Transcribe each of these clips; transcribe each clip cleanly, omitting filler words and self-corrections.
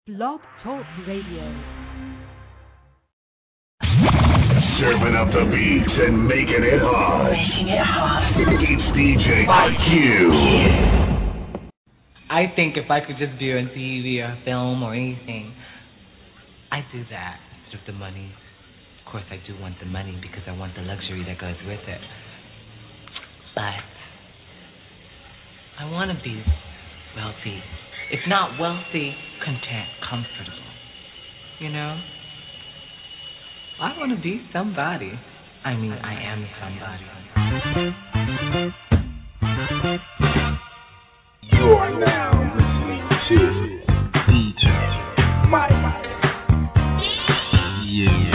Blog Talk Radio. Serving up the beats and making it hot. It's DJ IQ. I think if I could just be on TV or film or anything, I'd do that instead of the money. Of course, I do want the money because I want the luxury that goes with it. But I want to be wealthy. If not wealthy, content, comfortable. You know? I want to be somebody. I mean, I am somebody. You are now listening to DJ Mike. Yeah.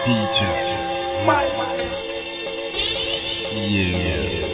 DJ Mike. Yeah.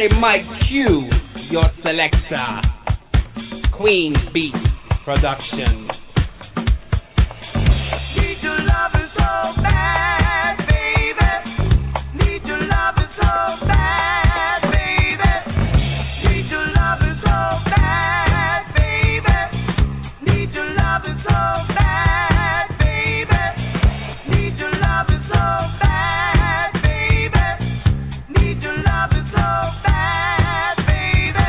DJ Mike Q, your selector. Queen Beat Production. Need your loving so bad, baby. Need your loving so bad, baby. Need your loving so bad, baby. Need your loving so bad, baby. Need your loving so bad, baby. Need your loving so bad, baby.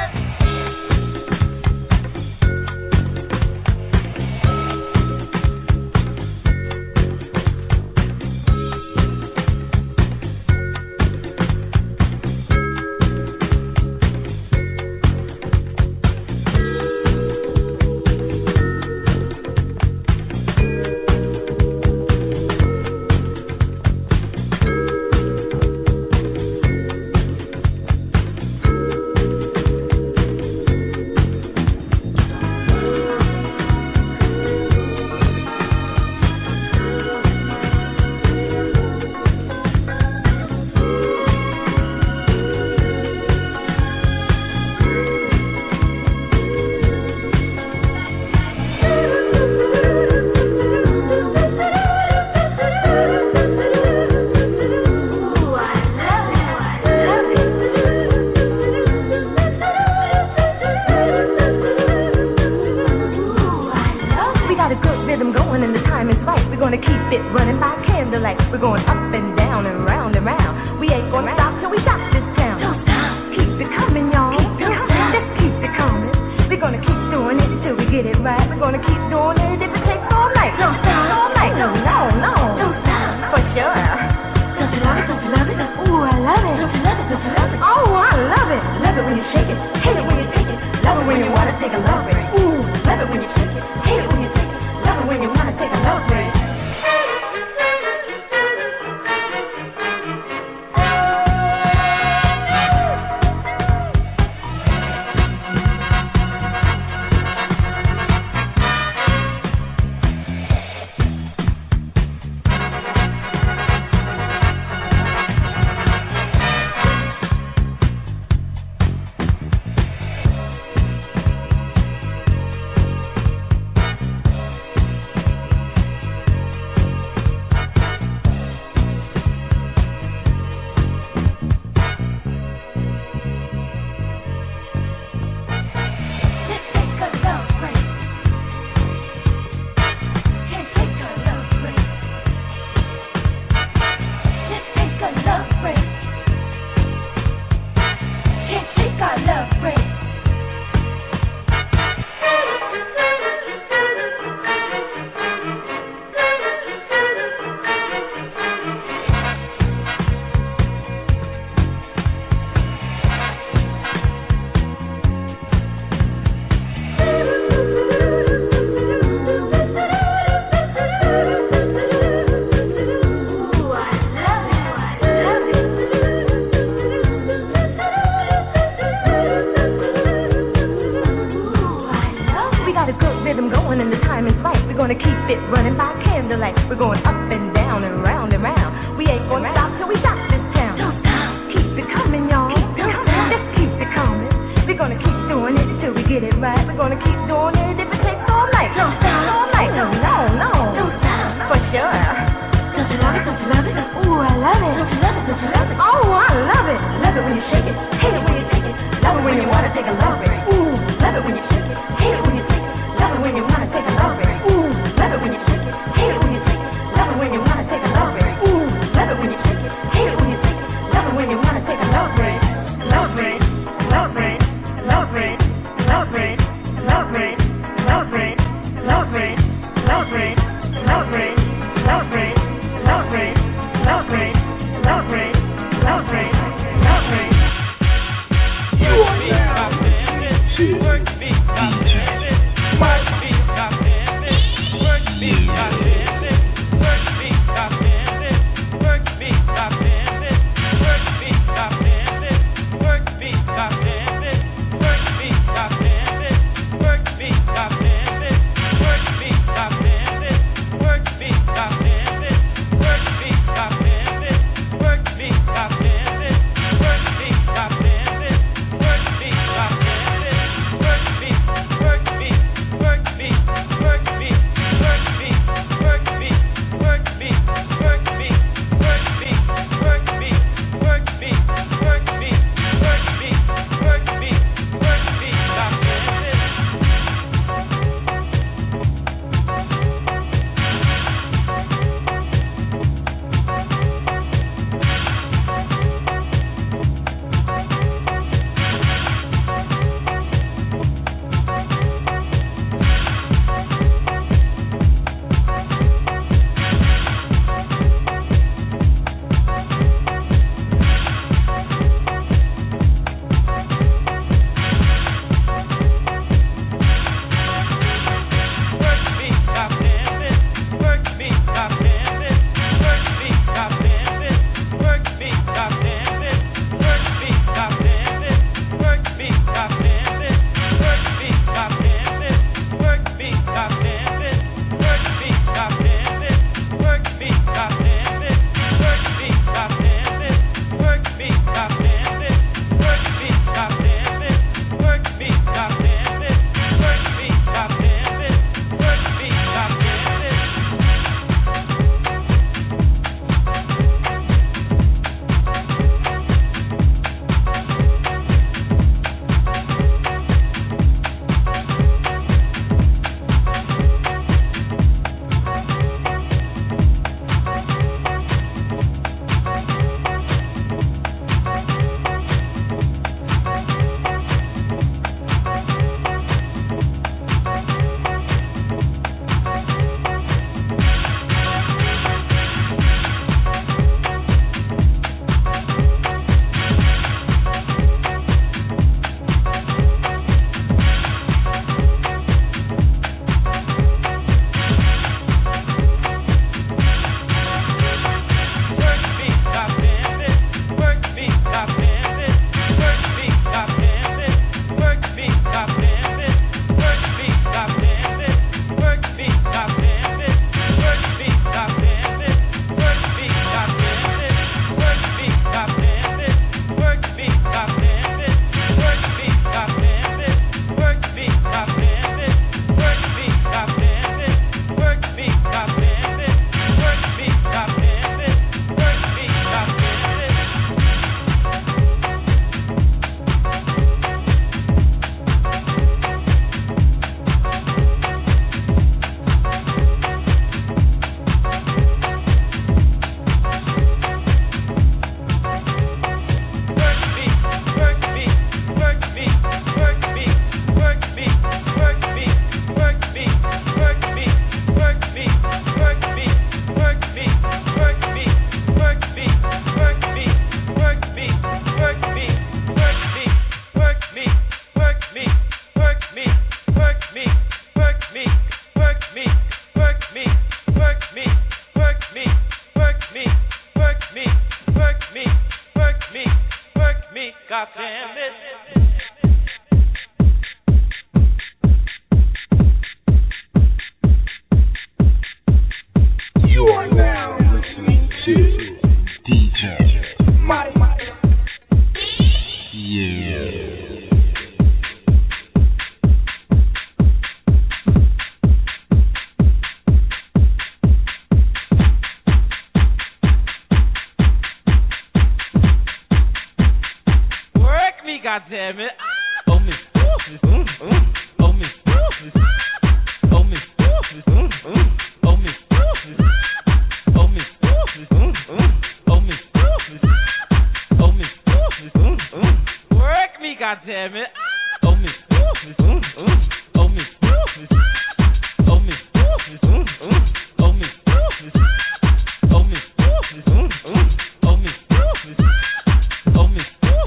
goddamn it. Oh, Miss. Oh, Miss. Oh, Miss. Oh, Miss. Oh, Miss. Oh, Miss. Oh, Miss. Work me, goddamn it. Oh, Miss. Oh, Miss. Oh, Miss. Oh, Miss. Oh, Miss. Oh, Miss. Oh, Miss.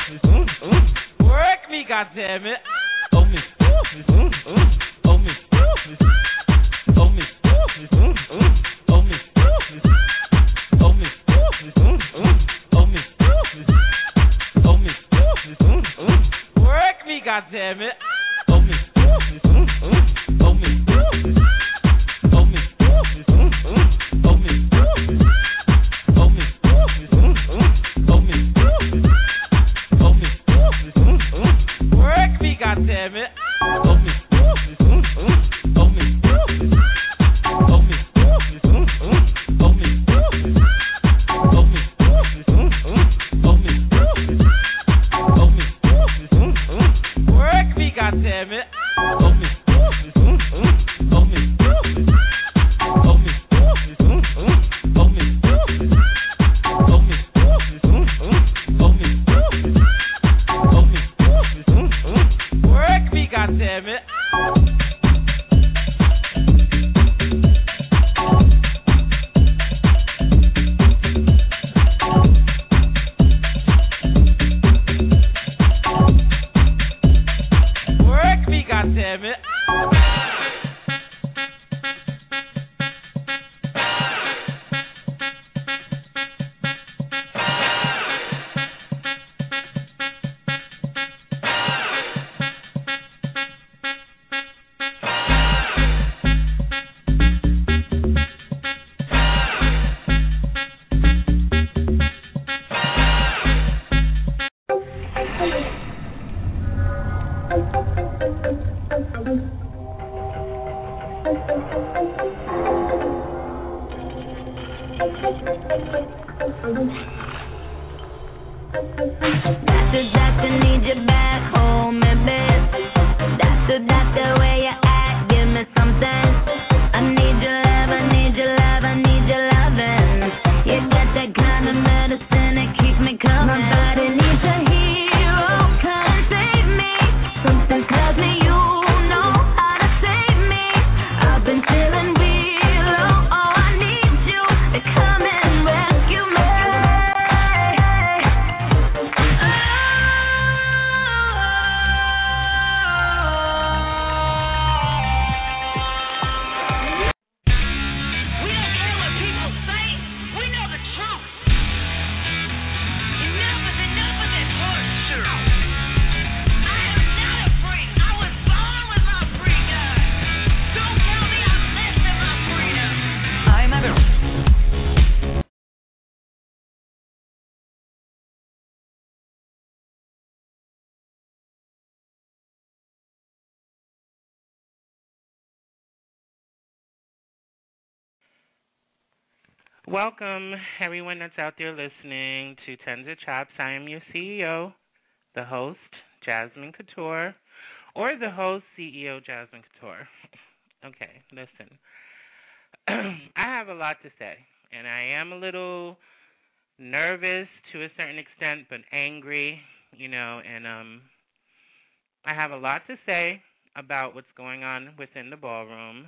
Work me, goddammit. Oh, Miss. Oh, Miss. Oh, Miss. Oh, Miss. Oh, Miss. Oh, Miss. Oh, Miss. Work me, goddammit. Oh, Miss. Oh, Miss. Oh, Miss. Oh, Miss. Oh, Miss. Oh, Miss. Oh, Miss. Work me, goddammit. Oh, Miss. Oh, Miss. Oh, Miss. Oh, Miss. Oh, Miss. Oh, Miss. Oh, Miss. Work me, goddammit. Oh, Miss. Oh, Miss. Oh, Miss. Oh, Miss. Oh, Miss. Oh, Miss. Oh, Miss. Work me, goddammit. Work me, goddammit. Doctor, need you back home, baby. Doctor, where you at? Give me something. I need your love, I need your love, I need your loving. You got that kind of medicine that keeps me coming. My body needs a hero, come and save me. Something tells me you know how to save me. I've been feeling real low, oh, I need you to come and rescue me. Welcome, everyone that's out there listening to Tens of Chops. I am your CEO, the host, Jasmine Couture, or the host, CEO, Jasmine Couture. Okay, listen. I have a lot to say, and I am a little nervous to a certain extent, but angry, and I have a lot to say about what's going on within the ballroom.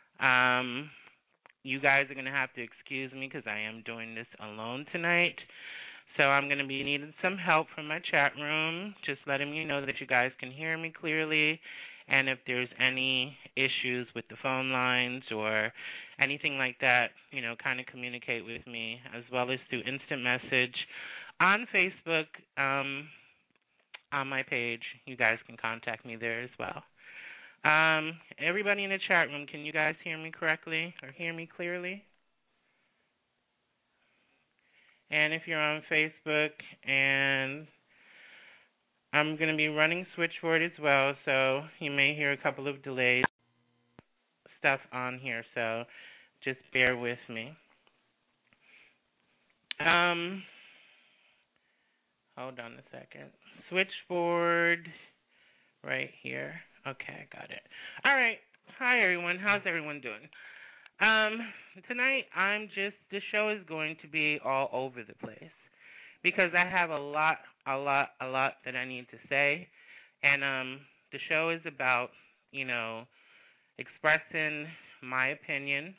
You guys are going to have to excuse me because I am doing this alone tonight. So I'm going to be needing some help from my chat room, just letting me know that you guys can hear me clearly. And if there's any issues with the phone lines or anything like that, kind of communicate with me, as well as through instant message on Facebook, on my page. You guys can contact me there as well. Everybody in the chat room, can you guys hear me correctly or hear me clearly? And if you're on Facebook, and I'm going to be running switchboard as well, so you may hear a couple of delayed stuff on here, so just bear with me. Hold on a second. Switchboard right here. Okay, got it. All right. Hi, everyone. How's everyone doing? Tonight, the show is going to be all over the place because I have a lot that I need to say. And the show is about, expressing my opinion,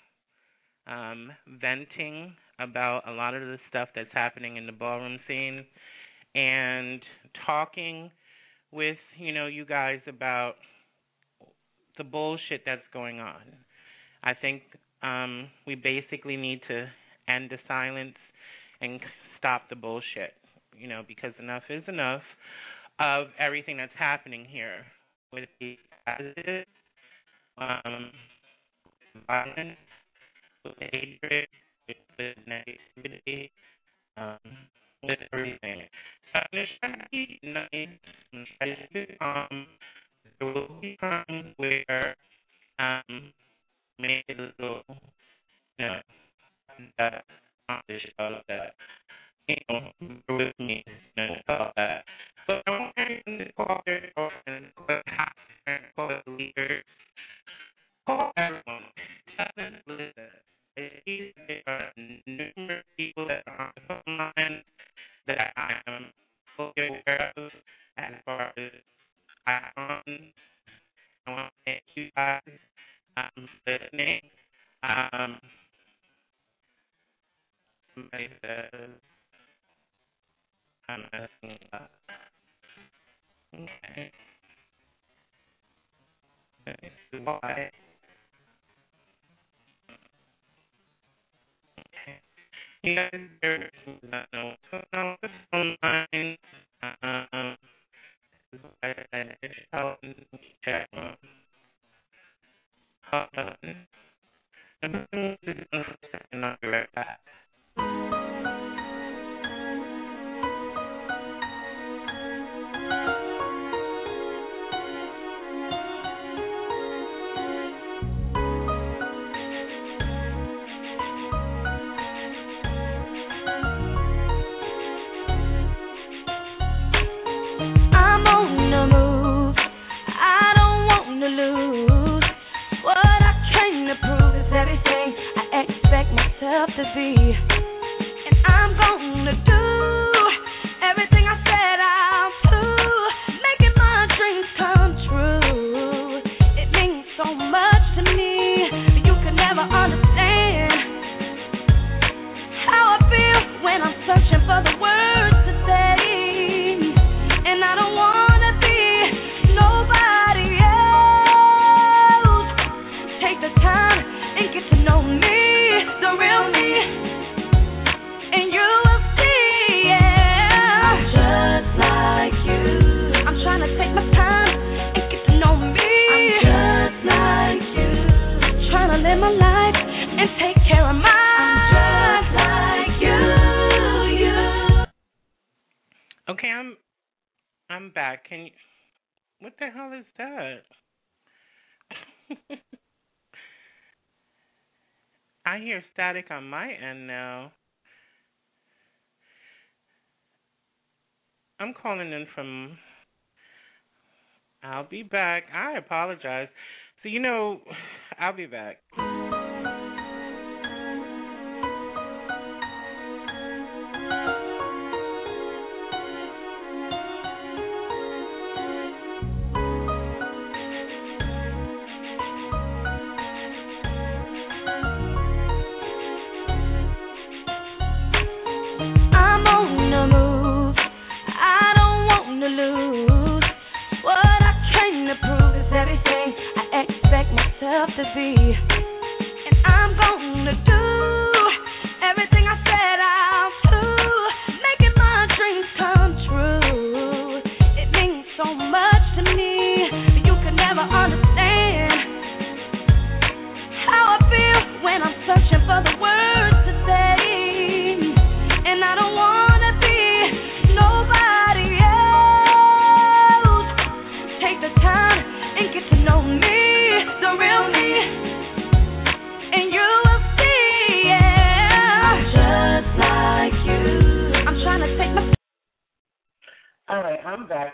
venting about a lot of the stuff that's happening in the ballroom scene, and talking with, you guys about the bullshit that's going on. I think we basically need to end the silence and stop the bullshit, because enough is enough of everything that's happening here with the violence, with hatred, with negativity, with everything. So I'm going to try to be nice and try to be calm. There will be times where maybe a little, that that, with me, all that. So I want everyone to call their and call the leaders, call everyone. Listen, there are numerous people that are on the phone line that I am fully aware of as far as I want to thank you guys listening. Somebody says I'm asking that. Okay. Why? Okay. You guys bear not know what's going on with the phone line. I help in the chat room. Hold on. I'm going to do a second. I'll be right back. I'm on the move. I don't want to lose. What I came to prove is everything I expect myself to be. And I'm gonna do everything I said I'll do, making my dreams come true. It means so much to me, but you can never understand how I feel when I'm searching for the words to say. And I don't wanna be nobody else. Take the time and get to know me, the real me, and you will see, yeah. I'm just like you. I'm trying to take my time and get to know me. I'm just like you. Trying to live my life and take care of mine. I'm just like you. Okay, I'm back. Can you? What the hell is that? I hear static on my end now. I'm calling in from. I'll be back. I apologize. So I'll be back. I'm on the move. I don't want to lose. What I came to prove is everything I expect myself to be. And I'm gonna do everything I said I'll do, making my dreams come true. It means so much to me, but you can never understand how I feel when I'm searching for the words to say. And I don't wanna be nobody else. Take the time and get to know me, the real me,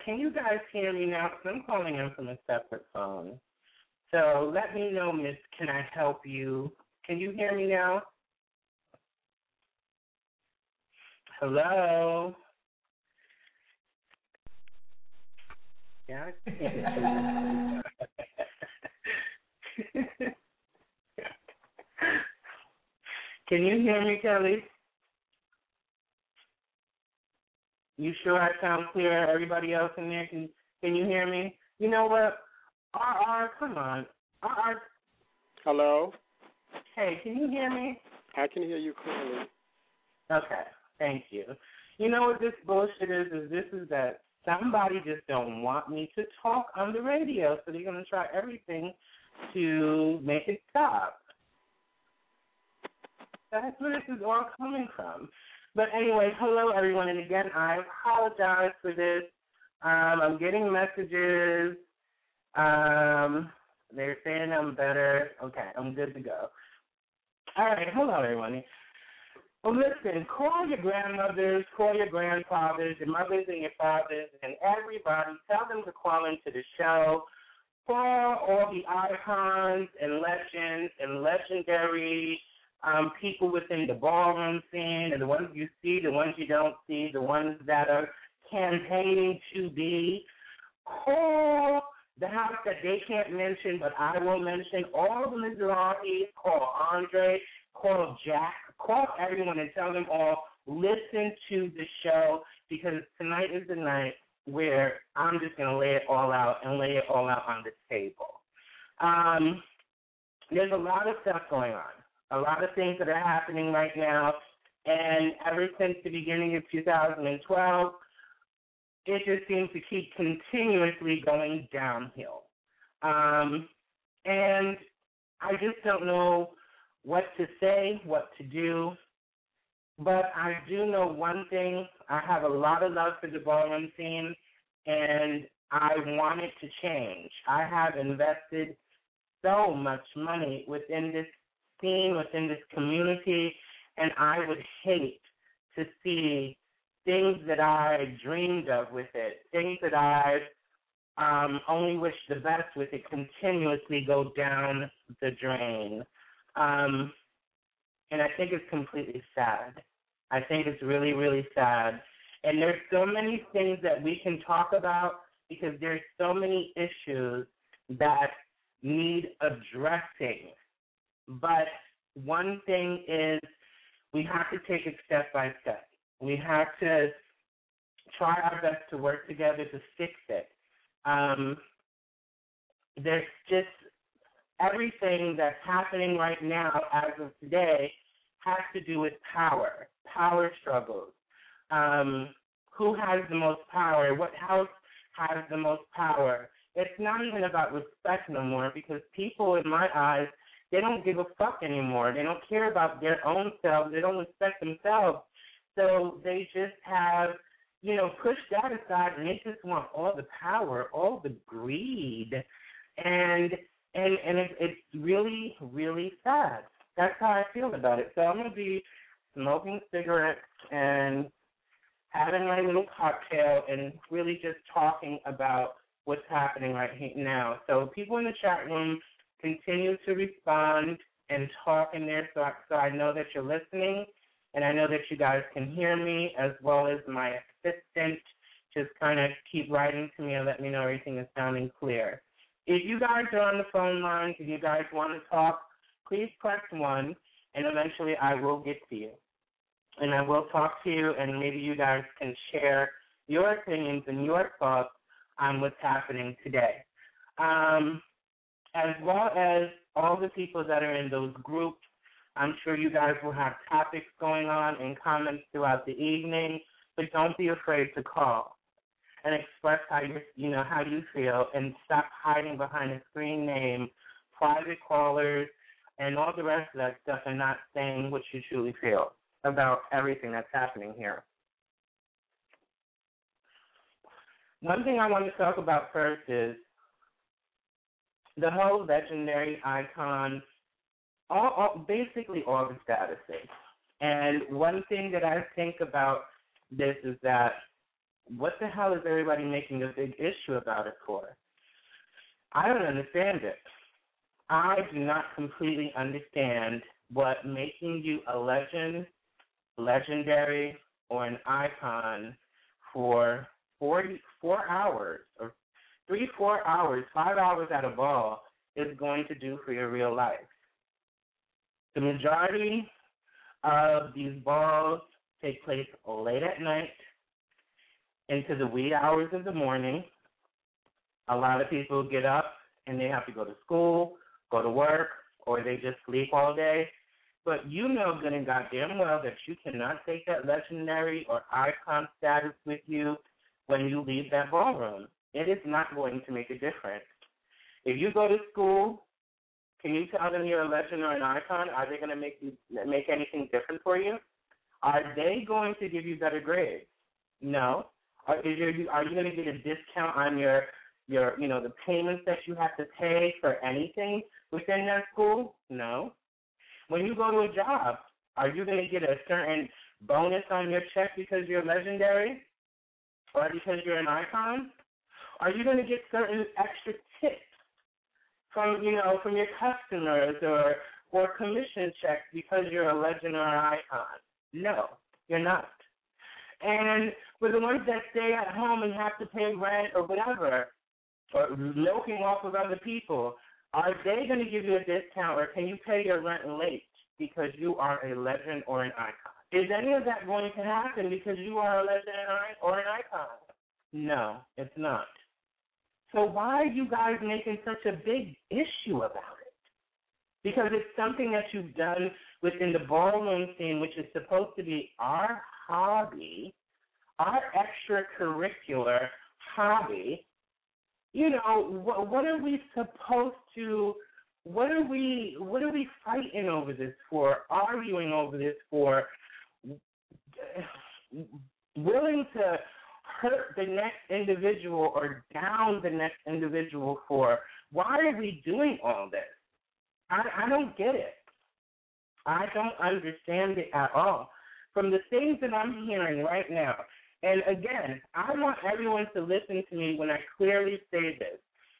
can you guys hear me now? Because I'm calling in from a separate phone. So let me know, Miss, can I help you? Can you hear me now? Hello? Yeah, I can't. Can you hear me, Kelly? You sure I sound clear? Everybody else in there, can you hear me? You know what? Come on. Hello? Hey, can you hear me? I can hear you clearly. Okay, thank you. You know what this bullshit is this is that somebody just don't want me to talk on the radio, so they're going to try everything to make it stop. That's where this is all coming from. But anyway, hello, everyone, and again, I apologize for this. I'm getting messages. They're saying I'm better. Okay, I'm good to go. All right, hello, everyone. Well, listen, call your grandmothers, call your grandfathers, your mothers and your fathers, and everybody. Tell them to call into the show. Call all the icons and legends and legendary people within the ballroom scene, and the ones you see, the ones you don't see, the ones that are campaigning to be. Call the house that they can't mention, but I will mention. All the Mizrahis, call Andre, call Jack, call everyone and tell them all, listen to the show, because tonight is the night where I'm just going to lay it all out and lay it all out on the table. There's a lot of stuff going on, a lot of things that are happening right now, and ever since the beginning of 2012, it just seems to keep continuously going downhill. And I just don't know what to say, what to do, but I do know one thing. I have a lot of love for the ballroom scene, and I want it to change. I have invested so much money within this scene, within this community, and I would hate to see things that I dreamed of with it, things that I only wish the best with it, continuously go down the drain. And I think it's completely sad. I think it's really, really sad. And there's so many things that we can talk about because there's so many issues that need addressing. But one thing is we have to take it step by step. We have to try our best to work together to fix it. There's just everything that's happening right now as of today has to do with power struggles. Who has the most power? What house has the most power? It's not even about respect no more because people, in my eyes, they don't give a fuck anymore. They don't care about their own selves. They don't respect themselves. So they just have, pushed that aside, and they just want all the power, all the greed, and it's really, really sad. That's how I feel about it. So I'm going to be smoking cigarettes and having my little cocktail and really just talking about what's happening right now. So people in the chat room continue to respond and talk in there so I know that you're listening. And I know that you guys can hear me, as well as my assistant just kind of keep writing to me and let me know everything is sounding clear. If you guys are on the phone lines, if you guys want to talk, please press 1, and eventually I will get to you. And I will talk to you, and maybe you guys can share your opinions and your thoughts on what's happening today. As well as all the people that are in those groups, I'm sure you guys will have topics going on and comments throughout the evening, but don't be afraid to call and express how you feel, and stop hiding behind a screen name, private callers, and all the rest of that stuff, and not saying what you truly feel about everything that's happening here. One thing I want to talk about first is the whole legendary icon, basically all the statuses. And one thing that I think about this is that what the hell is everybody making a big issue about it for? I don't understand it. I do not completely understand what making you a legend, legendary, or an icon for 4 hours or 3-4 hours, 5 hours at a ball is going to do for your real life. The majority of these balls take place late at night into the wee hours of the morning. A lot of people get up and they have to go to school, go to work, or they just sleep all day. But you know good and goddamn well that you cannot take that legendary or icon status with you when you leave that ballroom. It is not going to make a difference. If you go to school, can you tell them you're a legend or an icon? Are they going to make anything different for you? Are they going to give you better grades? No. Are you going to get a discount on your the payments that you have to pay for anything within that school? No. When you go to a job, are you going to get a certain bonus on your check because you're legendary or because you're an icon? Are you going to get certain extra tips from your customers or commission checks because you're a legend or an icon? No, you're not. And for the ones that stay at home and have to pay rent or whatever, or milking off of other people, are they going to give you a discount, or can you pay your rent late because you are a legend or an icon? Is any of that going to happen because you are a legend or an icon? No, it's not. So why are you guys making such a big issue about it? Because it's something that you've done within the ballroom scene, which is supposed to be our hobby, our extracurricular hobby. What are we supposed to? What are we fighting over this for? Arguing over this for? Willing to hurt the next individual or down the next individual for? Why are we doing all this? I don't get it. I don't understand it at all. From the things that I'm hearing right now, and again, I want everyone to listen to me when I clearly say this.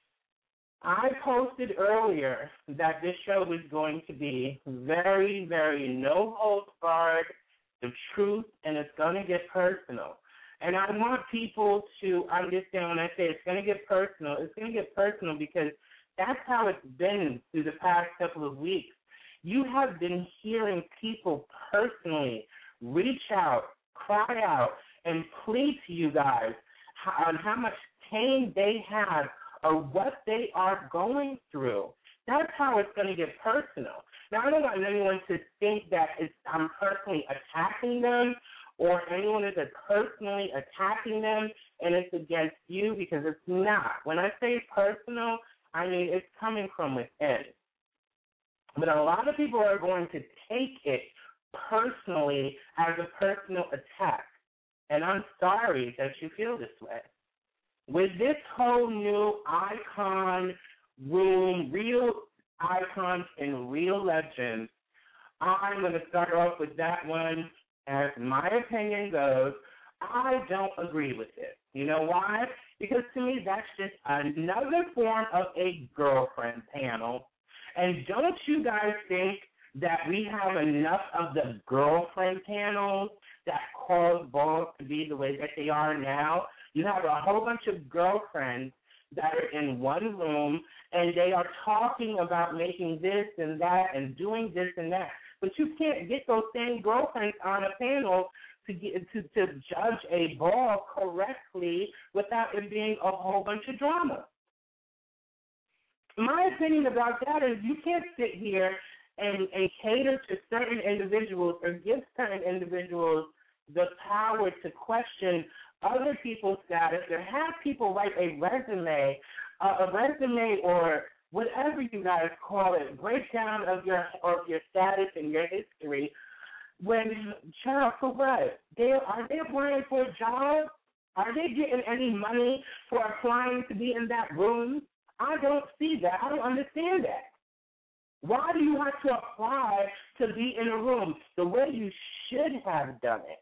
I posted earlier that this show was going to be very, very no-holds-barred, the truth, and it's going to get personal. And I want people to understand when I say it's going to get personal, it's going to get personal because that's how it's been through the past couple of weeks. You have been hearing people personally reach out, cry out, and plead to you guys on how much pain they have or what they are going through. That's how it's going to get personal. Now, I don't want anyone to think that I'm personally attacking them or anyone is personally attacking them and it's against you, because it's not. When I say personal, I mean it's coming from within. But a lot of people are going to take it personally as a personal attack. And I'm sorry that you feel this way. With this whole new icon room, real icons and real legends, I'm going to start off with that one. As my opinion goes, I don't agree with it. You know why? Because to me, that's just another form of a girlfriend panel. And don't you guys think that we have enough of the girlfriend panels that cause balls to be the way that they are now? You have a whole bunch of girlfriends that are in one room, and they are talking about making this and that and doing this and that. But you can't get those same girlfriends on a panel to judge a ball correctly without it being a whole bunch of drama. My opinion about that is you can't sit here and cater to certain individuals or give certain individuals the power to question other people's status or have people write a resume or whatever you guys call it, breakdown of your status and your history. When, child, for what? Are they applying for a job? Are they getting any money for applying to be in that room? I don't see that. I don't understand that. Why do you have to apply to be in a room? The way you should have done it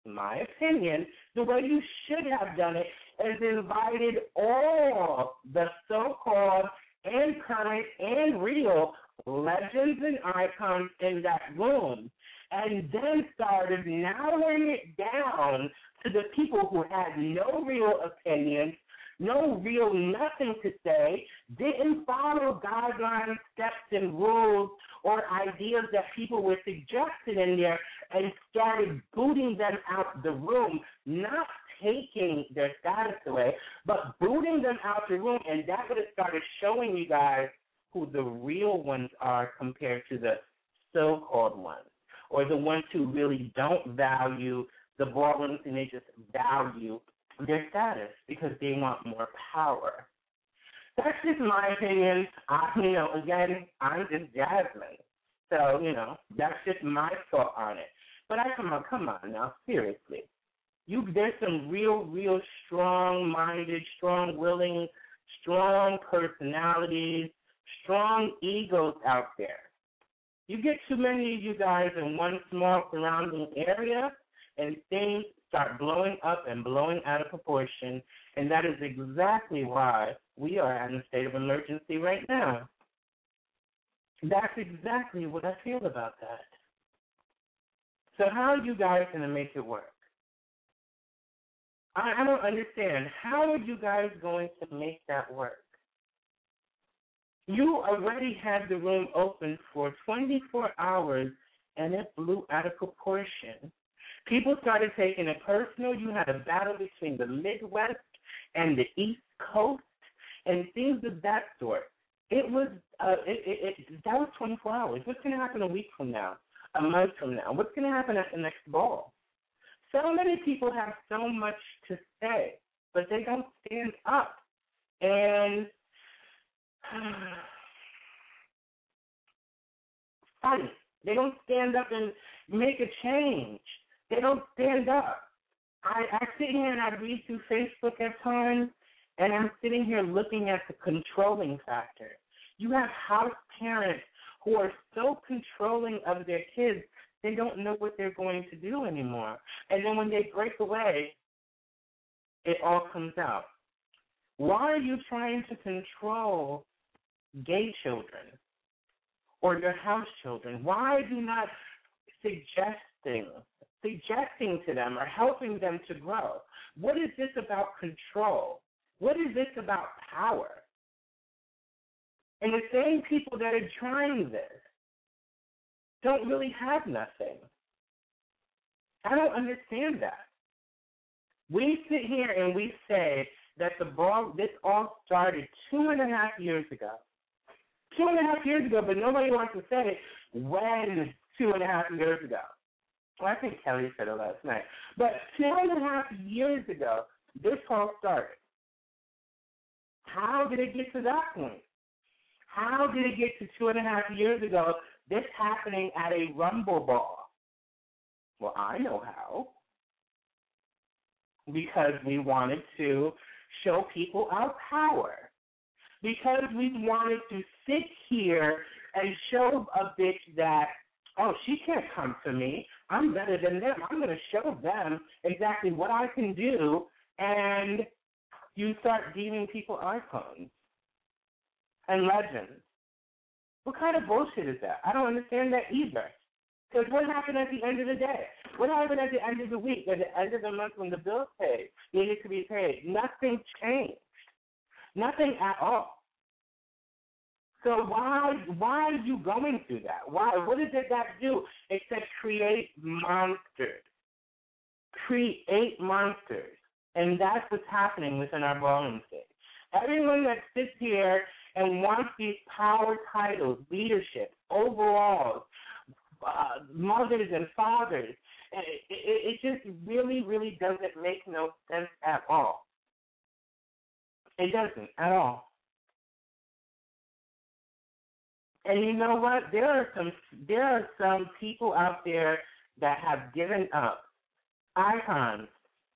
my opinion, the way you should have done it is invited all the so-called and current and real legends and icons in that room, and then started narrowing it down to the people who had no real opinions, no real nothing to say, didn't follow guidelines, steps, and rules or ideas that people were suggested in there, and started booting them out the room, not taking their status away, but booting them out the room, and that would have started showing you guys who the real ones are compared to the so-called ones, or the ones who really don't value the ballrooms and they just value their status because they want more power. That's just my opinion. Again, I'm just Jasmine. So, that's just my thought on it. But come on now, seriously. There's some real strong-minded, strong-willing, strong personalities, strong egos out there. You get too many of you guys in one small surrounding area, and things start blowing up and blowing out of proportion, and that is exactly why we are in a state of emergency right now. That's exactly what I feel about that. So how are you guys going to make it work? I don't understand. How are you guys going to make that work? You already had the room open for 24 hours, and it blew out of proportion. People started taking it personal. You had a battle between the Midwest and the East Coast and things of that sort. It was that was 24 hours. What's going to happen a week from now, a month from now? What's going to happen at the next ball? So many people have so much to say, but they don't stand up and fight. They don't stand up and make a change. They don't stand up. I sit here and I read through Facebook at times, and I'm sitting here looking at the controlling factor. You have house parents who are so controlling of their kids, they don't know what they're going to do anymore. And then when they break away, it all comes out. Why are you trying to control gay children or your house children? Why are you not suggesting to them or helping them to grow? What is this about control? What is this about power? And the same people that are trying this don't really have nothing. I don't understand that. We sit here and we say that this all started 2.5 years ago. 2.5 years ago, but nobody wants to say when 2.5 years ago. Well, I think Kelly said it last night. But 2.5 years ago, this all started. How did it get to that point? How did it get to 2.5 years ago, this happening at a Rumble Ball? Well, I know how. Because we wanted to show people our power. Because we wanted to sit here and show a bitch that, oh, she can't come to me. I'm better than them. I'm going to show them exactly what I can do. And you start deeming people icons and legends. What kind of bullshit is that? I don't understand that either. Because what happened at the end of the day? What happened at the end of the week, at the end of the month when the bills needed to be paid? Nothing changed. Nothing at all. So why are you going through that? Why? What does that do except create monsters? Create monsters. And that's what's happening within our ballroom stage. Everyone that sits here and wants these power titles, leadership, overalls, mothers and fathers, it just really, really doesn't make no sense at all. It doesn't at all. And you know what? There are some people out there that have given up. Icons,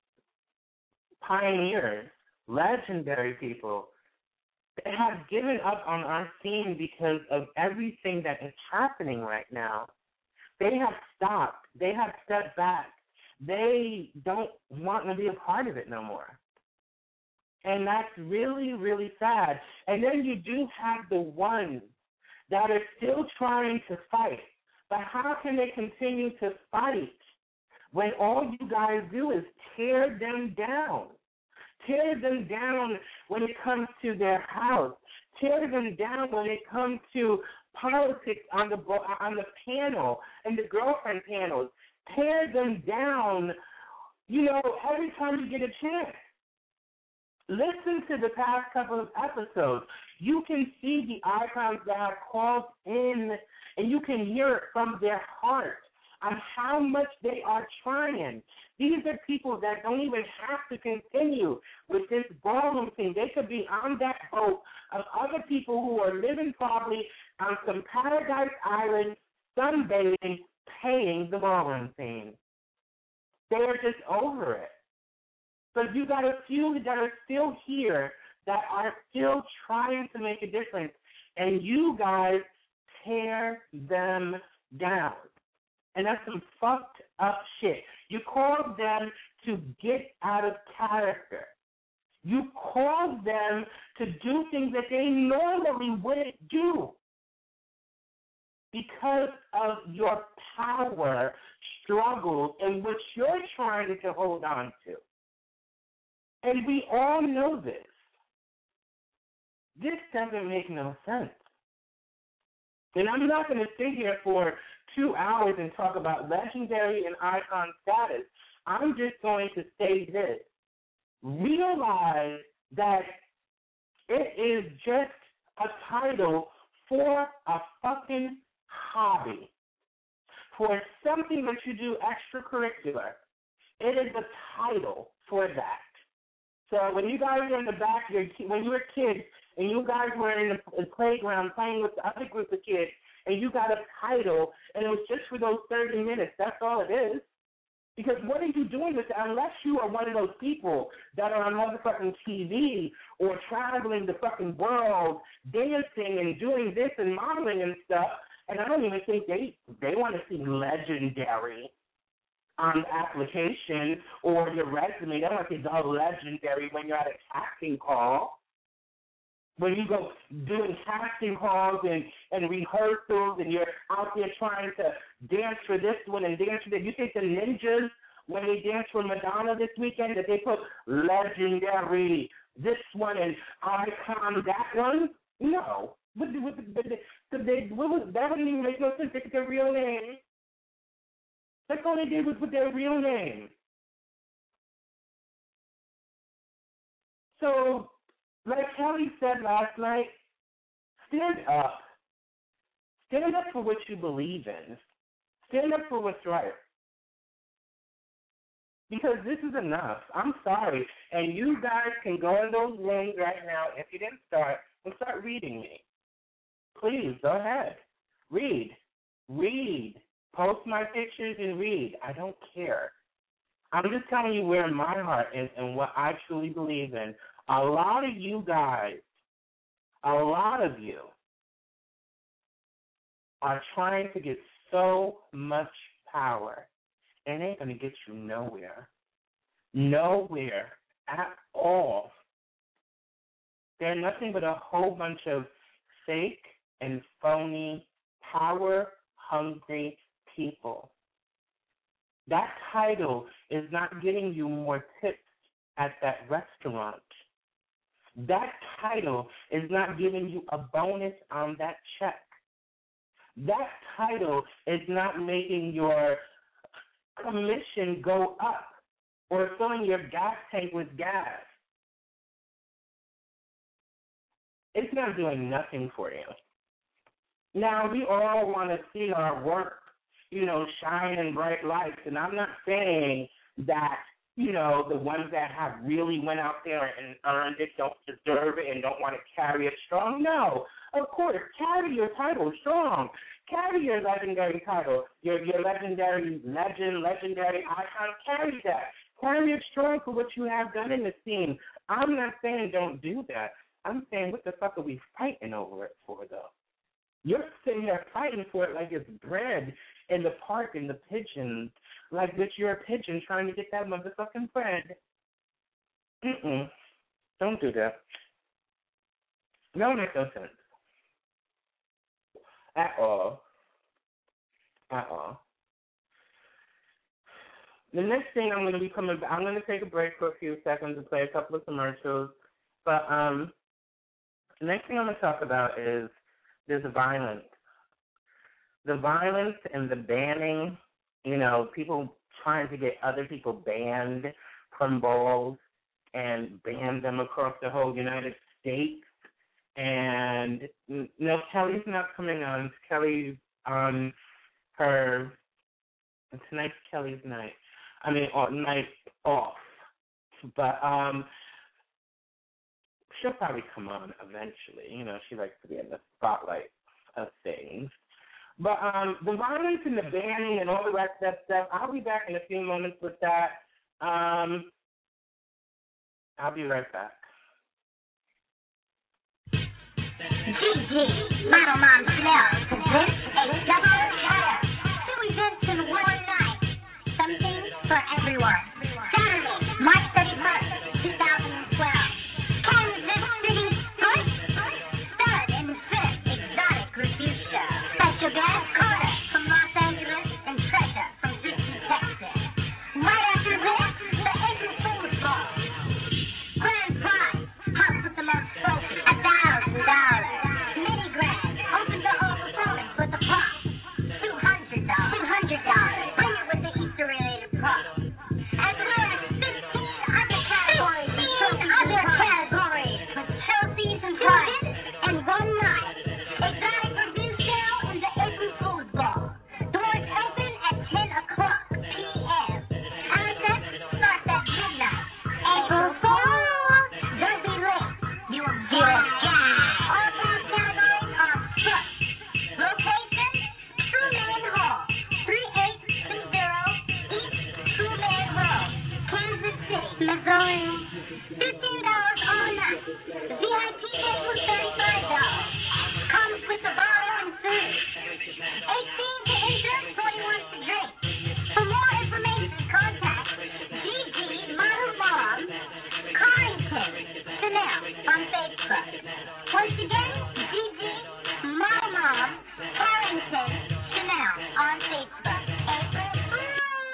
pioneers, legendary people that have given up on our scene because of everything that is happening right now. They have stopped. They have stepped back. they don't want to be a part of it no more. And that's really, really sad. And then you do have the ones that are still trying to fight. But how can they continue to fight when all you guys do is tear them down? Tear them down when it comes to their house. Tear them down when it comes to politics on the panel and the girlfriend panels. Tear them down, every time you get a chance. Listen to the past couple of episodes. You can see the icons that have called in, and you can hear it from their heart on how much they are trying. These are people that don't even have to continue with this ballroom thing. They could be on that boat of other people who are living probably on some paradise island, sunbathing, paying the ballroom thing. They are just over it. But you got a few that are still here that are still trying to make a difference, and you guys tear them down. And that's some fucked up shit. You called them to get out of character. You called them to do things that they normally wouldn't do because of your power struggles in which you're trying to hold on to. And we all know this. This doesn't make no sense. And I'm not going to sit here for 2 hours and talk about legendary and icon status. I'm just going to say this. Realize that it is just a title for a fucking hobby, for something that you do extracurricular. It is a title for that. So when you guys were in the back, when you were kids, and you guys were in the playground playing with the other group of kids, and you got a title, and it was just for those 30 minutes, that's all it is. Because what are you doing with it? Unless you are one of those people that are on motherfucking TV or traveling the fucking world, dancing and doing this and modeling and stuff, and I don't even think they want to see legendary on the application or your resume. They want to see the legendary when you're at a casting call. When you go doing casting calls and rehearsals and you're out there trying to dance for this one and dance for that. You think the ninjas, when they dance for Madonna this weekend, that they put legendary this one and icon that one? No. That wouldn't even make no sense. They put their real name. That's all they did was put their real name. So, like Kelly said last night, stand up. Stand up for what you believe in. Stand up for what's right. Because this is enough. I'm sorry. And you guys can go in those rooms right now, if you didn't start, and start reading me. Please, go ahead. Read. Read. Post my pictures and read. I don't care. I'm just telling you where my heart is and what I truly believe in. A lot of you guys, a lot of you are trying to get so much power. It ain't going to get you nowhere. Nowhere at all. They're nothing but a whole bunch of fake and phony, power-hungry people. That title is not getting you more tips at that restaurant. That title is not giving you a bonus on that check. That title is not making your commission go up or filling your gas tank with gas. It's not doing nothing for you. Now, we all want to see our work, shine in bright lights, and I'm not saying that, the ones that have really went out there and earned it don't deserve it and don't want to carry it strong. No, of course, carry your title strong. Carry your legendary title, your legendary icon. Carry that. Carry it strong for what you have done in the scene. I'm not saying don't do that. I'm saying what the fuck are we fighting over it for, though? You're sitting there fighting for it like it's bread in the park and the pigeons, like that you're a pigeon trying to get that motherfucking bread. Don't do that. No, makes no sense. At all. At all. The next thing I'm going to be coming back, I'm going to take a break for a few seconds and play a couple of commercials. But the next thing I'm going to talk about is this violence. The violence and the banning, people trying to get other people banned from balls and ban them across the whole United States. And, no, Kelly's not coming on. Kelly's on tonight's Kelly's night. Night off. But she'll probably come on eventually. She likes to be in the spotlight of things. But the violence and the banning and all the rest of that stuff, I'll be back in a few moments with that. I'll be right back. GG, Model Mom Chanel presents a double shot. 2 events in one night. Something for everyone. Saturday, March 31st, 2012. Kansas City Sports, third and fifth exotic review show. Special guest Carter from Los Angeles and Treasure from Houston, Texas. Right after this, the April Fool's Ball. Grand prize, house with the most folks, $1,000. Mini grand, open to all performance with a prop. $200. Bring it with the Easter-related prop. As well as 15 other categories, with trophies and prizes, and one night. Exotic review show in the April Fool's Ball. Doors open at 10 o'clock p.m. Access starts at midnight. April Fool! Don't be late. You will get a job. All 5 categories are booked. Location, Truman Hall, 3820 East Truman Road, Kansas City, Missouri. $15 all night. The VIP table is $35. Comes with the bottle and food. 18 to enter, 21 to drink. For more information, contact GG Model Mom Carrington Chanel on Facebook. Once again, GG Model Mom Carrington Chanel on Facebook. April Fool!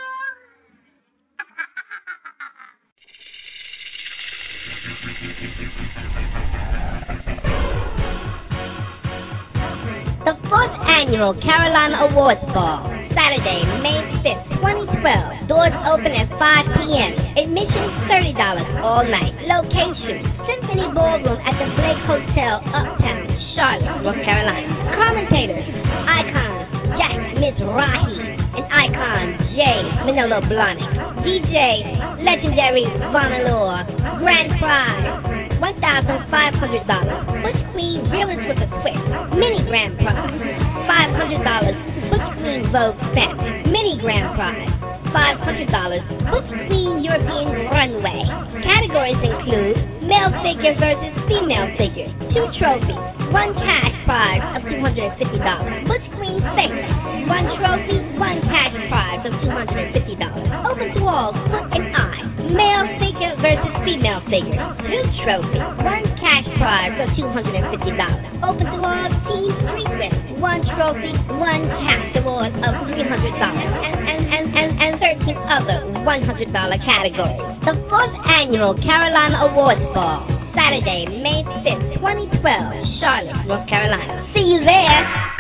The 4th Annual Carolina Awards Ball, Saturday, May 5th, 2012. Doors open at 5 p.m. Admission $30 all night. Location, Symphony Ballroom at the Blake Hotel, Uptown, Charlotte, North Carolina. Commentators, Icon Jack Mizrahi and Icon Jay Manolo Blahnik. DJ, legendary Vonalore. Grand prize, $1,500. Butch Queen Realist with a Twist. Mini grand prize, $500. Butch Queen Vogue Set. Mini grand prize, $500. Butch Queen European Runway. Categories include male figure versus female figure. 2 trophies. 1 cash prize of $250. Butch Queen Face. 1 trophy. 1 cash prize of $250. Open to all, foot and eye. Male figure versus female figure. 2 trophies. 1 cash prize of $250. Open to all, team street race. 1 trophy. 1 cash award of $300. And 13 other $100 categories. The 4th Annual Carolina Awards Ball, Saturday, May 5th, 2012, Charlotte, North Carolina. See you there.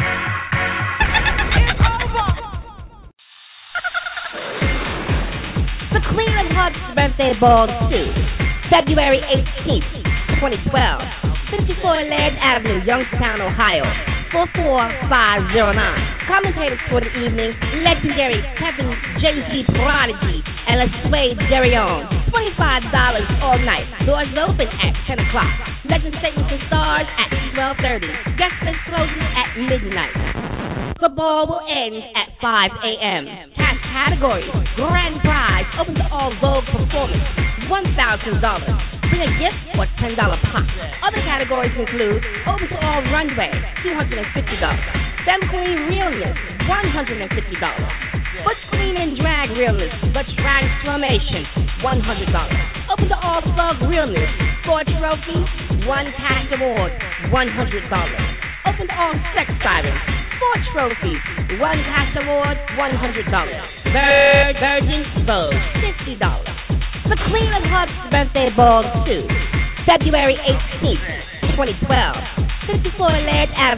The Clear and Hubs Birthday Ball 2, February 18th, 2012, 54 Land Avenue, Youngstown, Ohio, 44509. Commentators for the evening, legendary Kevin J.G. Prodigy and LaSuede Derion. $25 all night. Doors open at 10 o'clock. Legend Statements and Stars at 12:30. Guest list closes at midnight. The ball will end at 5 a.m. Cash categories, grand prize, open to all Vogue performance, $1,000. Bring a gift for $10 pop. Other categories include Open to All Runway, $250. Femme Queen Realness, $150. Butch Queen and Drag Realness, The Transformation, $100. Open to All Thug Realness, 4 trophies, 1 cash award, $100. Open to All Sex Sirens, 4 trophies, 1 cash award, $100. Virgin Vogue, $50. The Queen of Hearts Birthday Ball 2, February 18th, 2012, 54 Laird Avenue.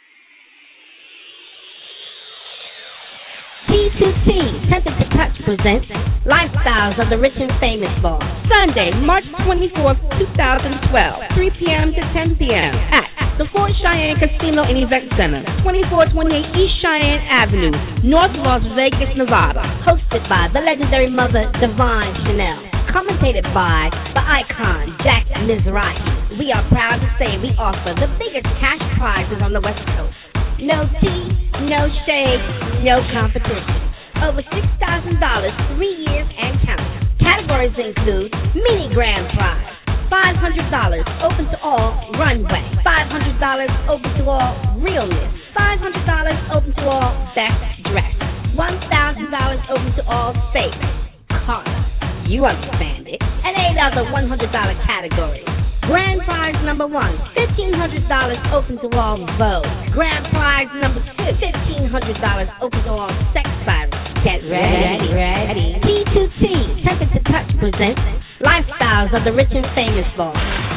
T2T, Tempted to Touch presents Lifestyles of the Rich and Famous Ball. Sunday, March 24th, 2012, 3 p.m. to 10 p.m. at the Fort Cheyenne Casino and Event Center, 2428 East Cheyenne Avenue, North Las Vegas, Nevada. Hosted by the legendary mother, Divine Chanel. Commentated by the icon, Jack Mizrahi. We are proud to say we offer the biggest cash prizes on the West Coast. No tea, no shade, no competition. Over $6,000, 3 years and counting. Categories include Mini Grand Prize, $500 open to all runway, $500 open to all realness, $500 open to all best dress, $1,000 open to all safe, car. You understand it. And 8 other $100 categories. Grand prize number 1, $1,500 open to all Vogue. Grand prize number 2, $1,500 open to all Sex Sirens. Get ready. T2T, Tempted to Touch presents Lifestyles of the Rich and Famous Ball.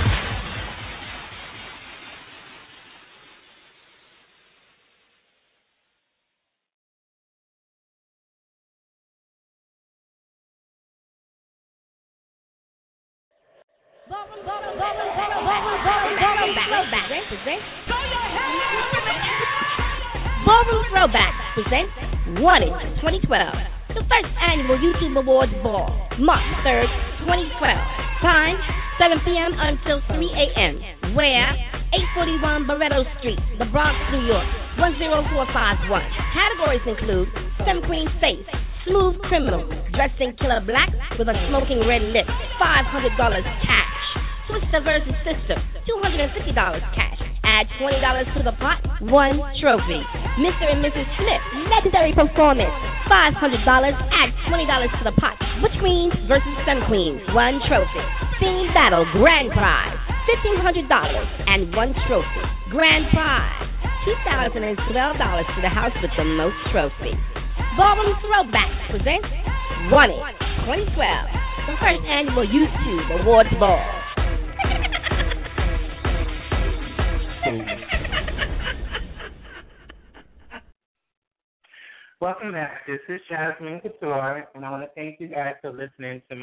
Ballroom Throwback presents Wanted 2012, the first annual YouTube Awards Ball, March 3rd, 2012. Time, 7 p.m. until 3 a.m. Where? 841 Barretto Street, The Bronx, New York, 10451. Categories include Femme Queen Face, Smooth Criminal, dressed in killer black with a smoking red lip, $500 cash. Twister vs. Sister, $250 cash. Add $20 to the pot, 1 trophy. Mr. and Mrs. Smith, legendary performance, $500. Add $20 to the pot. Butch Queens vs. Femme Queens, 1 trophy. Theme Battle, Grand Prize, $1,500 and 1 trophy. Grand Prize, $2,012 to the house with the most trophies. Ballroom Throwback presents Wanted 2012, the first annual YouTube Awards Ball. Welcome back. This is Jasmine Couture, and I want to thank you guys for listening to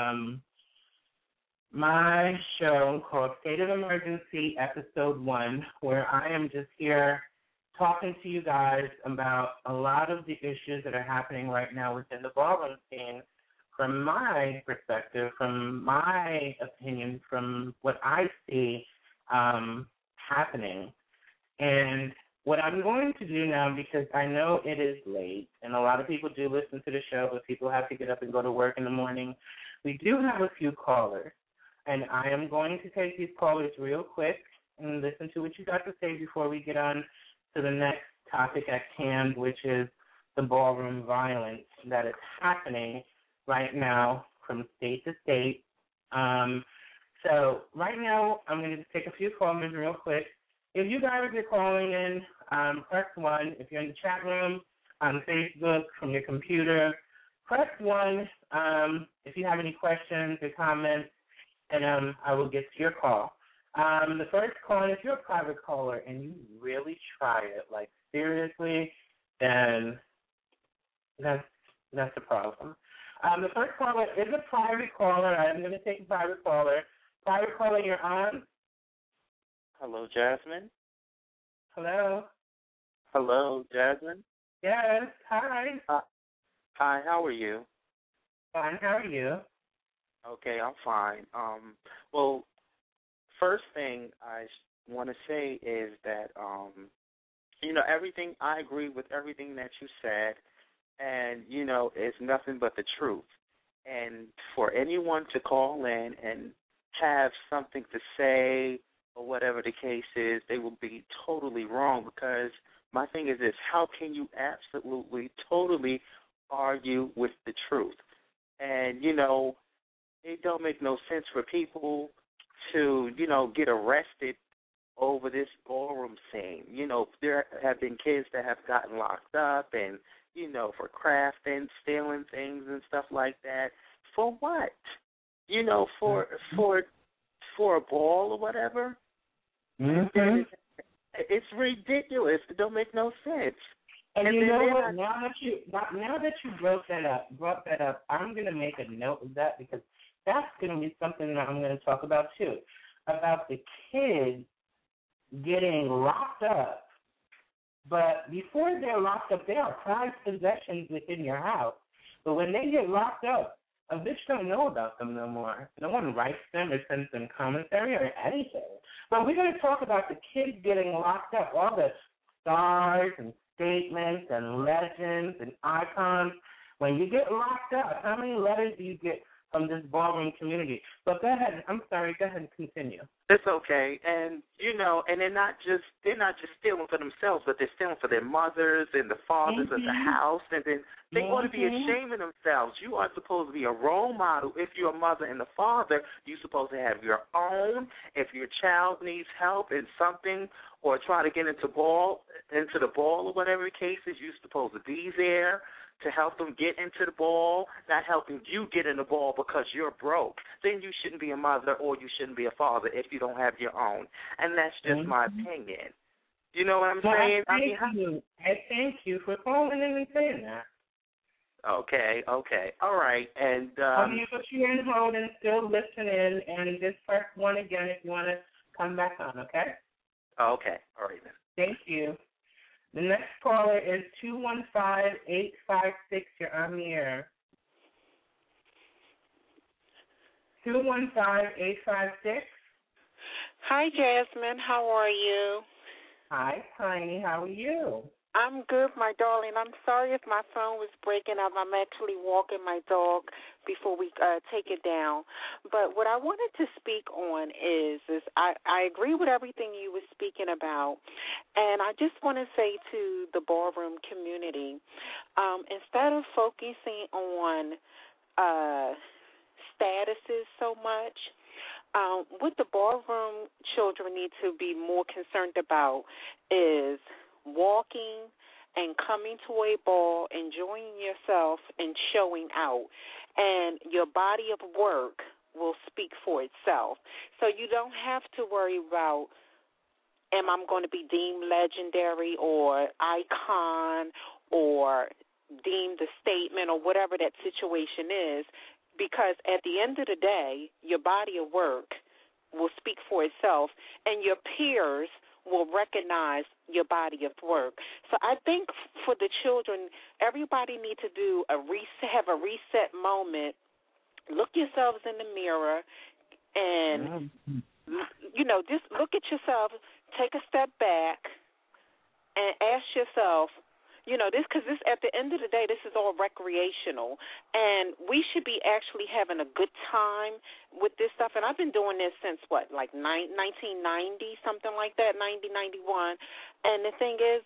my show called State of Emergency, Episode 1, where I am just here talking to you guys about a lot of the issues that are happening right now within the ballroom scene from my perspective, from my opinion, from what I see happening. And what I'm going to do now, because I know it is late, and a lot of people do listen to the show, but people have to get up and go to work in the morning, we do have a few callers. And I am going to take these callers real quick and listen to what you got to say before we get on to the next topic at hand, which is the ballroom violence that is happening right now from state to state. So right now, I'm going to take a few callers real quick. If you guys are calling in, press 1. If you're in the chat room, on Facebook, from your computer, press 1 if you have any questions or comments, and I will get to your call. The first call, if you're a private caller and you really try it, like seriously, then that's the problem. The first caller is a private caller. I'm going to take a private caller. Private caller, you're on. Hello, Jasmine. Hello. Hello, Jasmine. Yes. Hi. Hi. How are you? Fine. How are you? Okay, I'm fine. Well, first thing I want to say is that everything. I agree with everything that you said, and it's nothing but the truth. And for anyone to call in and have something to say or whatever the case is, they will be totally wrong, because my thing is this: how can you absolutely, totally argue with the truth? And, it don't make no sense for people to, get arrested over this ballroom scene. There have been kids that have gotten locked up and, for crafting, stealing things and stuff like that. For what? For a ball or whatever? Mm-hmm. It's ridiculous. It don't make no sense. And you know what? Now that you brought that up, I'm going to make a note of that, because that's going to be something that I'm going to talk about too, about the kids getting locked up. But before they're locked up, they are prized possessions within your house. But when they get locked up, a bitch don't know about them no more. No one writes them or sends them commentary or anything. But we're going to talk about the kids getting locked up, all the stars and statements and legends and icons. When you get locked up, how many letters do you get from this ballroom community? But go ahead. I'm sorry. Go ahead and continue. It's okay. And, and they're not just stealing for themselves, but they're stealing for their mothers and the fathers of the house. And then they ought to be ashamed of themselves. You are supposed to be a role model. If you're a mother and a father, you're supposed to have your own. If your child needs help in something or try to get into the ball or whatever the case is, you're supposed to be there to help them get into the ball, not helping you get in the ball because you're broke. Then you shouldn't be a mother or you shouldn't be a father if you don't have your own. And that's just my opinion. You know what I'm saying? I thank you for calling in and saying that. Okay. All right. And you put you in hold and still listen in, and just press 1 again if you want to come back on, okay? Okay. All right, then. Thank you. The next caller is 215-856. You're on the air. 215-856. Hi, Jasmine. How are you? Hi, Tiny. How are you? I'm good, my darling. I'm sorry if my phone was breaking up. I'm actually walking my dog before we take it down. But what I wanted to speak on is I agree with everything you were speaking about. And I just want to say to the ballroom community, instead of focusing on statuses so much, what the ballroom children need to be more concerned about is walking and coming to a ball, enjoying yourself, and showing out. And your body of work will speak for itself. So you don't have to worry about, am I going to be deemed legendary or icon or deemed a statement or whatever that situation is, because at the end of the day, your body of work will speak for itself, and your peers will recognize your body of work. So I think for the children, everybody needs to have a reset moment, look yourselves in the mirror, and, just look at yourself, take a step back, and ask yourself, because this at the end of the day, this is all recreational, and we should be actually having a good time with this stuff. And I've been doing this since, 1990, something like that, 90, 91. And the thing is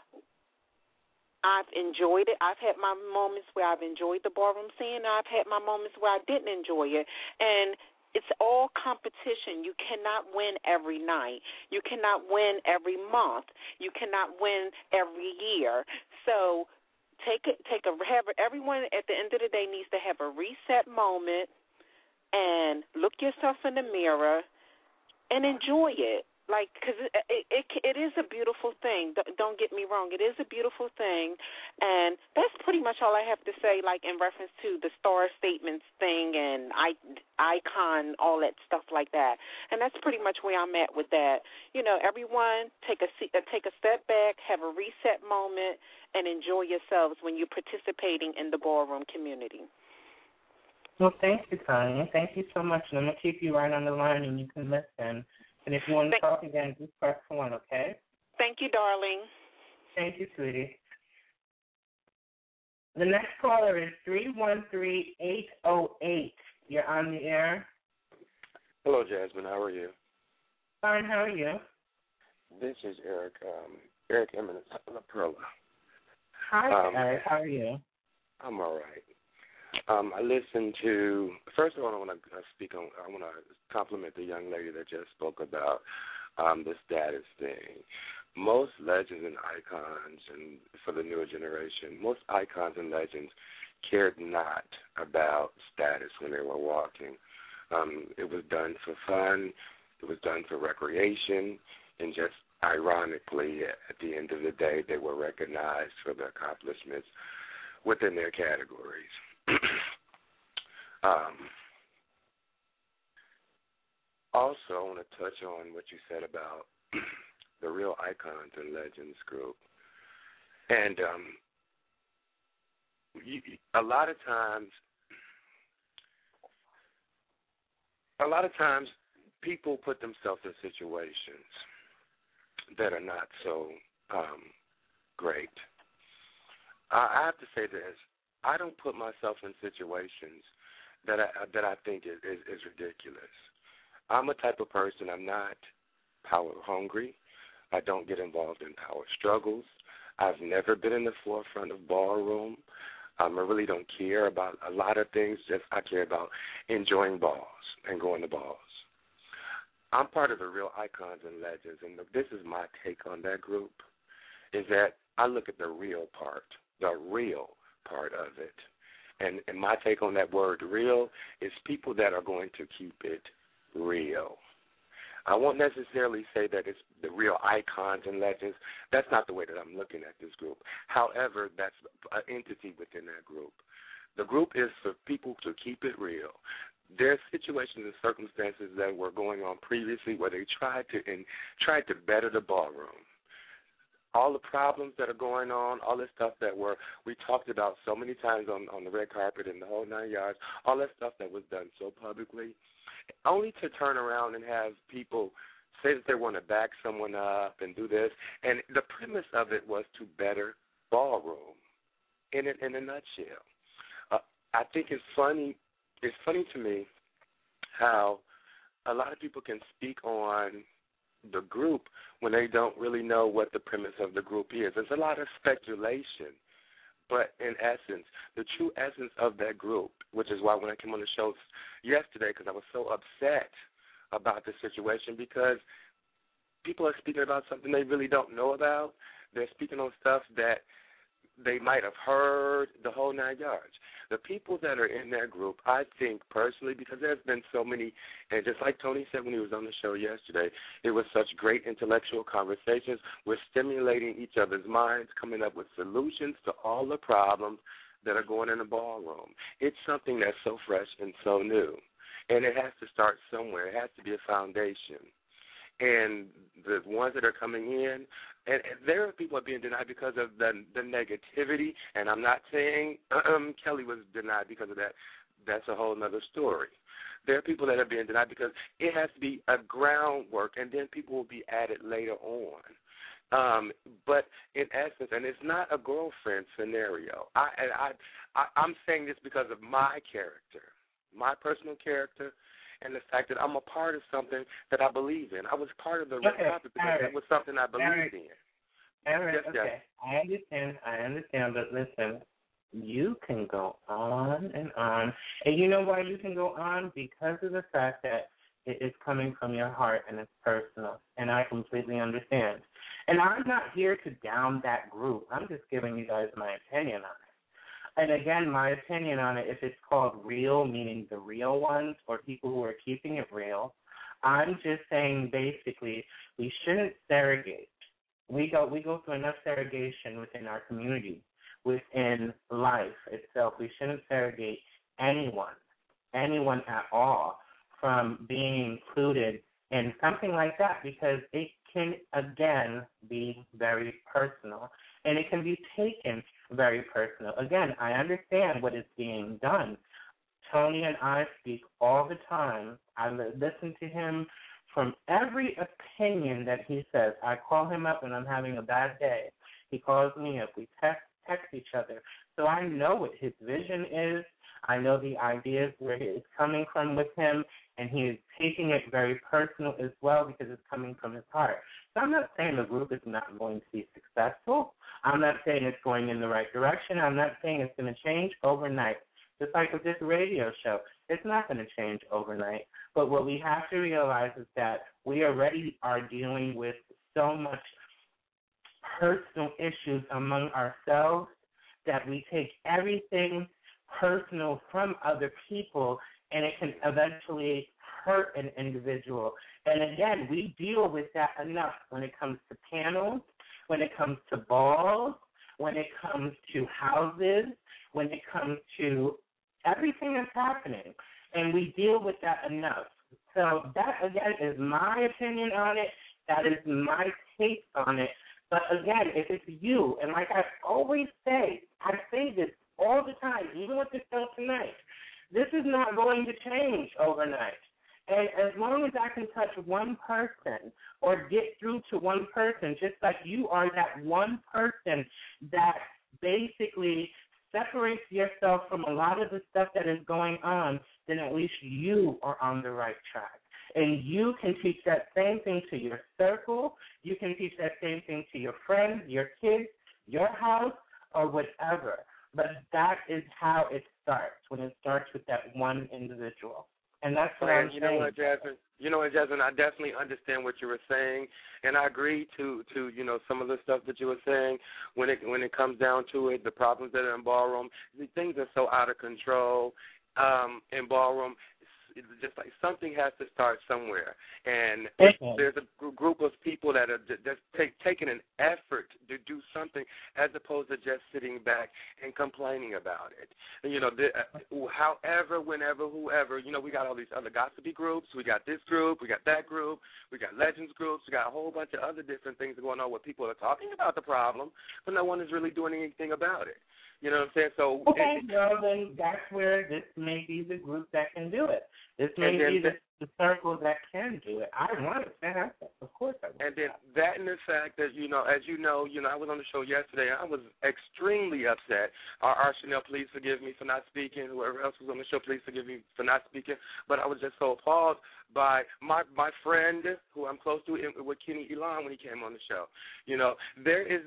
I've enjoyed it. I've had my moments where I've enjoyed the ballroom scene, and I've had my moments where I didn't enjoy it. And it's all competition. You cannot win every night. You cannot win every month. You cannot win every year. So everyone at the end of the day needs to have a reset moment and look yourself in the mirror and enjoy it. Because it is a beautiful thing. Don't get me wrong. It is a beautiful thing. And that's pretty much all I have to say, in reference to the star statements thing and icon, all that stuff like that. And that's pretty much where I'm at with that. Everyone take a step back, have a reset moment, and enjoy yourselves when you're participating in the ballroom community. Well, thank you, Tanya. Thank you so much. And I'm going to keep you right on the line, and you can listen. And if you want to talk again, just press 1, okay? Thank you, darling. Thank you, sweetie. The next caller is 313-808. You're on the air. Hello, Jasmine. How are you? Fine. How are you? This is Eric. Eric Eminence La Perla. Hi, Eric. How are you? I'm all right. I listened to. First of all, I want to compliment the young lady that just spoke about the status thing. Most legends and icons, and for the newer generation, most icons and legends cared not about status when they were walking. It was done for fun. It was done for recreation, and just ironically, at the end of the day, they were recognized for their accomplishments within their categories. Also, I want to touch on what you said about the Real Icons and Legends group. And a lot of times, people put themselves in situations that are not so great. I have to say this. I don't put myself in situations that I think is ridiculous. I'm a type of person, I'm not power hungry. I don't get involved in power struggles. I've never been in the forefront of ballroom. I really don't care about a lot of things. Just I care about enjoying balls and going to balls. I'm part of the Real Icons and Legends, and this is my take on that group, is that I look at the real part of it. And my take on that word real is people that are going to keep it real. I won't necessarily say that it's the Real Icons and Legends. That's not the way that I'm looking at this group. However, that's an entity within that group. The group is for people to keep it real. There are situations and circumstances that were going on previously where they tried to better the ballroom. All the problems that are going on, all the stuff that we talked about so many times on the red carpet and the whole 9 yards, all that stuff that was done so publicly, only to turn around and have people say that they want to back someone up and do this. And the premise of it was to better ballroom in a nutshell. I think it's funny to me how a lot of people can speak on the group when they don't really know what the premise of the group is. There's a lot of speculation. But in essence, the true essence of that group, which is why when I came on the show yesterday, because I was so upset about the situation, because people are speaking about something they really don't know about. They're speaking on stuff that they might have heard, the whole 9 yards. The people that are in that group, I think personally, because there's been so many, and just like Tony said when he was on the show yesterday, it was such great intellectual conversations. We're stimulating each other's minds, coming up with solutions to all the problems that are going in the ballroom. It's something that's so fresh and so new, and it has to start somewhere. It has to be a foundation. And the ones that are coming in, and there are people being denied because of the negativity, and I'm not saying Kelly was denied because of that. That's a whole other story. There are people that are being denied because it has to be a groundwork, and then people will be added later on. But in essence, and it's not a girlfriend scenario. I'm saying this because of my character, my personal character, and the fact that I'm a part of something that I believe in. I was part of the red carpet because that was something I believed in. Eric, okay. I understand, but listen, you can go on and on. And you know why you can go on? Because of the fact that it is coming from your heart and it's personal. And I completely understand. And I'm not here to down that group. I'm just giving you guys my opinion on it. And again, my opinion on it, if it's called real, meaning the real ones, or people who are keeping it real, I'm just saying basically we shouldn't surrogate. We go through enough surrogation within our community, within life itself. We shouldn't surrogate anyone at all, from being included in something like that, because it can, again, be very personal, and it can be taken very personal. Again, I understand what is being done. Tony and I speak all the time. I listen to him from every opinion that he says. I call him up when I'm having a bad day. He calls me up. We text each other. So I know what his vision is. I know the ideas where it's coming from with him, and he is taking it very personal as well because it's coming from his heart. So I'm not saying the group is not going to be successful. I'm not saying it's going in the right direction. I'm not saying it's going to change overnight. Just like with this radio show, it's not going to change overnight. But what we have to realize is that we already are dealing with so much personal issues among ourselves that we take everything personal from other people, and it can eventually hurt an individual. And again, we deal with that enough when it comes to panels, when it comes to balls, when it comes to houses, when it comes to everything that's happening. And we deal with that enough. So that, again, is my opinion on it. That is my take on it. But, again, if it's you, and like I always say, I say this all the time, even with the show tonight, this is not going to change overnight. And as long as I can touch one person or get through to one person, just like you are that one person that basically separates yourself from a lot of the stuff that is going on, then at least you are on the right track. And you can teach that same thing to your circle. You can teach that same thing to your friends, your kids, your house, or whatever. But that is how it starts, when it starts with that one individual. And that's what I'm saying. You know what, Jasmine, I definitely understand what you were saying, and I agree to some of the stuff that you were saying. When it comes down to it, the problems that are in ballroom, things are so out of control in ballroom. It's just like something has to start somewhere. And there's a group of people that are just taking an effort to do something as opposed to just sitting back and complaining about it. And, however, whenever, whoever, we got all these other gossipy groups. We got this group. We got that group. We got legends groups. We got a whole bunch of other different things going on where people are talking about the problem, but no one is really doing anything about it. You know what I'm saying? So then that's where this may be the group that can do it. This may be the circle that can do it. I want it to happen. Of course I want it. And then that and the fact that, as you know, I was on the show yesterday. I was extremely upset. Chanel, please forgive me for not speaking. Whoever else was on the show, please forgive me for not speaking. But I was just so appalled by my friend, who I'm close to, with Kenny Elan when he came on the show. There is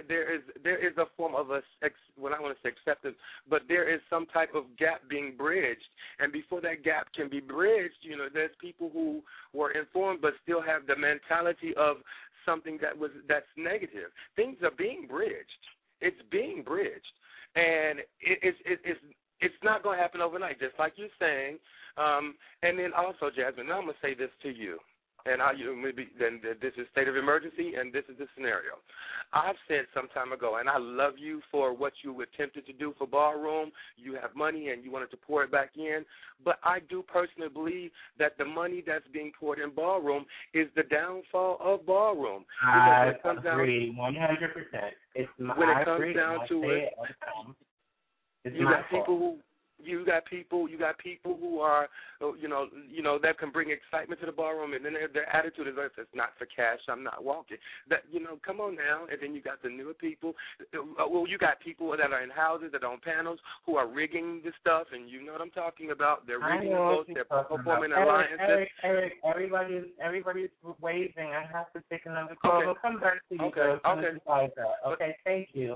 a form of when I want to say acceptance, but there is some type of gap being bridged. And before that gap can be bridged, there's people who were informed but still have the mentality of something that's negative. Things are being bridged. It's being bridged, and it's not going to happen overnight, just like you're saying. And then also, Jasmine, now I'm going to say this to you. And this is state of emergency, and this is the scenario. I've said some time ago, and I love you for what you attempted to do for ballroom. You have money, and you wanted to pour it back in. But I do personally believe that the money that's being poured in ballroom is the downfall of ballroom. I agree 100%. When it comes down to it, you got people who are, that can bring excitement to the ballroom, and then their attitude is, if it's not for cash, I'm not walking. That, come on now. And then you got the newer people. Well, you got people that are in houses, that are on panels, who are rigging the stuff, and you know what I'm talking about. They're rigging the votes. They're performing alliances. Eric, everybody's waving. I have to take another call. Okay. We'll come back to you. Okay, thank you.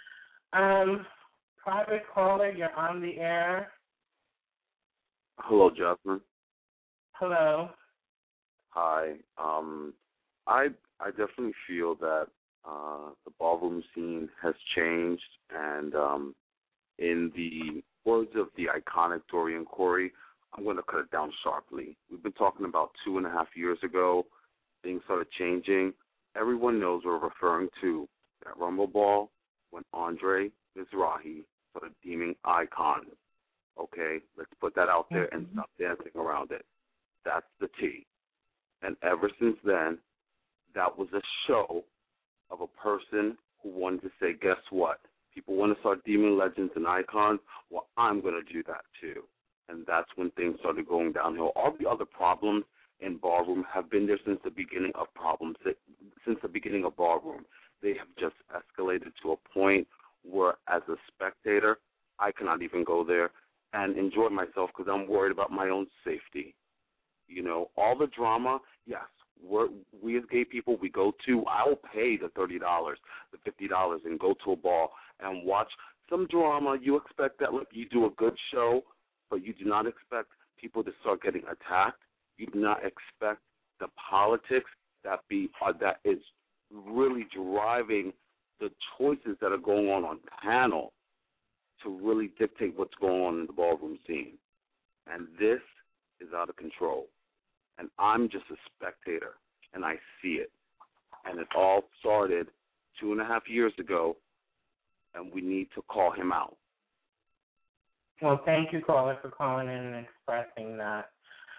Private caller, you're on the air. Hello, Jasmine. Hello. Hi. I definitely feel that the ballroom scene has changed, and in the words of the iconic Dorian Corey, I'm going to cut it down sharply. We've been talking about 2.5 years ago. Things started changing. Everyone knows we're referring to that Rumble Ball when Andre Mizrahi started deeming icons. Okay, let's put that out there and stop dancing around it. That's the T. And ever since then, that was a show of a person who wanted to say, guess what? People want to start deeming legends and icons. Well, I'm going to do that too. And that's when things started going downhill. All the other problems in ballroom have been there since the beginning of problems, since the beginning of ballroom. They have just escalated to a point where, as a spectator, I cannot even go there. and enjoy myself because I'm worried about my own safety. You know, all the drama, yes, we as gay people, we go to, I will pay the $30, the $50 and go to a ball and watch some drama. You expect that, look, you do a good show, but you do not expect people to start getting attacked. You do not expect the politics that is really driving the choices that are going on panel to really dictate what's going on in the ballroom scene. And this is out of control. And I'm just a spectator, and I see it. And it all started 2.5 years ago, and we need to call him out. Well, thank you, caller, for calling in and expressing that.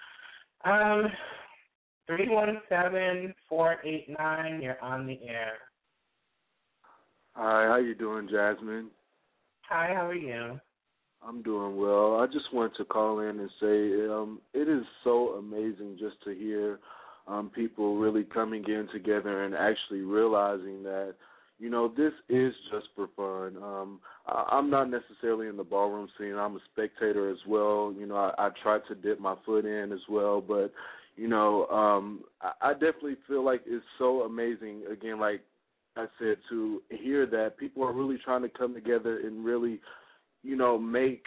317-489, you're on the air. Hi, how you doing, Jasmine? Hi, how are you? I'm doing well. I just wanted to call in and say it is so amazing just to hear people really coming in together and actually realizing that, you know, this is just for fun. I'm not necessarily in the ballroom scene. I'm a spectator as well. You know, I try to dip my foot in as well. But, you know, I definitely feel like it's so amazing, again, like I said, to hear that people are really trying to come together and really, you know, make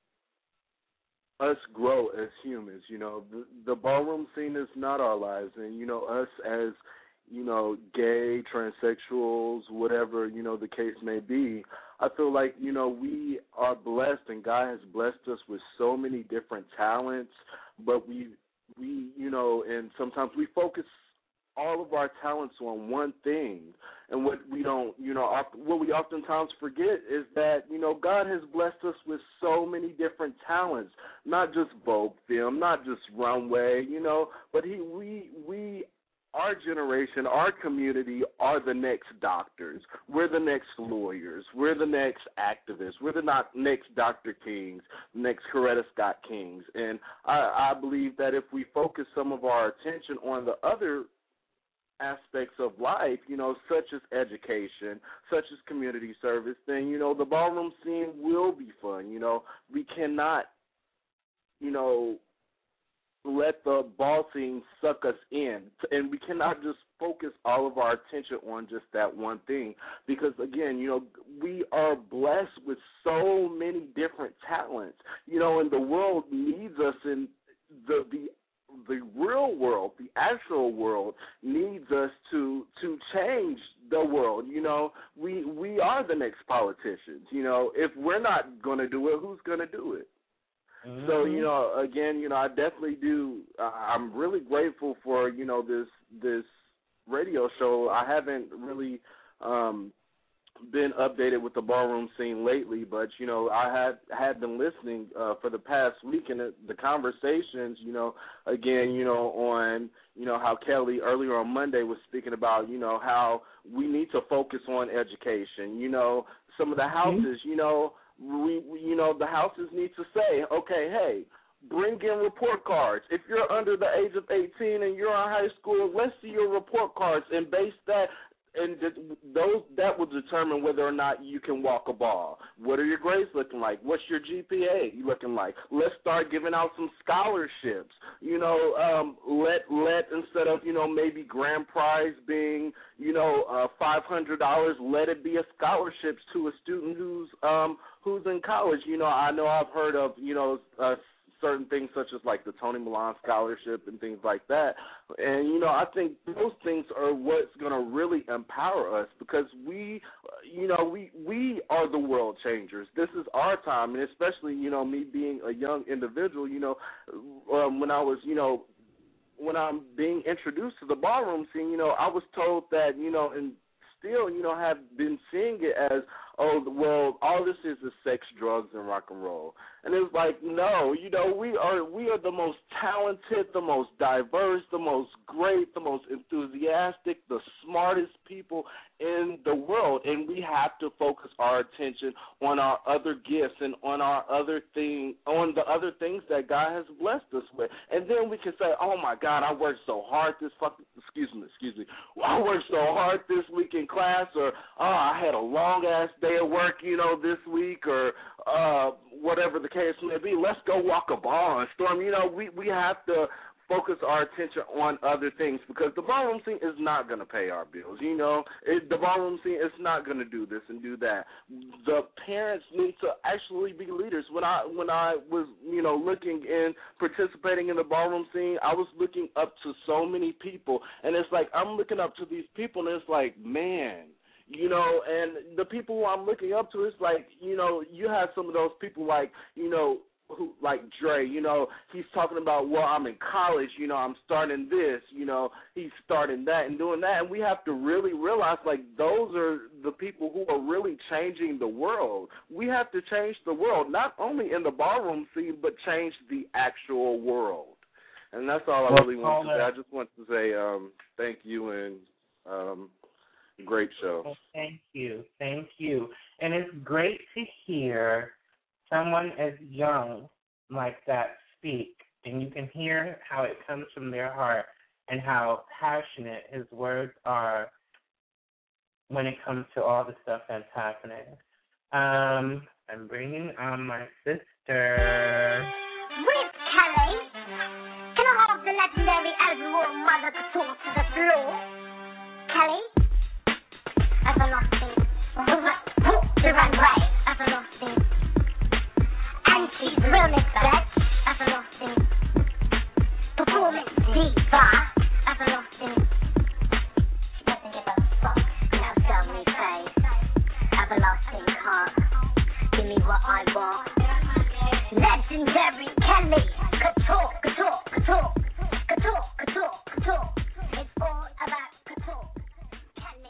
us grow as humans. You know, the ballroom scene is not our lives. And, you know, us as, you know, gay, transsexuals, whatever, you know, the case may be, I feel like, you know, we are blessed and God has blessed us with so many different talents, but we you know, and sometimes we focus all of our talents on one thing. And what we don't, you know, what we oftentimes forget is that, you know, God has blessed us with so many different talents, not just Vogue film, not just runway, you know, but we our generation, our community are the next doctors. We're the next lawyers. We're the next activists. We're the next Dr. Kings, next Coretta Scott Kings. And I believe that if we focus some of our attention on the other aspects of life, you know, such as education, such as community service, then, you know, the ballroom scene will be fun. You know, we cannot, you know, let the ball scene suck us in, and we cannot just focus all of our attention on just that one thing, because, again, you know, we are blessed with so many different talents, you know, and the world needs us, and the real world, the actual world, needs us to change the world. You know, we are the next politicians. You know, if we're not going to do it, who's going to do it? Mm-hmm. So, you know, again, you know, I definitely do. I'm really grateful for, you know, this radio show. I haven't really been updated with the ballroom scene lately, but, you know, I had been listening for the past week, and the conversations, you know, again, you know, on, you know, how Kelly earlier on Monday was speaking about, you know, how we need to focus on education. You know, some of the houses, you know, you know, the houses need to say, okay, hey, bring in report cards. If you're under the age of 18 and you're in high school, let's see your report cards, and base that, and that will determine whether or not you can walk a ball. What are your grades looking like? What's your GPA looking like? Let's start giving out some scholarships. You know, let instead of, you know, maybe grand prize being, you know, $500, let it be a scholarship to a student who's in college. You know, I know I've heard of, you know, certain things such as like the Tony Milan Scholarship and things like that. And, you know, I think those things are what's going to really empower us, because we, you know, we are the world changers. This is our time, and especially, you know, me being a young individual, you know, when I was, you know, when I'm being introduced to the ballroom scene, you know, I was told that, you know, and still, you know, have been seeing it as, oh, well, all this is sex, drugs, and rock and roll. And it's like, no, you know, we are the most talented, the most diverse, the most great, the most enthusiastic, the smartest people in the world, and we have to focus our attention on our other gifts and on the other things that God has blessed us with. And then we can say, oh my God, I worked so hard I worked so hard this week in class, or, oh, I had a long ass day stay at work, this week or whatever the case may be. Let's go walk a ball and storm. We have to focus our attention on other things because the ballroom scene is not going to pay our bills. The ballroom scene is not going to do this and do that. The parents need to actually be leaders. When I was, looking and participating in the ballroom scene, I was looking up to so many people, and it's like I'm looking up to these people, and it's like, man, and the people who I'm looking up to, it's like, you have some of those people like, who like Dre, he's talking about, well, I'm in college, I'm starting this, he's starting that and doing that, and we have to really realize, like, those are the people who are really changing the world. We have to change the world, not only in the ballroom scene, but change the actual world. And that's all I really want to say. I just want to say thank you and great show. Well, thank you. And it's great to hear someone as young like that speak, and you can hear how it comes from their heart and how passionate his words are when it comes to all the stuff that's happening. I'm bringing on my sister. With Kelly, can I have the legendary Everyone Mother Couture to the floor? Kelly, everlasting, the runway, everlasting. And she's real next everlasting. Performance diva, everlasting. She doesn't give a fuck, no dummy face. Everlasting heart, give me what I want. Legendary Kelly, couture. It's all about couture. Kelly.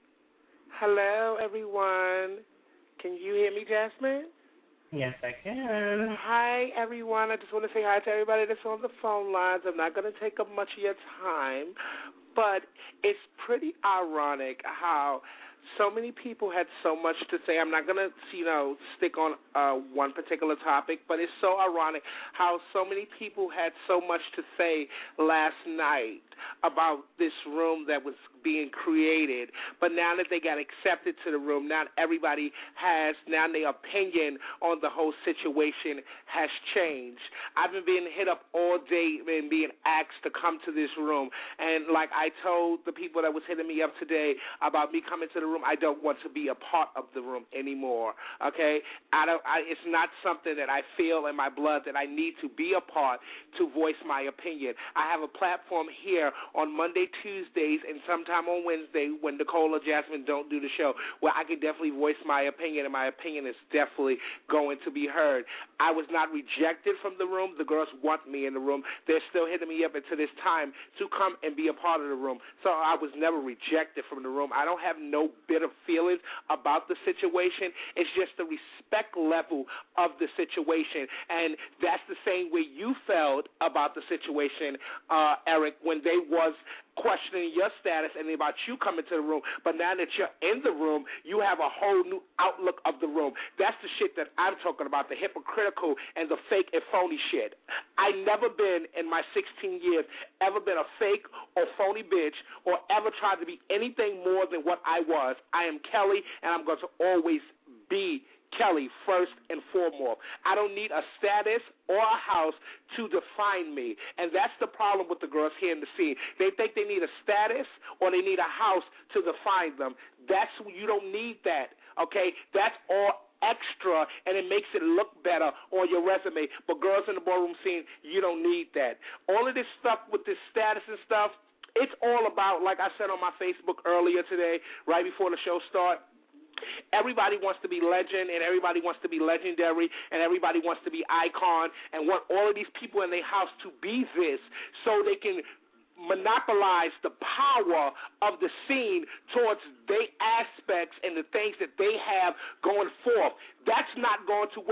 Hello, everyone. Can you hear me, Jasmine? Yes, I can. Hi, everyone. I just want to say hi to everybody that's on the phone lines. I'm not going to take up much of your time, but it's pretty ironic how so many people had so much to say. I'm not going to, stick on one particular topic, but it's so ironic how so many people had so much to say last night about this room that was being created. But now that they got accepted to the room, now everybody has, now their opinion on the whole situation has changed. I've been being hit up all day and being asked to come to this room. And like I told the people that was hitting me up today about me coming to the room, I don't want to be a part of the room anymore, okay? It's not something that I feel in my blood that I need to be a part to voice my opinion. I have a platform here on Monday, Tuesdays, and sometime on Wednesday when Nicole or Jasmine don't do the show, where I can definitely voice my opinion, and my opinion is definitely going to be heard. I was not rejected from the room. The girls want me in the room. They're still hitting me up until this time to come and be a part of the room. So I was never rejected from the room. I don't have no bitter feelings about the situation. It's just the respect level of the situation, and that's the same way you felt about the situation, Eric, when they was questioning your status and about you coming to the room. But now that you're in the room, you have a whole new outlook of the room. That's the shit that I'm talking about, the hypocritical and the fake and phony shit. I never been, in my 16 years, ever been a fake or phony bitch or ever tried to be anything more than what I was. I am Kelly, and I'm going to always be Kelly first and foremost. I don't need a status or a house to define me, and that's the problem with the girls here in the scene. They think they need a status or they need a house to define them. You don't need that, okay? That's all extra, and it makes it look better on your resume. But girls in the ballroom scene, you don't need that. All of this stuff with this status and stuff, it's all about, like I said on my Facebook earlier today, right before the show started, everybody wants to be legend, and everybody wants to be legendary, and everybody wants to be icon, and want all of these people in their house to be this so they can monopolize the power of the scene towards their aspects and the things that they have going forth. That's not going to work.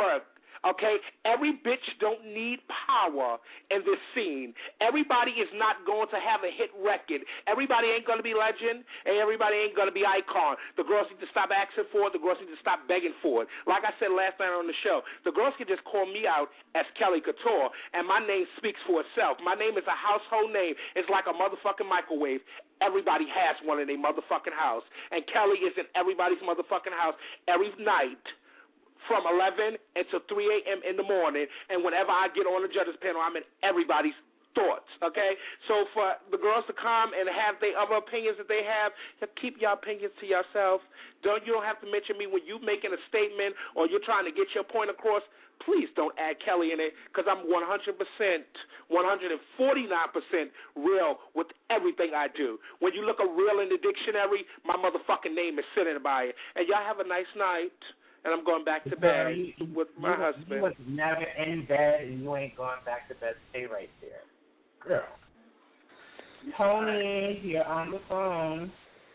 Okay, every bitch don't need power in this scene. Everybody is not going to have a hit record. Everybody ain't going to be legend, and everybody ain't going to be icon. The girls need to stop asking for it. The girls need to stop begging for it. Like I said last night on the show, the girls can just call me out as Kelly Couture, and my name speaks for itself. My name is a household name. It's like a motherfucking microwave. Everybody has one in their motherfucking house, and Kelly is in everybody's motherfucking house every night, from 11 until 3 a.m. in the morning, and whenever I get on the judges panel, I'm in everybody's thoughts, okay? So for the girls to come and have their other opinions that they have, keep your opinions to yourself. You don't have to mention me when you making a statement or you're trying to get your point across. Please don't add Kelly in it, because I'm 100%, 149% real with everything I do. When you look at real in the dictionary, my motherfucking name is sitting by it. And y'all have a nice night. And I'm going back to bed with my husband. You was never in bed, and you ain't going back to bed. Stay right there. Girl. Tony, you're on the phone.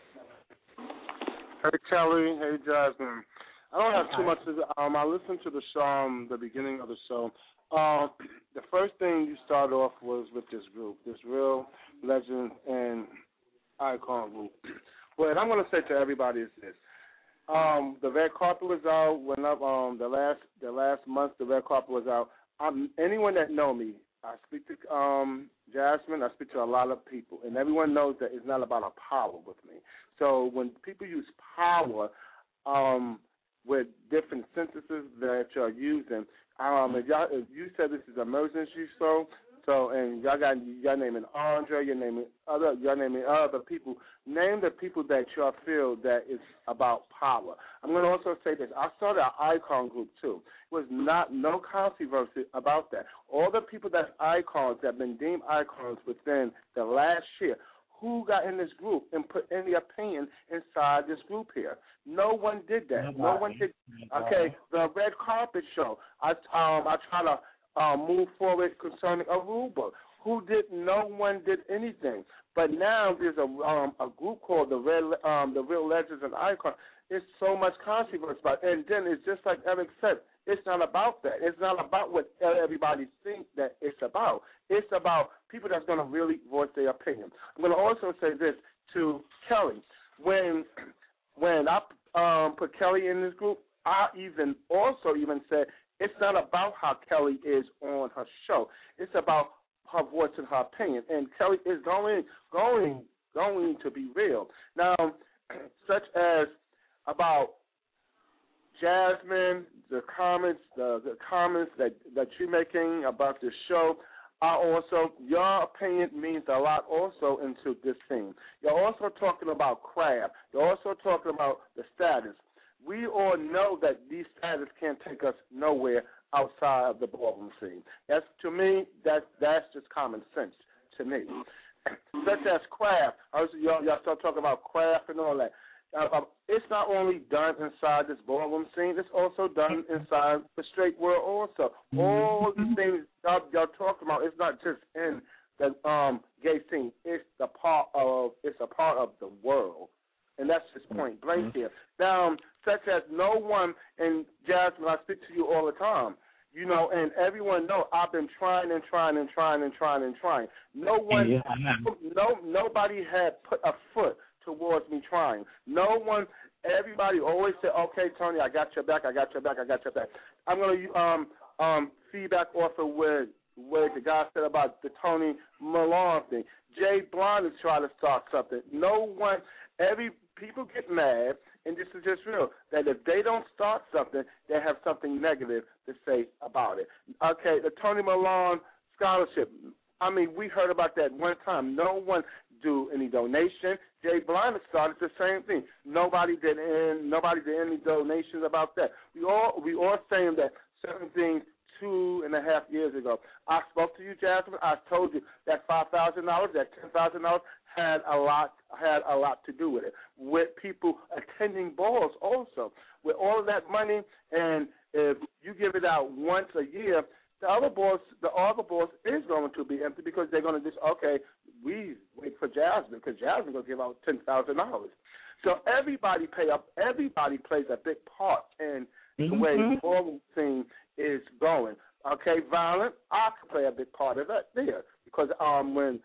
Hey, Kelly. Hey, Jasmine. I don't have too much to I listened to the show, the beginning of the show. The first thing you start off was with this group, this real legend and icon group. What I'm going to say to everybody is this. The red carpet was out when the last month the red carpet was out. Anyone that know me, I speak to Jasmine, I speak to a lot of people, and everyone knows that it's not about a power with me. So when people use power with different sentences that you're using, if you said this is an emergency show, and y'all naming Andre, you're naming other people. Name the people that y'all feel that is about power. I'm going to also say this. I started an icon group too. It was no controversy about that. All the people that's icons that have been deemed icons within the last year, who got in this group and put any opinion inside this group here? No one did that. No one did. Okay, the red carpet show. I try to move forward concerning Aruba. No one did anything. But now there's a group called the Real Legends and Icons. There's so much controversy about it. And then it's just like Eric said, it's not about that. It's not about what everybody thinks that it's about. It's about people that's going to really voice their opinion. I'm going to also say this to Kelly. When I put Kelly in this group, I even said, it's not about how Kelly is on her show. It's about her voice and her opinion. And Kelly is going to be real. Now, such as about Jasmine, the comments that you're making about the show, your opinion means a lot also into this thing. You're also talking about craft. You're also talking about the status. We all know that these status can't take us nowhere outside of the ballroom scene. To me, that's just common sense to me. Such as craft. Y'all start talking about craft and all that. It's not only done inside this ballroom scene, it's also done inside the straight world also. All the things y'all talking about, it's not just in the gay scene. It's a part of the world. And that's just point blank here. Now, such as no one, and Jasmine, I speak to you all the time, and everyone knows I've been trying. No one, nobody had put a foot towards me trying. No one, everybody always said, okay, Tony, I got your back. I'm going to feedback off of what the guy said about the Tony Malone thing. Jay Blonde is trying to start something. People get mad, and this is just real, that if they don't start something, they have something negative to say about it. Okay, the Tony Malone scholarship, we heard about that one time. No one do any donation. Jay Blind started the same thing. Nobody did any donations about that. We all saying that certain things 2.5 years ago. I spoke to you, Jasmine. I told you that $5,000, that $10,000 had a lot to do with it. With people attending balls also. With all of that money, and if you give it out once a year, the other balls is going to be empty because they're going to just, we wait for Jasmine because Jasmine going to give out $10,000. So everybody pay up. Everybody plays a big part in the way the ballroom scene is going. Okay, Violent, I can play a big part of that there because in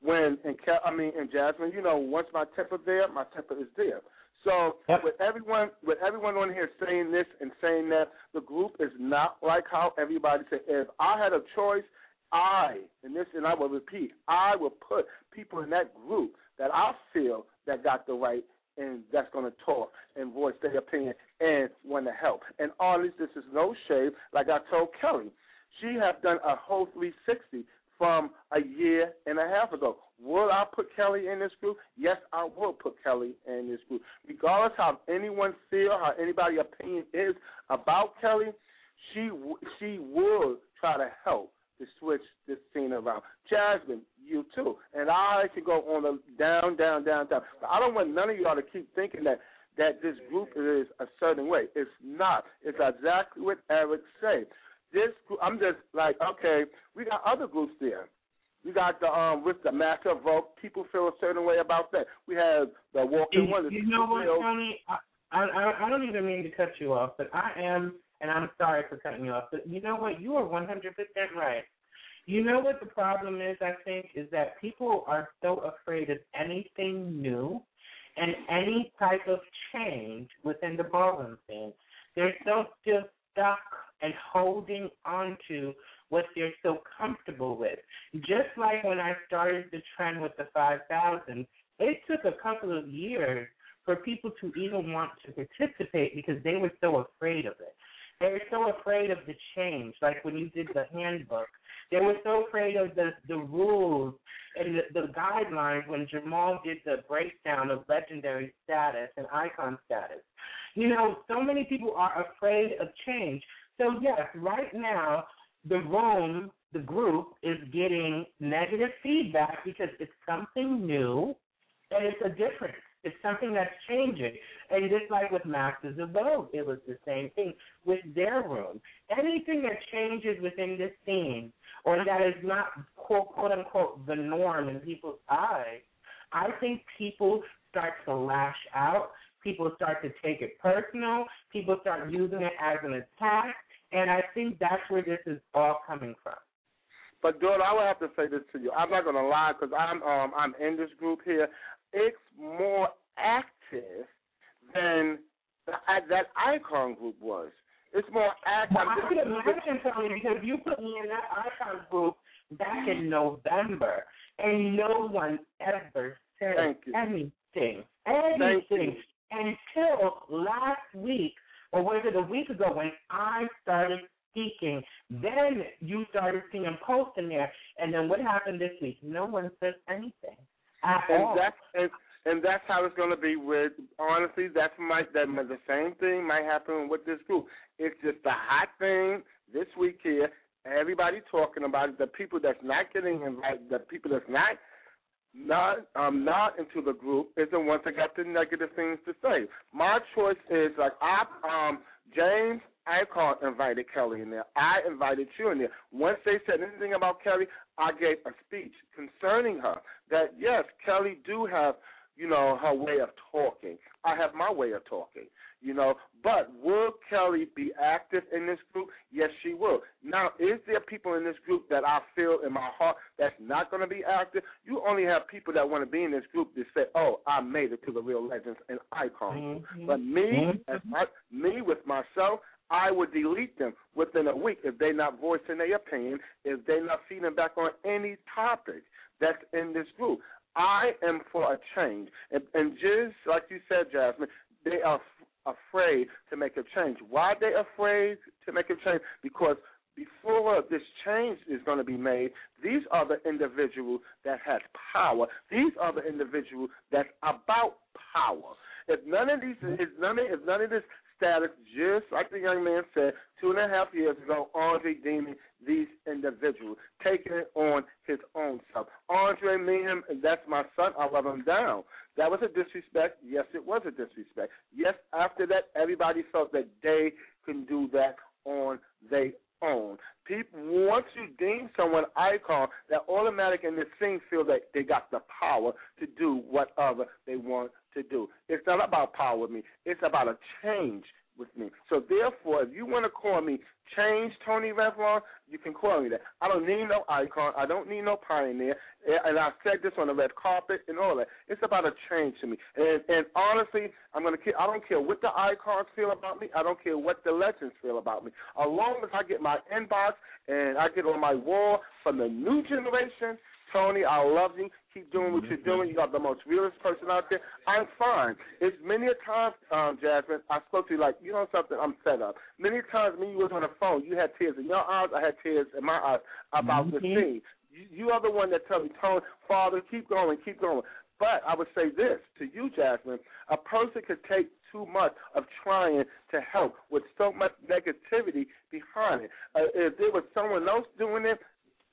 Jasmine, once my temper there, my temper is there. So with everyone on here saying this and saying that, the group is not like how everybody said. If I had a choice, I will repeat, I will put people in that group that I feel that got the right and that's going to talk and voice their opinion and want to help. And artists, this is no shade. Like I told Kelly, she has done a whole 360 from a year and a half ago. Will I put Kelly in this group? Yes, I will put Kelly in this group. Regardless how anyone feel, how anybody's opinion is about Kelly, she will try to help to switch this scene around. Jasmine, you too. And I could go on the down. But I don't want none of y'all to keep thinking that this group is a certain way. It's not. It's exactly what Eric said. This group, I'm just like, okay, we got other groups there. We got the with the Master Vote. People feel a certain way about that. We have the Walking Wonders. You know what, Tony? I don't even mean to cut you off, but I am, and I'm sorry for cutting you off, but you know what? You are 100% right. You know what the problem is, I think, is that people are so afraid of anything new and any type of change within the ballroom scene. They're so still stuck and holding on to what they're so comfortable with. Just like when I started the trend with the 5,000, it took a couple of years for people to even want to participate because they were so afraid of it. They were so afraid of the change, like when you did the handbook. They were so afraid of the rules and the guidelines when Jamal did the breakdown of legendary status and icon status. So many people are afraid of change. So, yes, right now, the group is getting negative feedback because it's something new and it's a difference. It's something that's changing. And just like with Masters of Vogue, it was the same thing with their room. Anything that changes within this scene or that is not, quote, unquote, the norm in people's eyes, I think people start to lash out. People start to take it personal. People start using it as an attack. And I think that's where this is all coming from. But, Dawn, I would have to say this to you. I'm not going to lie because I'm in this group here. It's more active than that icon group was. It's more active. Well, I could imagine, Tony, because you put me in that icon group back in November, and no one ever said anything until last week, or was it a week ago when I started speaking. Then you started seeing posts in there, and then what happened this week? No one says anything at all. And that's how it's going to be with, honestly, the same thing might happen with this group. It's just a hot thing this week here. Everybody talking about it. The people that's not getting invited, the people that's not into the group is the ones that got the negative things to say. My choice is, like, James Icon invited Kelly in there. I invited you in there. Once they said anything about Kelly, I gave a speech concerning her that, yes, Kelly do have, her way of talking. I have my way of talking, But will Kelly be active in this group? Yes, she will. Now, is there people in this group that I feel in my heart that's not going to be active? You only have people that want to be in this group that say, oh, I made it to the Real Legends and Icons. Mm-hmm. But me with myself, I would delete them within a week if they're not voicing their opinion, if they're not feeding back on any topic that's in this group. I am for a change. And just like you said, Jasmine, they are afraid to make a change. Why are they afraid to make a change? Because before this change is going to be made, these are the individuals that has power. These are the individuals that's about power. If none of this status, just like the young man said 2.5 years ago, Andre deeming these individuals, taking it on his own self. Andre, me, him, and that's my son. I love him down. That was a disrespect. Yes, it was a disrespect. Yes, after that, everybody felt that they can do that on their own. People, once you deem someone icon, that automatic in this scene feel that they got the power to do whatever they want to do. It's not about power with me. It's about a change with me. So therefore, if you want to call me change, Tony Revlon, you can call me that. I don't need no icon. I don't need no pioneer. And I said this on the red carpet and all that. It's about a change to me. And honestly, I don't care what the icons feel about me. I don't care what the legends feel about me. As long as I get my inbox and I get on my wall from the new generation, Tony, I love you. Keep doing what you're doing. You are the most realest person out there. I'm fine. It's many a time, Jasmine, I spoke to you like, you know something, I'm fed up. Many times when you was on the phone, you had tears in your eyes, I had tears in my eyes about the scene. You are the one that told me, Tony, Father, keep going, keep going. But I would say this to you, Jasmine, a person could take too much of trying to help with so much negativity behind it. If there was someone else doing it,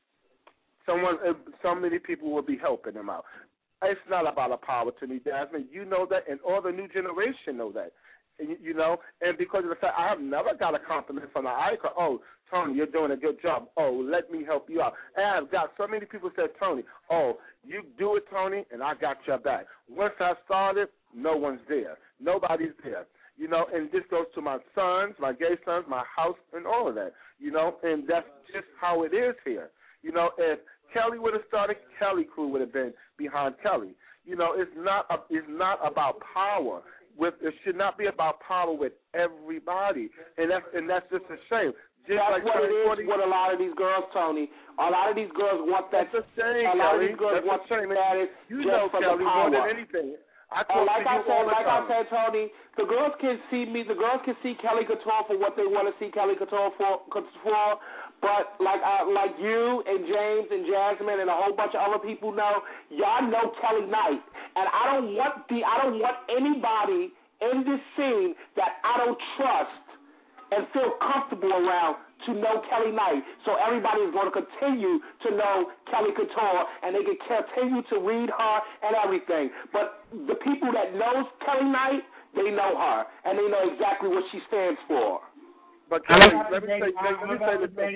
so many people will be helping them out. It's not about a power to me, Jasmine. You know that, and all the new generation know that. You know, and because of the fact I have never got a compliment from the icon. Oh, Tony, you're doing a good job. Oh, let me help you out. And I've got so many people said, Tony, oh, you do it, Tony, and I got your back. Once I started, no one's there. Nobody's there. You know, and this goes to my sons, my gay sons, my house, and all of that. You know, and that's just how it is here. You know, if Kelly would have started, Kelly crew would have been behind Kelly. You know, it's not about power. It should not be about power with everybody, and that's just a shame. Just that's like what it is with a lot of these girls, Tony. A lot of these girls want that. That's a shame, a lot Kelly. of these girls want status you just know, for Kelly, the power. more than anything. Like I said, Tony, the girls can see me. The girls can see Kelly Couture for what they want to see Kelly Couture for. But like you and James and Jasmine and a whole bunch of other people know, y'all know Kelly Knight, and I don't want anybody in this scene that I don't trust and feel comfortable around to know Kelly Knight. So everybody is going to continue to know Kelly Couture, and they can continue to read her and everything. But the people that knows Kelly Knight, they know her, and they know exactly what she stands for. But Kelly, let me say one thing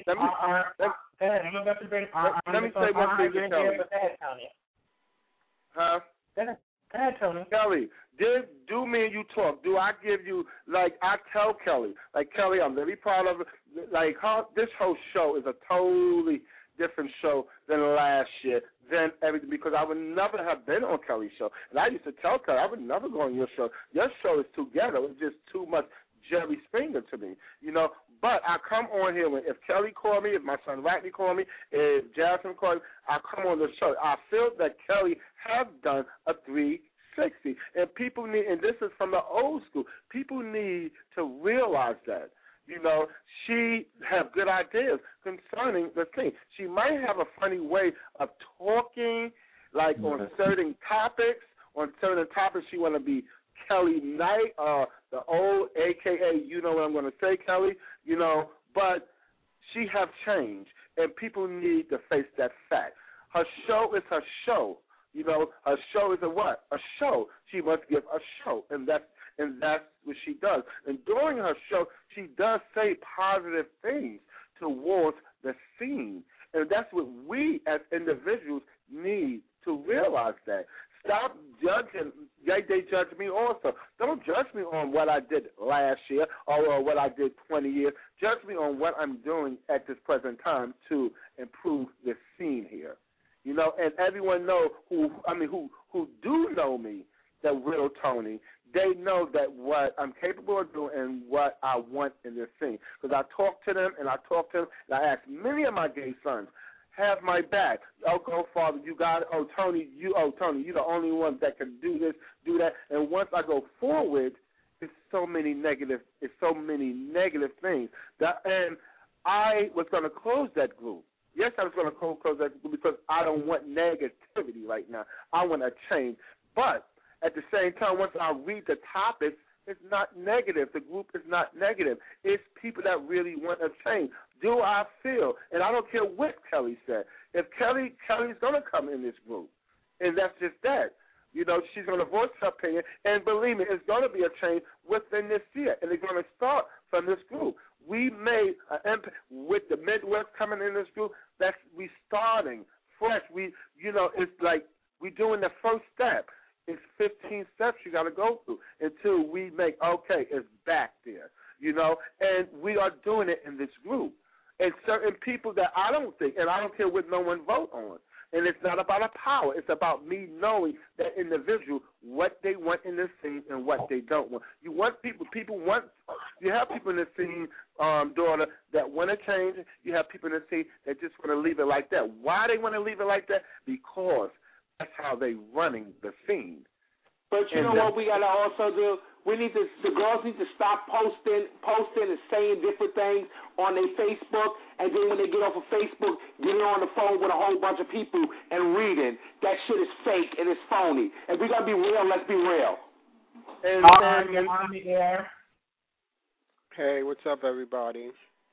to Kelly. Huh? Go ahead, Tony. Kelly, do me and you talk? Do I give you, like, I tell Kelly, like, Kelly, I'm very proud of it. Like, this whole show is a totally different show than last year, than everything, because I would never have been on Kelly's show. And I used to tell Kelly, I would never go on your show. Your show is too ghetto. It's just too much Jerry Springer to me, you know. But I come on here if Kelly called me, if my son Rodney called me, if Jasmine called me, I come on the show. I feel that Kelly have done a 360, and people need, and this is from the old school, people need to realize that. You know, she have good ideas concerning the thing. She might have a funny way of talking, like on certain topics. On certain topics, she want to be Kelly Knight, the old, a.k.a., you know what I'm going to say, Kelly, you know, but she have changed, and people need to face that fact. Her show is her show. You know, her show is a what? A show. She must give a show, and that's what she does. And during her show, she does say positive things towards the scene, and that's what we as individuals need to realize that. Stop judging. They judge me also. Don't judge me on what I did last year or what I did 20 years. Judge me on what I'm doing at this present time to improve the scene here. You know, and everyone who do know me, the real Tony, they know that what I'm capable of doing and what I want in this scene. Because I talk to them and I ask many of my gay sons, have my back. Oh, go, Father, you got it. Tony, you're the only one that can do this, do that. And once I go forward, it's so many negative things. And I was going to close that group. Yes, I was going to close that group because I don't want negativity right now. I want to change. But at the same time, once I read the topics, it's not negative. The group is not negative. It's people that really want to change. Do I feel, and I don't care what Kelly said, if Kelly's going to come in this group, and that's just that. You know, she's going to voice her opinion, and believe me, it's going to be a change within this year, and it's going to start from this group. We made an impact with the Midwest coming in this group. We starting fresh. It's like we're doing the first step. It's 15 steps you got to go through until we make, okay, it's back there. you know, and we are doing it in this group. And certain people that I don't think, and I don't care what no one vote on. And it's not about a power. It's about me knowing that individual, what they want in the scene and what they don't want. You want people want, you have people in the scene, daughter, that want to change. You have people in the scene that just want to leave it like that. Why they want to leave it like that? Because that's how they running the scene. But you know what we got to also do? The girls need to stop posting and saying different things on their Facebook, and then when they get off of Facebook, getting on the phone with a whole bunch of people and reading. That shit is fake and it's phony. If we got to be real, let's be real. Hey, what's up, everybody?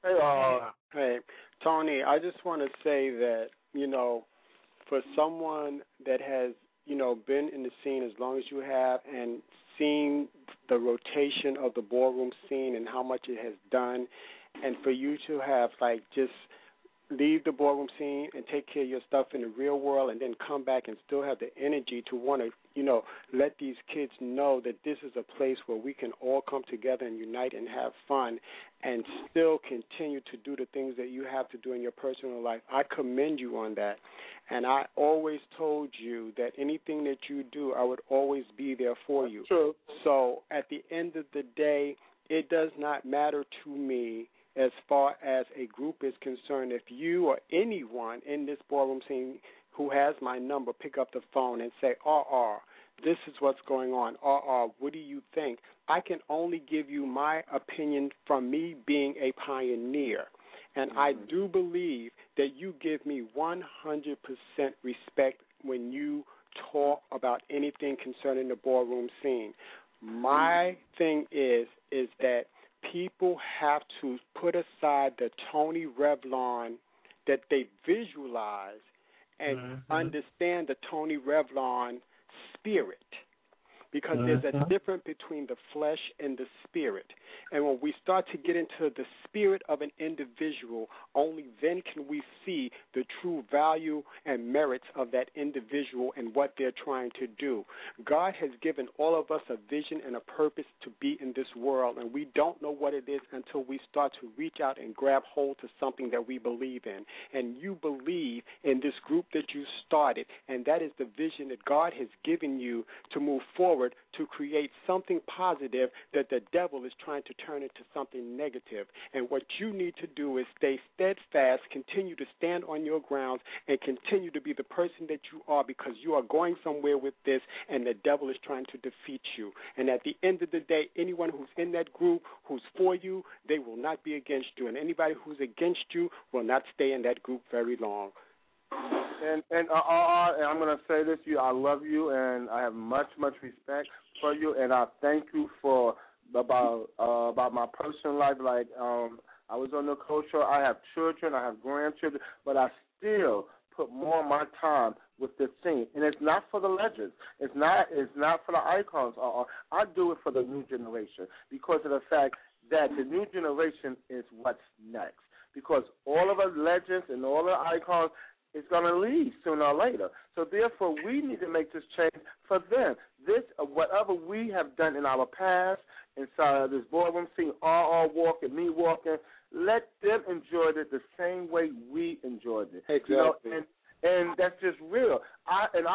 Hey, Tony, I just want to say that, you know, for someone that has, you know, been in the scene as long as you have and seen the rotation of the ballroom scene and how much it has done, and for you to have, like, just leave the ballroom scene and take care of your stuff in the real world and then come back and still have the energy to want to, you know, let these kids know that this is a place where we can all come together and unite and have fun and still continue to do the things that you have to do in your personal life. I commend you on that. And I always told you that anything that you do, I would always be there for you. True. So at the end of the day, it does not matter to me as far as a group is concerned. If you or anyone in this ballroom scene who has my number, pick up the phone and say, this is what's going on. What do you think? I can only give you my opinion from me being a pioneer. And I do believe that you give me 100% respect when you talk about anything concerning the ballroom scene. My thing is that people have to put aside the Tony Revlon that they visualize and understand the Tony Revlon spirit, because there's a difference between the flesh and the spirit. And when we start to get into the spirit of an individual, only then can we see the true value and merits of that individual and what they're trying to do. God has given all of us a vision and a purpose to be in this world, and we don't know what it is until we start to reach out and grab hold to something that we believe in. And you believe in this group that you started, and that is the vision that God has given you to move forward to create something positive that the devil is trying to turn into something negative. And what you need to do is stay steadfast, continue to stand on your grounds, and continue to be the person that you are, because you are going somewhere with this, and the devil is trying to defeat you. And at the end of the day, anyone who's in that group who's for you, they will not be against you. And anybody who's against you will not stay in that group very long. And I'm going to say this to you. I love you, and I have much respect for you, and I thank you for about my personal life. Like, I was on the coach show. I have children. I have grandchildren, but I still put more of my time with this scene. And it's not for the legends. It's not for the icons. I do it for the new generation, because of the fact that the new generation is what's next. Because all of the legends and all the icons is going to leave sooner or later. So therefore, we need to make this change for them. This, whatever we have done in our past, inside of this ballroom scene, all walking, me walking, let them enjoy it the same way we enjoyed it. Exactly. You know, and that's just real. I'm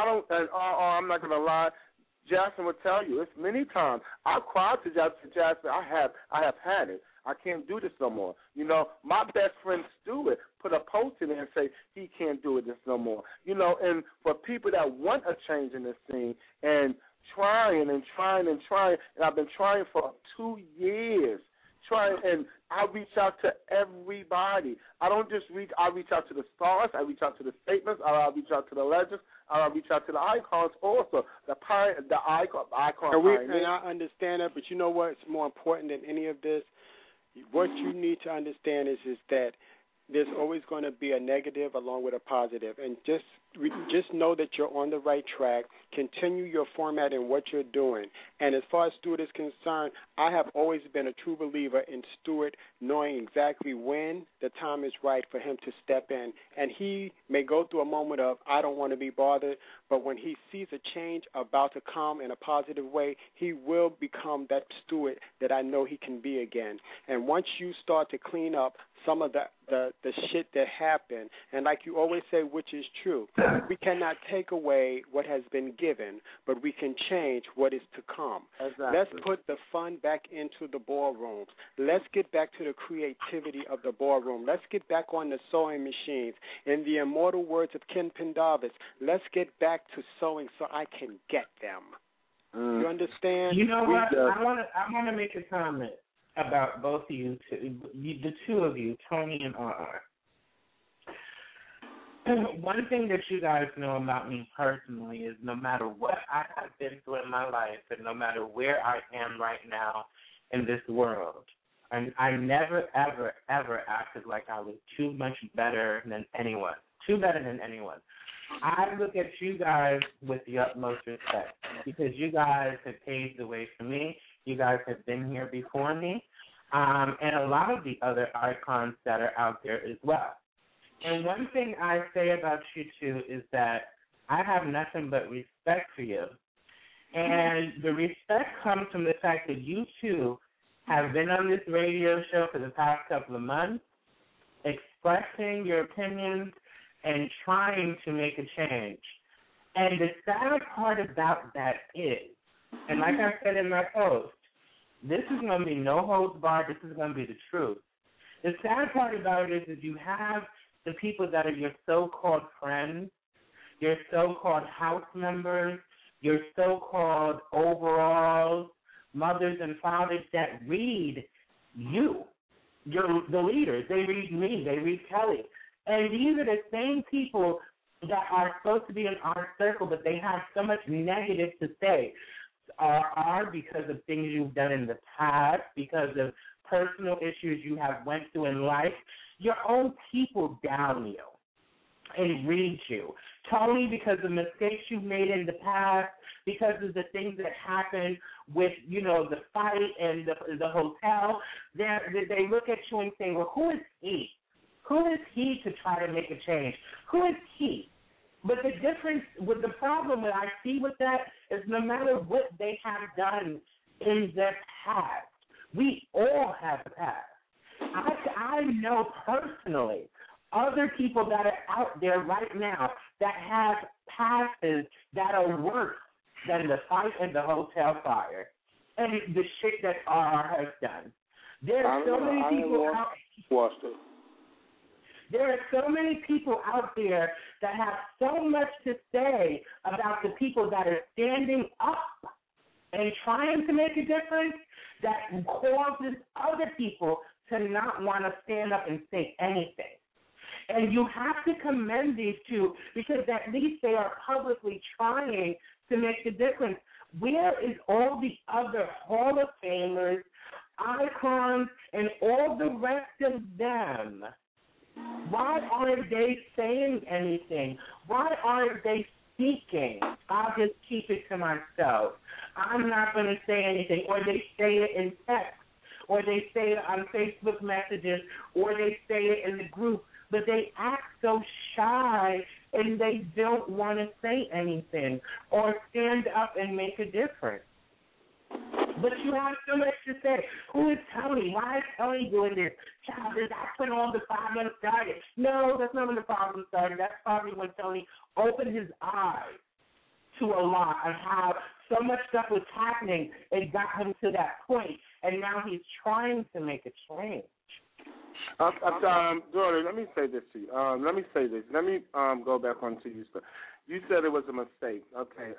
not going to lie. Jackson will tell you, it's many times I cried to Jackson. I have had it. I can't do this no more. You know, my best friend Stuart put a post in there and say he can't do this no more. You know, and for people that want a change in this scene and trying, and I've been trying for 2 years, and I reach out to everybody. I don't just I reach out to the stars, I reach out to the statements, I reach out to the legends, I reach out to the icons also, the icon. And I understand that, but you know what's more important than any of this? What you need to understand is that there's always going to be a negative along with a positive. And just know that you're on the right track. Continue your format in what you're doing. And as far as Stuart is concerned, I have always been a true believer in Stuart knowing exactly when the time is right for him to step in. And he may go through a moment of, I don't want to be bothered, but when he sees a change about to come in a positive way, he will become that Stuart that I know he can be again. And once you start to clean up some of the shit that happened, and like you always say, which is true, we cannot take away what has been given, but we can change what is to come. Exactly. Let's put the fun back into the ballrooms. Let's get back to the creativity of the ballroom. Let's get back on the sewing machines. In the immortal words of Ken Pendarvis, let's get back to sewing so I can get them. You understand? You know what? I want to make a comment about both of you, the two of you, Tony and R. One thing that you guys know about me personally is no matter what I have been through in my life and no matter where I am right now in this world, I never, ever, ever acted like I was too much better than anyone, I look at you guys with the utmost respect because you guys have paved the way for me. You guys have been here before me, and a lot of the other icons that are out there as well. And one thing I say about you two is that I have nothing but respect for you. And the respect comes from the fact that you two have been on this radio show for the past couple of months, expressing your opinions and trying to make a change. And the sad part about that is, and like I said in my post, this is going to be no holds barred. This is going to be the truth. The sad part about it is you have the people that are your so-called friends, your so-called house members, your so-called overalls, mothers and fathers that read you, the leaders. They read me. They read Kelly. And these are the same people that are supposed to be in our circle, but they have so much negative to say. Are because of things you've done in the past, because of personal issues you have went through in life. Your own people down you and read you. Tony, because of mistakes you've made in the past, because of the things that happened with, the fight and the hotel, they look at you and say, well, who is he? Who is he to try to make a change? Who is he? But the difference with the problem that I see with that is no matter what they have done in their past, we all have a past. I know personally other people that are out there right now that have pasts that are worse than the fight and the hotel fire and the shit that R has done. There are so many people out there. There are so many people out there that have so much to say about the people that are standing up and trying to make a difference that causes other people to not want to stand up and say anything. And you have to commend these two because at least they are publicly trying to make a difference. Where is all the other Hall of Famers, icons, and all the rest of them? Why aren't they saying anything? Why aren't they speaking? I'll just keep it to myself. I'm not going to say anything. Or they say it in text. Or they say it on Facebook messages. Or they say it in the group. But they act so shy and they don't want to say anything or stand up and make a difference. But you have so much to say. Who is Tony? Why is Tony doing this? Child, that's when all the problems started. No, that's not when the problem started. That's probably when Tony opened his eyes to a lot and how so much stuff was happening and got him to that point. And now he's trying to make a change. Jordan, let me say this to you. Let me go back onto you. You said it was a mistake. Okay.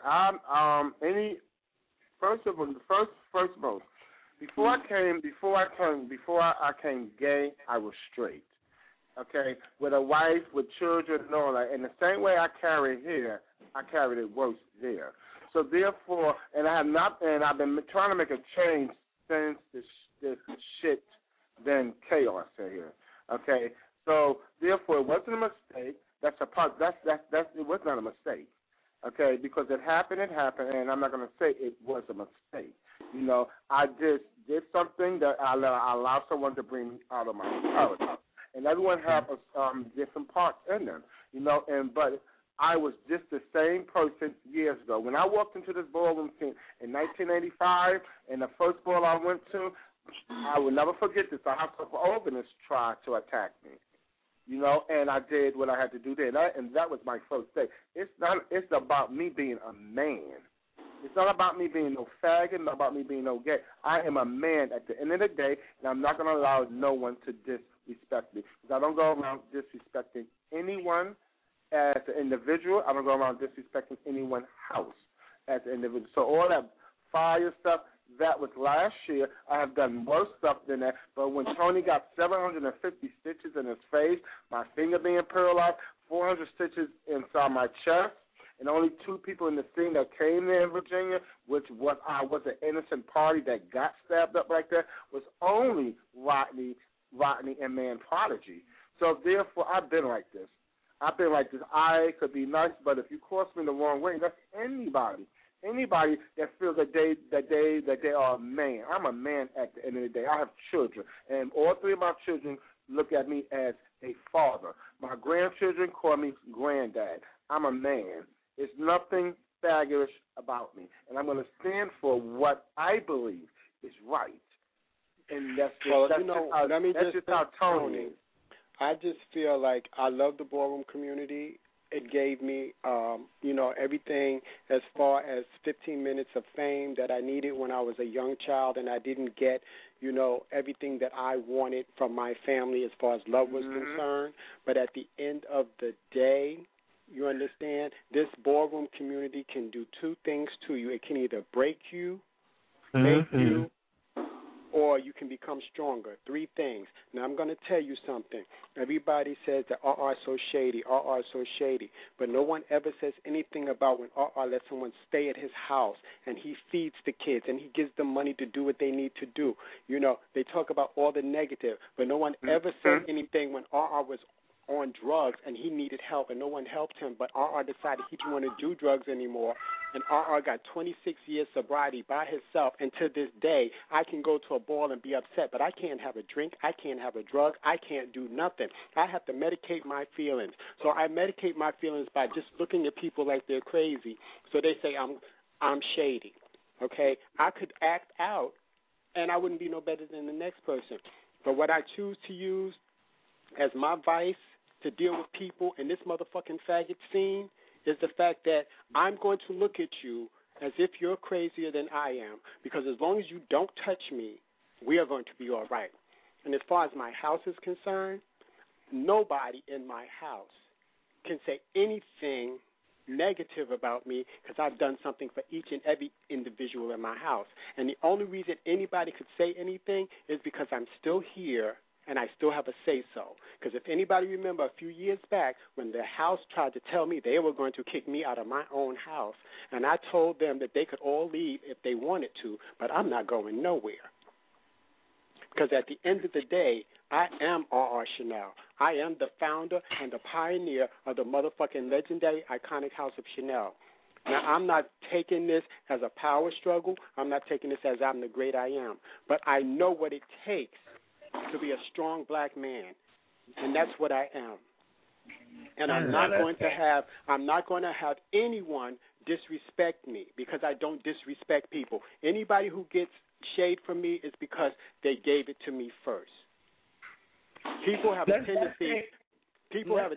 First of all, before I came gay, I was straight. Okay, with a wife, with children, and all that. And the same way I carry here, I carried it worse there. So therefore, I've been trying to make a change since this shit been chaos here. Okay, So therefore, it wasn't a mistake. That's a part. That's it was not a mistake. Okay, because it happened, and I'm not going to say it was a mistake. You know, I just did something that I allowed someone to bring me out of my character. And everyone has different parts in them, you know. But I was just the same person years ago. When I walked into this ballroom scene in 1985, and the first ball I went to, I will never forget this. A hospital organist tried to attack me, you know, and I did what I had to do there, and that was my first day. It's about me being a man. It's not about me being no faggot, not about me being no gay. I am a man at the end of the day, and I'm not going to allow no one to disrespect me. Because I don't go around disrespecting anyone as an individual. I don't go around disrespecting anyone's house as an individual. So all that fire stuff, that was last year. I have done worse stuff than that. But when Tony got 750 stitches in his face, my finger being paralyzed, 400 stitches inside my chest, and only 2 people in the scene that came there in Virginia, which was an innocent party that got stabbed up like that, was only Rodney and Man Prodigy. So therefore, I've been like this. I could be nice, but if you cross me the wrong way, that's anybody that feels that they are a man. I'm a man at the end of the day. I have children, and all 3 of my children look at me as a father. My grandchildren call me granddad. I'm a man. There's nothing faggotish about me, and I'm going to stand for what I believe is right. And that's just how Tony is. I just feel like I love the ballroom community. It gave me, everything as far as 15 minutes of fame that I needed when I was a young child, and I didn't get, everything that I wanted from my family as far as love was concerned. But at the end of the day, you understand, this ballroom community can do 2 things to you. It can either break you, make you, or you can become stronger. 3 things. Now, I'm going to tell you something. Everybody says that RR is so shady, RR is so shady, but no one ever says anything about when RR lets someone stay at his house and he feeds the kids and he gives them money to do what they need to do. They talk about all the negative, but no one ever said anything when RR was on drugs and he needed help and no one helped him, but RR decided he didn't want to do drugs anymore, and RR got 26 years sobriety by himself, and to this day I can go to a ball and be upset, but I can't have a drink, I can't have a drug, I can't do nothing. I have to medicate my feelings. So I medicate my feelings by just looking at people like they're crazy, so they say I'm shady. Okay? I could act out and I wouldn't be no better than the next person. But what I choose to use as my vice to deal with people in this motherfucking faggot scene is the fact that I'm going to look at you as if you're crazier than I am, because as long as you don't touch me, we are going to be all right. And as far as my house is concerned, nobody in my house can say anything negative about me because I've done something for each and every individual in my house. And the only reason anybody could say anything is because I'm still here and I still have a say-so. Because if anybody remember a few years back when the house tried to tell me they were going to kick me out of my own house, and I told them that they could all leave if they wanted to, but I'm not going nowhere. Because at the end of the day, I am R.R. Chanel. I am the founder and the pioneer of the motherfucking legendary, iconic House of Chanel. Now, I'm not taking this as a power struggle. I'm not taking this as I'm the great I am. But I know what it takes to be a strong black man, and that's what I am. And I'm not going to have anyone disrespect me, because I don't disrespect people. Anybody who gets shade from me is because they gave it to me first. People have a tendency. People have a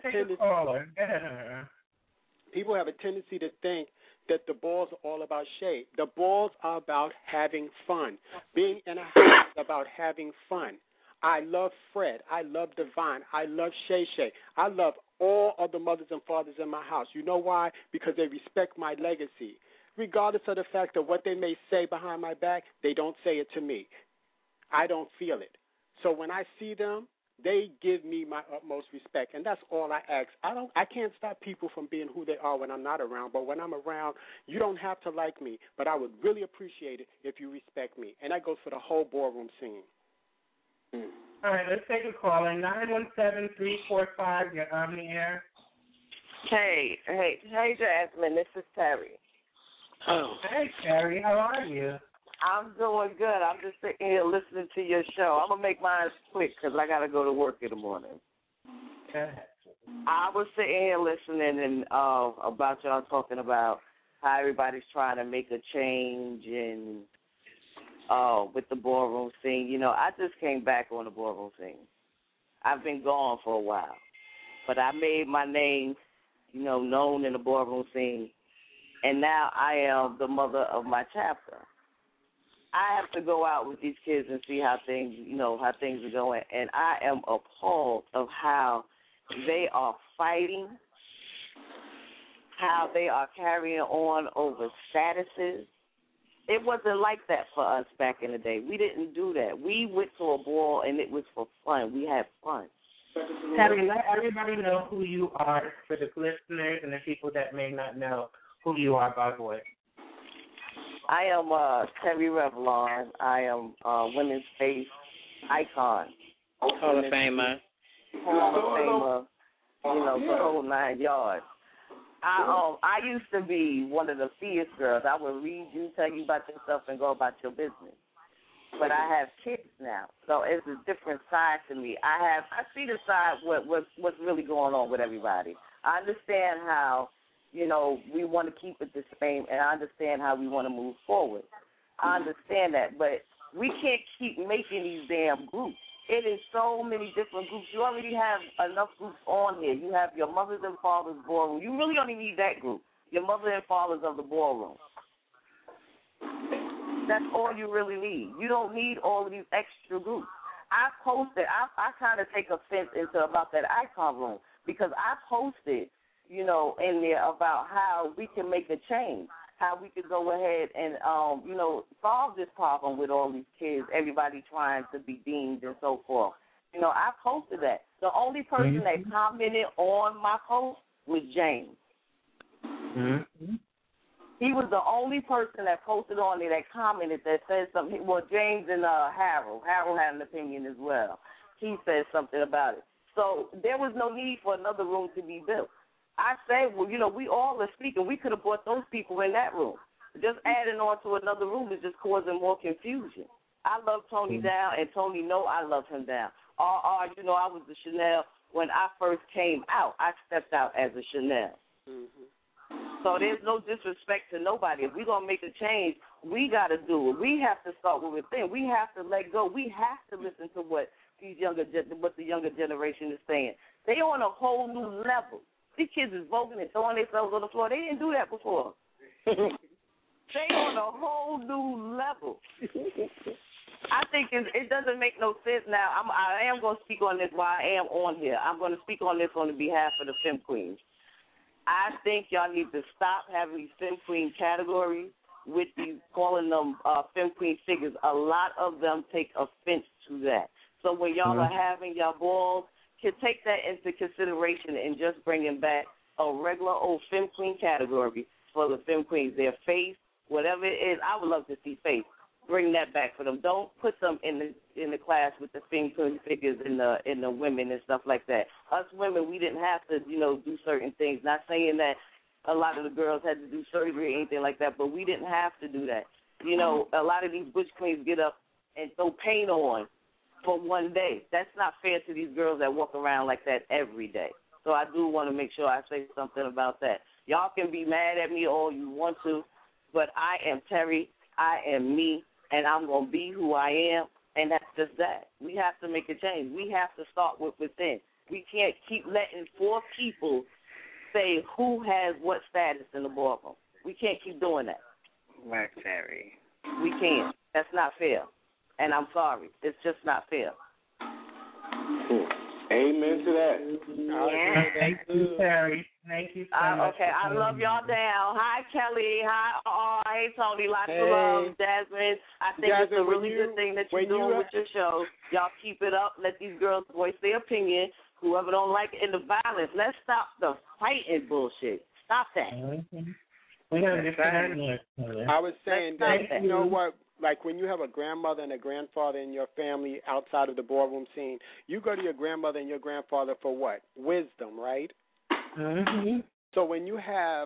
tendency to think that the balls are all about shade. The balls are about having fun. Being in a house is about having fun. I love Fred. I love Divine. I love Shay Shay. I love all of the mothers and fathers in my house. You know why? Because they respect my legacy. Regardless of the fact of what they may say behind my back, they don't say it to me. I don't feel it. So when I see them, they give me my utmost respect, and that's all I ask. I can't stop people from being who they are when I'm not around, but when I'm around, you don't have to like me, but I would really appreciate it if you respect me, and that goes for the whole ballroom scene. All right, let's take a call. 917-345, you're on the air. Hey, Jasmine, this is Terry. Oh. Hey, Terry, how are you? I'm doing good. I'm just sitting here listening to your show. I'm going to make mine quick because I got to go to work in the morning. Okay. I was sitting here listening and about y'all talking about how everybody's trying to make a change and with the ballroom scene. You know, I just came back on the ballroom scene. I've been gone for a while, but I made my name, you know, known in the ballroom scene, and now I am the mother of my chapter. I have to go out with these kids and see how things are going, and I am appalled of how they are fighting, how they are carrying on over statuses. It wasn't like that for us back in the day. We didn't do that. We went to a ball, and it was for fun. We had fun. Terry, let everybody know who you are for the listeners and the people that may not know who you are, by the way. I am Terry Revlon. I am women's face icon. Hall of Famer. Hall of Famer, you know, the whole 9 yards. I used to be one of the fierce girls. I would read you, tell you about yourself, and go about your business. But I have kids now, so it's a different side to me. I see the side what's really going on with everybody. I understand how, you know, we want to keep it the same, and I understand how we want to move forward. I understand that, but we can't keep making these damn groups. It is so many different groups. You already have enough groups on here. You have your mothers and fathers ballroom. You really only need that group, your mother and fathers of the ballroom. That's all you really need. You don't need all of these extra groups. I kind of take offense about that icon room because I posted, you know, in there about how we can make a change, how we could go ahead and, you know, solve this problem with all these kids, everybody trying to be deemed and so forth. You know, I posted that. The only person that commented on my post was James. Mm-hmm. He was the only person that posted on there that commented that said something. Well, James and Harold. Harold had an opinion as well. He said something about it. So there was no need for another room to be built. I said, well, you know, we all are speaking. We could have brought those people in that room. Just adding on to another room is just causing more confusion. I love Tony down, and Tony know I love him down. You know, I was the Chanel. When I first came out, I stepped out as a Chanel. Mm-hmm. So there's no disrespect to nobody. If we're going to make a change, we got to do it. We have to start with within. We have to let go. We have to listen to what the younger generation is saying. They on a whole new level. These kids is voting and throwing themselves on the floor. They didn't do that before. They on a whole new level. I think it doesn't make no sense now. I am going to speak on this while I am on here. I'm going to speak on this on behalf of the Femme Queens. I think y'all need to stop having these Femme Queen categories with these calling them Femme Queen figures. A lot of them take offense to that. So when y'all are having y'all balls, can take that into consideration and just bringing back a regular old Femme Queen category for the Femme Queens. Their face, whatever it is, I would love to see face. Bring that back for them. Don't put them in the class with the Femme Queen figures and the women and stuff like that. Us women, we didn't have to, you know, do certain things. Not saying that a lot of the girls had to do surgery or anything like that, but we didn't have to do that. You know, a lot of these butch queens get up and throw paint on for one day. That's not fair to these girls that walk around like that every day. So I do want to make sure I say something about that. Y'all can be mad at me all you want to, but I am Terry, I am me, and I'm going to be who I am, and that's just that. We have to make a change. We have to start with within. We can't keep letting 4 people say who has what status in the ballroom. We can't keep doing that. Right, Terry. We can't. That's not fair. And I'm sorry. It's just not fair. Amen to that. Yeah. Thank you, Terry. Thank you so much. Okay, I love y'all down. Hi, Kelly. Hi, hey, Tony. Lots of love. Jasmine, I think it's a really good thing that you're doing with your show. Y'all keep it up. Let these girls voice their opinion. Whoever don't like it in the violence, let's stop the fighting bullshit. Stop that. We have different I was saying that, you know what, like when you have a grandmother and a grandfather in your family outside of the ballroom scene, you go to your grandmother and your grandfather for what? Wisdom, right? Mm-hmm. So when you have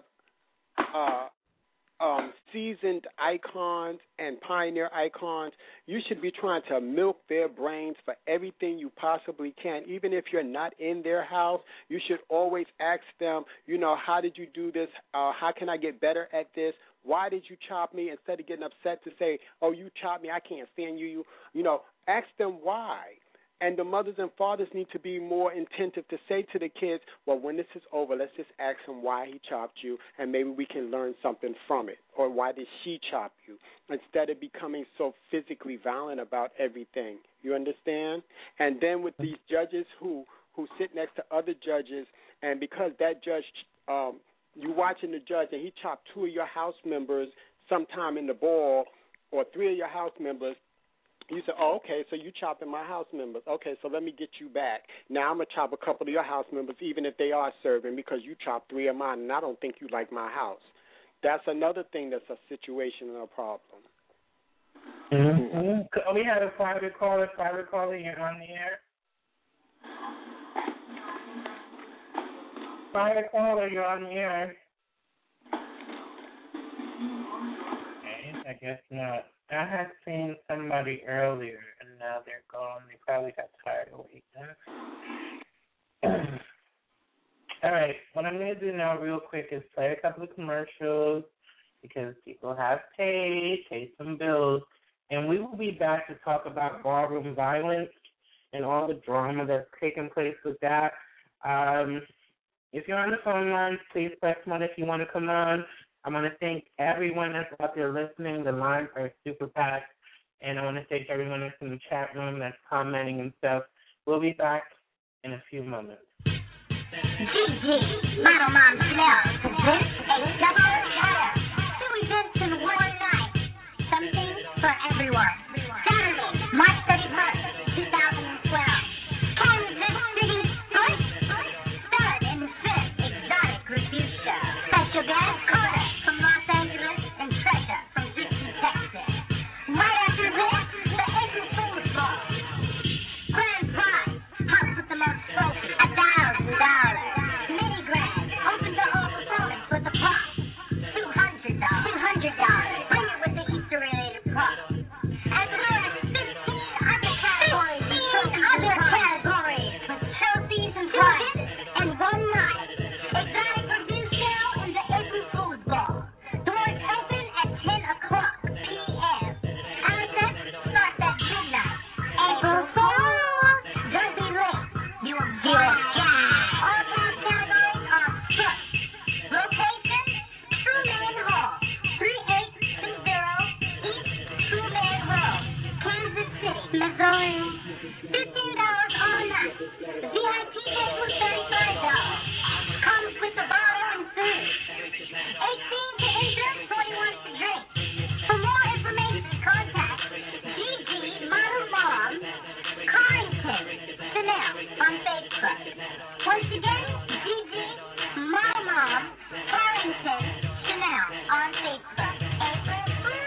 seasoned icons and pioneer icons, you should be trying to milk their brains for everything you possibly can. Even if you're not in their house, you should always ask them, how did you do this? How can I get better at this? Why did you chop me? Instead of getting upset to say, oh, you chopped me, I can't stand you. Ask them why. And the mothers and fathers need to be more attentive to say to the kids, well, when this is over, let's just ask him why he chopped you, and maybe we can learn something from it. Or why did she chop you? Instead of becoming so physically violent about everything. You understand? And then with these judges who sit next to other judges, and because that judge, you watching the judge, and he chopped 2 of your house members sometime in the ball, or 3 of your house members, you say, oh, okay, so you chopping my house members. Okay, so let me get you back. Now I'm going to chop a couple of your house members, even if they are serving, because you chopped 3 of mine, and I don't think you like my house. That's another thing that's a situation and a problem. Mm-hmm. We had a private caller. You're on the air. Private caller, you're on the air. Okay, I guess not. I had seen somebody earlier, and now they're gone. They probably got tired of waiting. All right, what I'm going to do now real quick is play a couple of commercials because people have paid some bills, and we will be back to talk about ballroom violence and all the drama that's taking place with that. If you're on the phone line, please press 1 if you want to come on. I want to thank everyone that's out there listening. The lines are super packed. And I want to thank everyone that's in the chat room that's commenting and stuff. We'll be back in a few moments. GG, Model Mom Chanel presents a double header. 2 events in one night. Something for everyone. Saturday, March 31st, 2012. Kansas City Split. 3rd and 5th Exotic Review Show. Special guest Carter from Los Angeles and Treasure from Houston, Texas. Right after this, the April Fool's Ball. Grand prize, house with the most trophies, $1,000. Mini grand, open to all performance with a prop, $200. Bring it with the Easter-related prop. As well as 15 other categories with trophies and prizes. And one night, Exotic Review Show and the April Fool's Ball. Doors open at 10 o'clock p.m. Access starts at midnight. April Fool, don't be late. You will do it. All 5 categories are booked. Location, Truman Hall, 3820 East Truman Road, Kansas City, Missouri. $15 all night. The VIP table $35. Comes with the bottle and food. 18 to enter, 21 to drink. For more information, contact GG Model Mom Carrington Chanel on Facebook. Once again, GG Model Mom Carrington Chanel on Facebook. April Fool.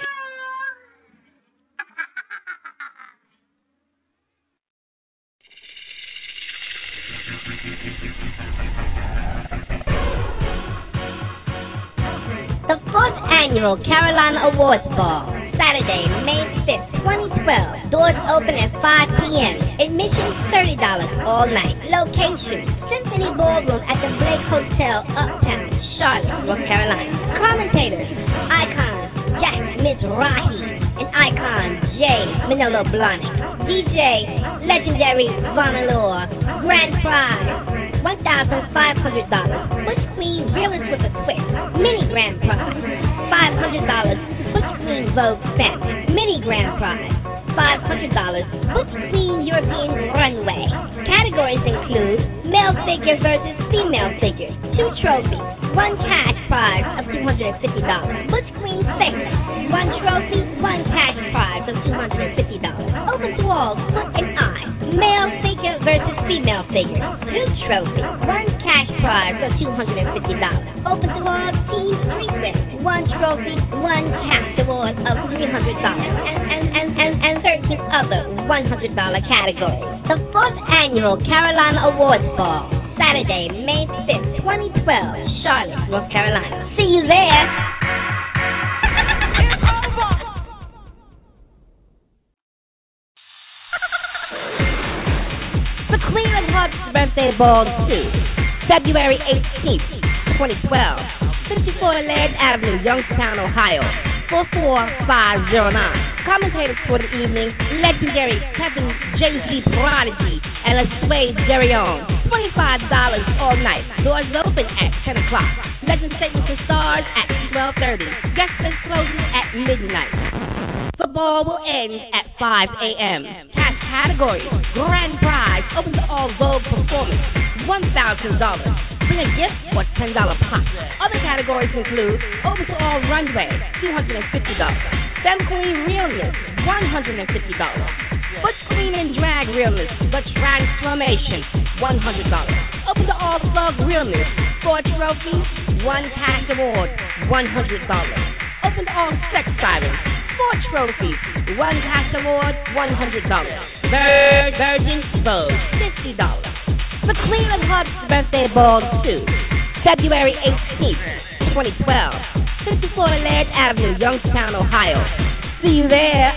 The 4th Annual Carolina Awards Ball, Saturday, May 5th, 2012. Doors open at 5 p.m. Admission $30 all night. Location, Symphony Ballroom at the Blake Hotel, Uptown, Charlotte, North Carolina. Commentators, Icon Jack Mizrahi and Icon Jay Manolo Blahnik. DJ, Legendary Vonalore. Grand prize, $1,500. Butch Queen Realist with a Twist. Mini grand prize, $500. Butch Queen Vogue Family. Mini grand prize, $500. Butch Queen European Runway. Categories include male figure versus female figure. 2 trophies. 1 cash prize of $250. Butch Queen Segment. 1 trophy. 1 cash prize of $250. Open to all, foot and eye. Male figure versus female figure. 2 trophies. 1 cash prize of $250. Open to all, team 3 wins. 1 trophy, one cash award of $300, and 13 other $100 categories. The 4th Annual Carolina Awards Ball, Saturday, May 5th, 2012, Charlotte, North Carolina. See you there. The Cleveland Hubs Birthday Ball 2, February 18th, 2012, 54 Laird Avenue, Youngstown, Ohio, 44509. Commentators for the evening, legendary Kevin J.G. Prodigy and LaSuede Derion. $25 all night. Doors open at 10 o'clock. Legend statements and stars at 12:30. Guest list closes at midnight. The ball will end at 5 a.m. Cash categories, grand prize, open to all Vogue performance, $1,000. Bring a gift or $10 pot. Other categories include open to all runway, $250. Femme Queen realness, $150. Butch Queen and drag realness, the transformation, $100. Open to all thug realness, 4 trophies, 1 cash award, $100. Open to all sex sirens, 4 trophies, 1 cash award, $100. Virgin Vogue, $50. The Cleveland Hubs Birthday Ball 2, February 18th, 2012, 54 Laird Avenue, Youngstown, Ohio. See you there.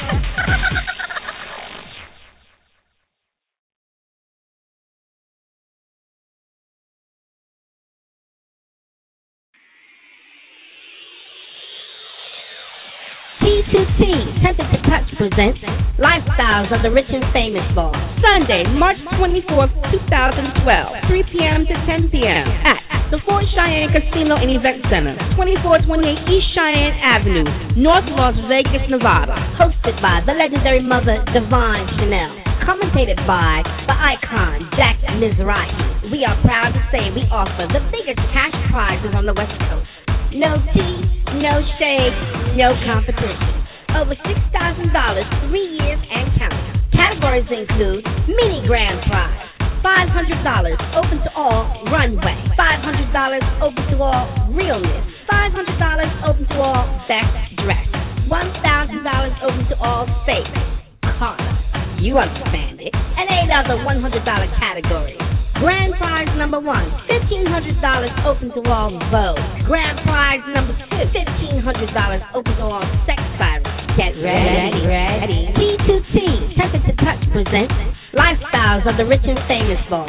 T2T, Tempted to Touch presents Lifestyles of the Rich and Famous Ball. Sunday, March 24th, 2012, 3 p.m. to 10 p.m. at the Fort Cheyenne Casino and Event Center, 2428 East Cheyenne Avenue, North Las Vegas, Nevada. Hosted by the legendary mother, Divine Chanel. Commentated by the icon, Jack Mizrahi. We are proud to say we offer the biggest cash prizes on the West Coast. No tea, no shade, no competition. Over $6,000, 3 years and counting. Categories include mini grand prize, $500 open to all runway, $500 open to all realness, $500 open to all best dress, $1,000 open to all face, color. You understand it. And 8 other $100 categories. Grand prize number 1, $1,500 open to all Vogue. Grand prize number 2, $1,500 open to all sex sirens. Get ready. T2T, Tempted to Touch presents Lifestyles of the Rich and Famous Ball.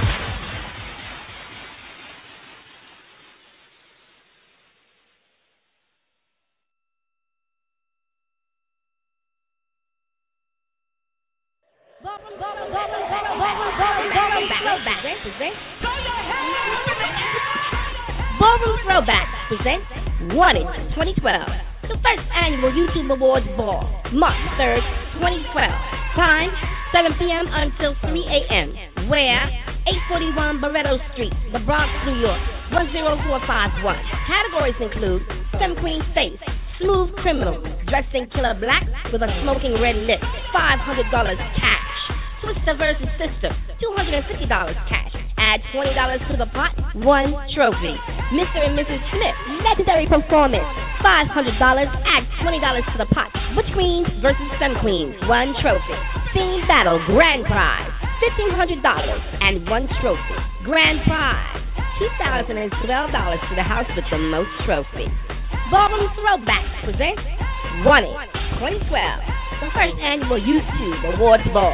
Ballroom Throwback presents Wanted 2012, the first annual YouTube Awards Ball, March 3rd, 2012. Time, 7 p.m. until 3 a.m. Where? 841 Barretto Street, The Bronx, New York, 10451. Categories include Femme Queen Face, Smooth Criminal, dressed in killer black with a smoking red lip, $500 cash. Twister vs. Sister, $250 cash. Add $20 to the pot, 1 trophy. Mr. and Mrs. Smith, legendary performance, $500. Add $20 to the pot. Butch Queens vs. Femme Queens, 1 trophy. Theme Battle, grand prize, $1,500 and 1 trophy. Grand prize, $2,012 to the house with the most trophies. Ballroom Throwback presents Wanted 2012, the first annual YouTube Awards Ball.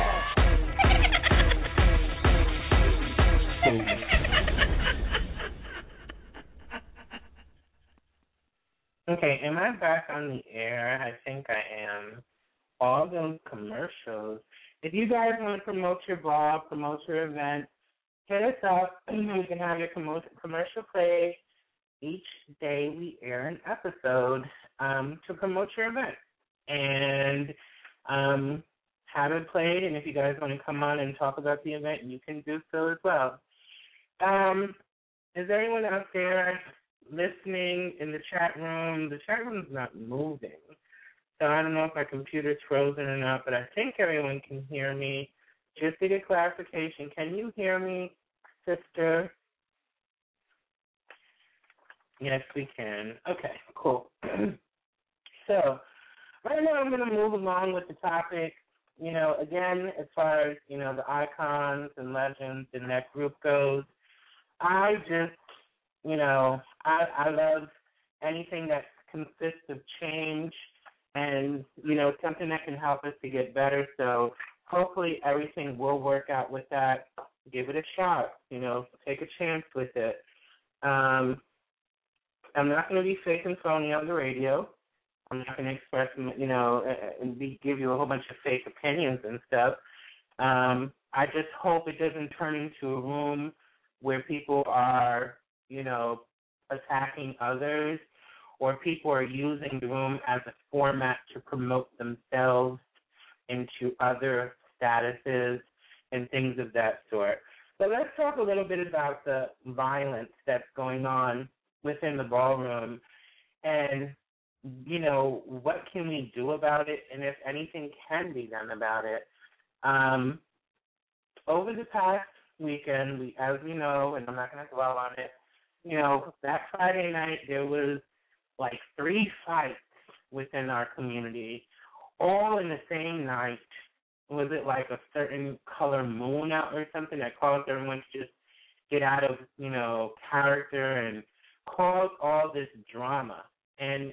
Okay, am I back on the air? I think I am. All those commercials. If you guys want to promote your ball, promote your event, hit us up. We can have your commercial play. Each day we air an episode to promote your event and have it played. And if you guys want to come on and talk about the event, you can do so as well. Is there anyone out there listening in the chat room? The chat room's not moving, so I don't know if my computer's frozen or not, but I think everyone can hear me. Just to get clarification, can you hear me, sister? Yes, we can. Okay, cool. So, right now I'm going to move along with the topic. You know, again, as far as, you know, the icons and legends and that group goes, I just, you know, I love anything that consists of change and, you know, something that can help us to get better. So hopefully everything will work out with that. Give it a shot, you know, take a chance with it. I'm not going to be fake and phony on the radio. I'm not going to express, you know, and give you a whole bunch of fake opinions and stuff. I just hope it doesn't turn into a room where people are, you know, attacking others, or people are using the room as a format to promote themselves into other statuses and things of that sort. But let's talk a little bit about the violence that's going on within the ballroom and, you know, what can we do about it, and if anything can be done about it. Over the past weekend, as we know, and I'm not going to dwell on it, you know, that Friday night there was like 3 fights within our community, all in the same night. Was it like a certain color moon out or something that caused everyone to just get out of, you know, character and cause all this drama? And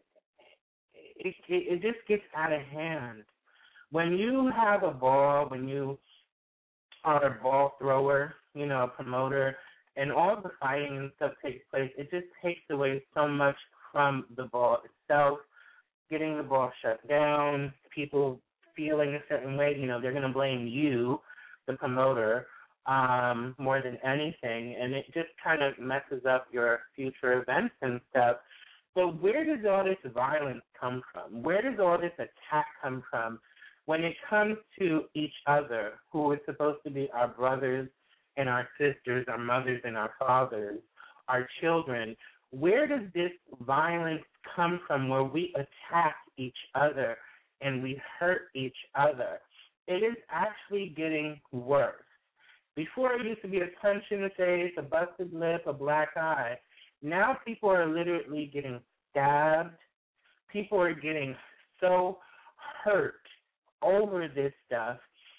it just gets out of hand. When you have a ball, when you are a ball thrower, you know, a promoter, and all the fighting and stuff takes place, it just takes away so much from the ball itself, getting the ball shut down, people feeling a certain way, you know, they're going to blame you, the promoter, more than anything, and it just kind of messes up your future events and stuff. But where does all this violence come from? Where does all this attack come from when it comes to each other, who is supposed to be our brothers and our sisters, our mothers and our fathers, our children? Where does this violence come from where we attack each other and we hurt each other? It is actually getting worse. Before it used to be a punch in the face, a busted lip, a black eye. Now people are literally getting stabbed. People are getting so hurt over this stuff.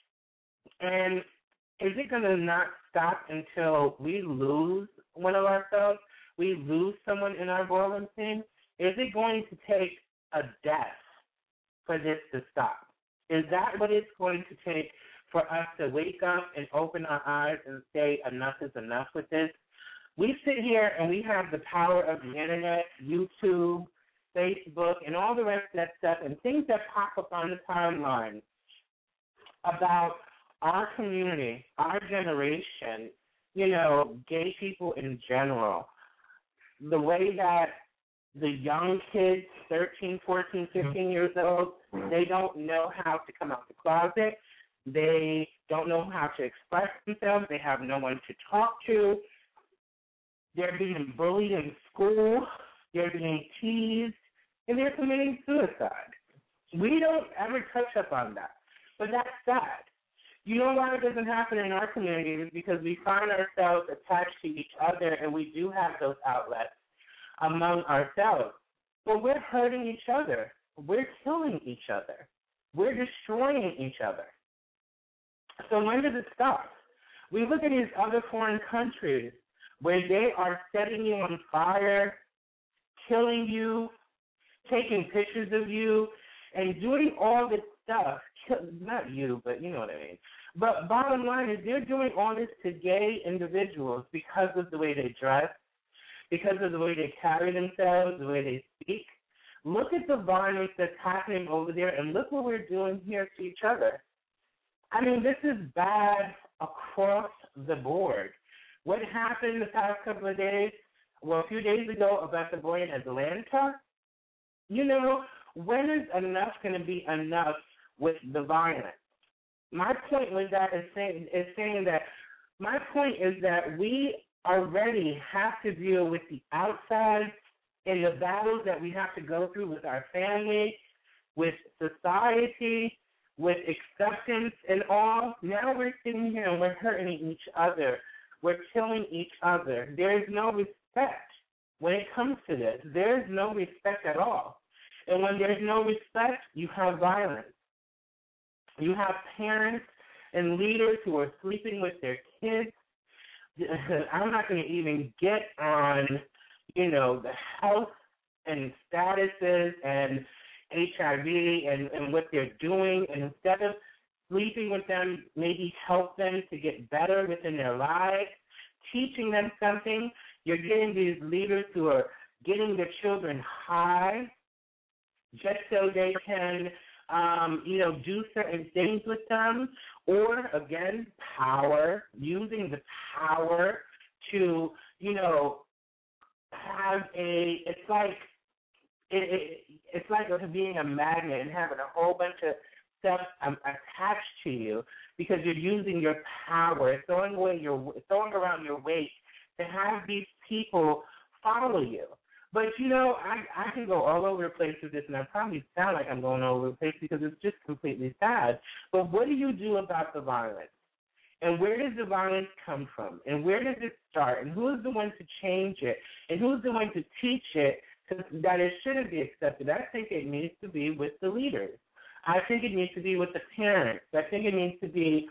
And is it going to not stop until we lose one of ourselves? We lose someone in our ballroom scene? Is it going to take a death for this to stop? Is that what it's going to take for us to wake up and open our eyes and say enough is enough with this? We sit here and we have the power of the internet, YouTube, Facebook, and all the rest of that stuff, and things that pop up on the timeline about our community, our generation, you know, gay people in general. The way that the young kids, 13, 14, 15 years old, they don't know how to come out the closet. They don't know how to express themselves. They have no one to talk to. They're being bullied in school. They're being teased. And they're committing suicide. We don't ever touch up on that. But that's sad. You know why it doesn't happen in our community? Is because we find ourselves attached to each other, and we do have those outlets among ourselves. But we're hurting each other. We're killing each other. We're destroying each other. So when does it stop? We look at these other foreign countries where they are setting you on fire, killing you, taking pictures of you, and doing all this stuff. Not you, but you know what I mean. But bottom line is they're doing all this to gay individuals because of the way they dress, because of the way they carry themselves, the way they speak. Look at the violence that's happening over there, and look what we're doing here to each other. I mean, this is bad across the board. What happened the past couple of days, well, a few days ago about the boy in Atlanta, you know, when is enough going to be enough with the violence? My point was that is saying that my point is that we already have to deal with the outside and the battles that we have to go through with our family, with society, with acceptance and all. Now we're sitting here and we're hurting each other. We're killing each other. There is no respect when it comes to this. There's no respect at all. And when there's no respect, you have violence. You have parents and leaders who are sleeping with their kids. I'm not going to even get on, the health and statuses and HIV and what they're doing. And instead of sleeping with them, maybe help them to get better within their lives, teaching them something. You're getting these leaders who are getting their children high just so they can, do certain things with them. Or, again, power, using the power to, have it's like being a magnet and having a whole bunch of stuff attached to you because you're using your power, throwing around your weight to have these people follow you. But, I can go all over the place with this, and I probably sound like I'm going all over the place because it's just completely sad. But what do you do about the violence? And where does the violence come from? And where does it start? And who is the one to change it? And who's the one to teach it that it shouldn't be accepted? I think it needs to be with the leaders. I think it needs to be with the parents. I think it needs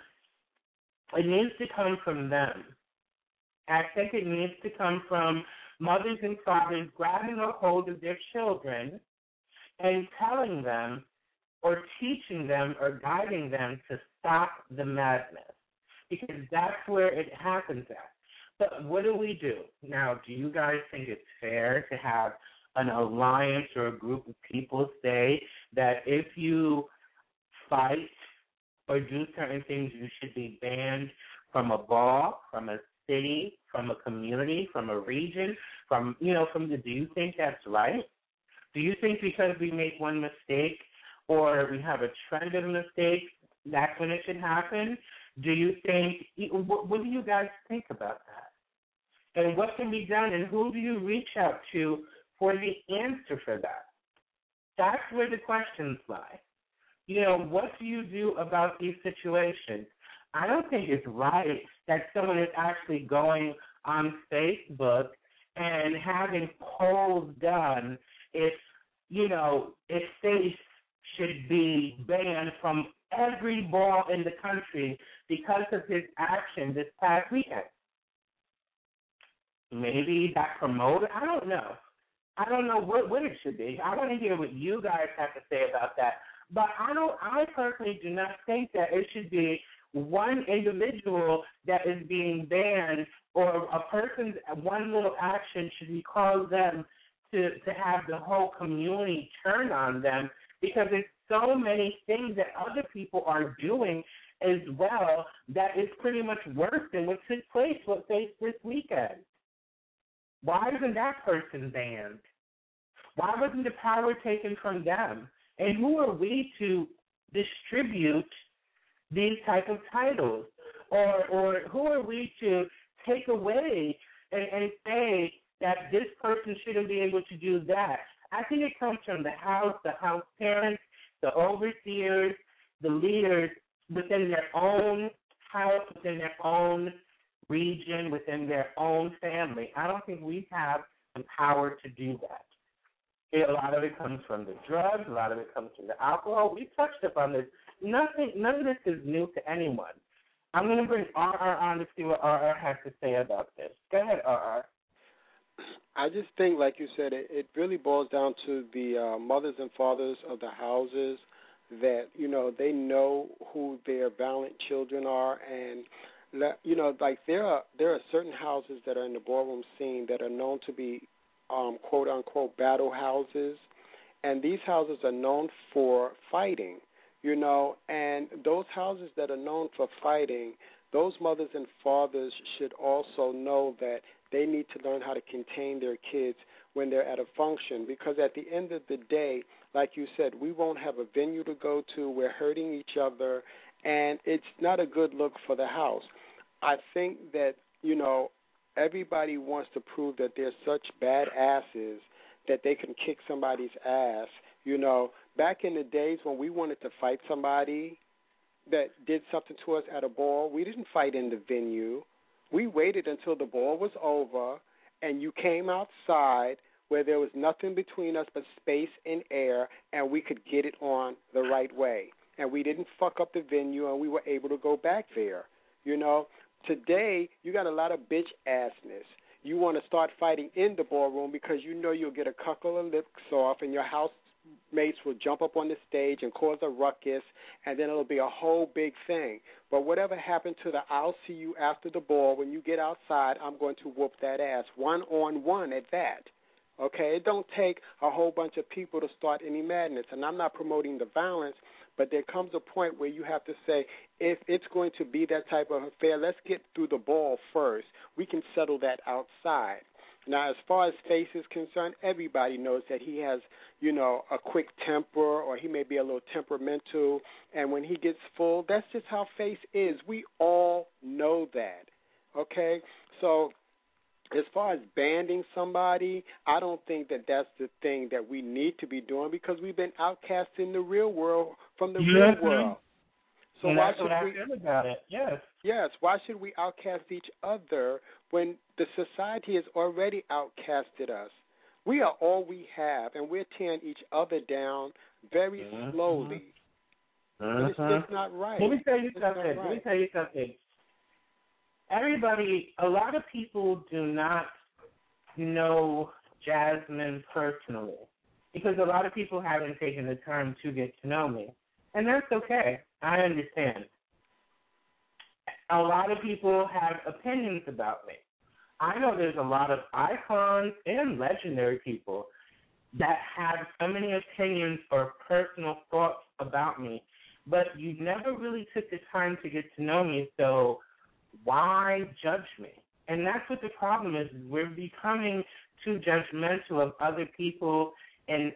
to come from them. I think it needs to come from mothers and fathers grabbing a hold of their children and telling them or teaching them or guiding them to stop the madness, because that's where it happens at. But what do we do? Now, do you guys think it's fair to have an alliance or a group of people say that if you fight or do certain things, you should be banned from a ball, from a city, from a community, from a region, do you think that's right? Do you think because we make one mistake or we have a trend of mistakes, that's when it should happen? Do you think, what do you guys think about that? And what can be done, and who do you reach out to for the answer for that? That's where the questions lie. What do you do about these situations? I don't think it's right that someone is actually going on Facebook and having polls done if states should be banned from every ball in the country because of his action this past weekend. Maybe that promoted, I don't know. I don't know what it should be. I want to hear what you guys have to say about that. But I personally do not think that it should be one individual that is being banned, or a person's one little action should be cause them to have the whole community turn on them, because there's so many things that other people are doing as well that is pretty much worse than what took place this weekend. Why isn't that person banned? Why wasn't the power taken from them? And who are we to distribute these type of titles? Or who are we to take away and say that this person shouldn't be able to do that? I think it comes from the house parents, the overseers, the leaders within their own house, within their own region, within their own family. I don't think we have the power to do that. A lot of it comes from the drugs. A lot of it comes from the alcohol. We touched upon this. None of this is new to anyone. I'm going to bring RR on to see what RR has to say about this. Go ahead, RR. I just think, like you said, it really boils down to the mothers and fathers of the houses that, they know who their valiant children are. And, like there are certain houses that are in the ballroom scene that are known to be quote-unquote battle houses, and these houses are known for fighting, and those houses that are known for fighting, those mothers and fathers should also know that they need to learn how to contain their kids when they're at a function, because at the end of the day, like you said, we won't have a venue to go to, we're hurting each other, and it's not a good look for the house. I think that, everybody wants to prove that they're such bad asses that they can kick somebody's ass. Back in the days when we wanted to fight somebody that did something to us at a ball, we didn't fight in the venue. We waited until the ball was over, and you came outside where there was nothing between us but space and air, and we could get it on the right way. And we didn't fuck up the venue, and we were able to go back there. You know, today you got a lot of bitch assness. You want to start fighting in the ballroom because you know you'll get a couple of lips off, and your housemates will jump up on the stage and cause a ruckus, and then it'll be a whole big thing. But whatever happened to the I'll see you after the ball, when you get outside, I'm going to whoop that ass, one-on-one at that. Okay, it don't take a whole bunch of people to start any madness, and I'm not promoting the violence, but there comes a point where you have to say, if it's going to be that type of affair, let's get through the ball first. We can settle that outside. Now, as far as Face is concerned, everybody knows that he has, you know, a quick temper, or he may be a little temperamental, and when he gets full, that's just how Face is. We all know that, okay? So as far as banding somebody, I don't think that that's the thing that we need to be doing, because we've been outcast in the real world from the real world. So why should we? Feel about it. Yes. Why should we outcast each other when the society has already outcasted us? We are all we have, and we're tearing each other down very slowly. And it's just not right. Let me tell you something. Everybody, a lot of people do not know Jasmine personally, because a lot of people haven't taken the time to get to know me. And that's okay. I understand. A lot of people have opinions about me. I know there's a lot of icons and legendary people that have so many opinions or personal thoughts about me, but you never really took the time to get to know me, so why judge me? And that's what the problem is. We're becoming too judgmental of other people, and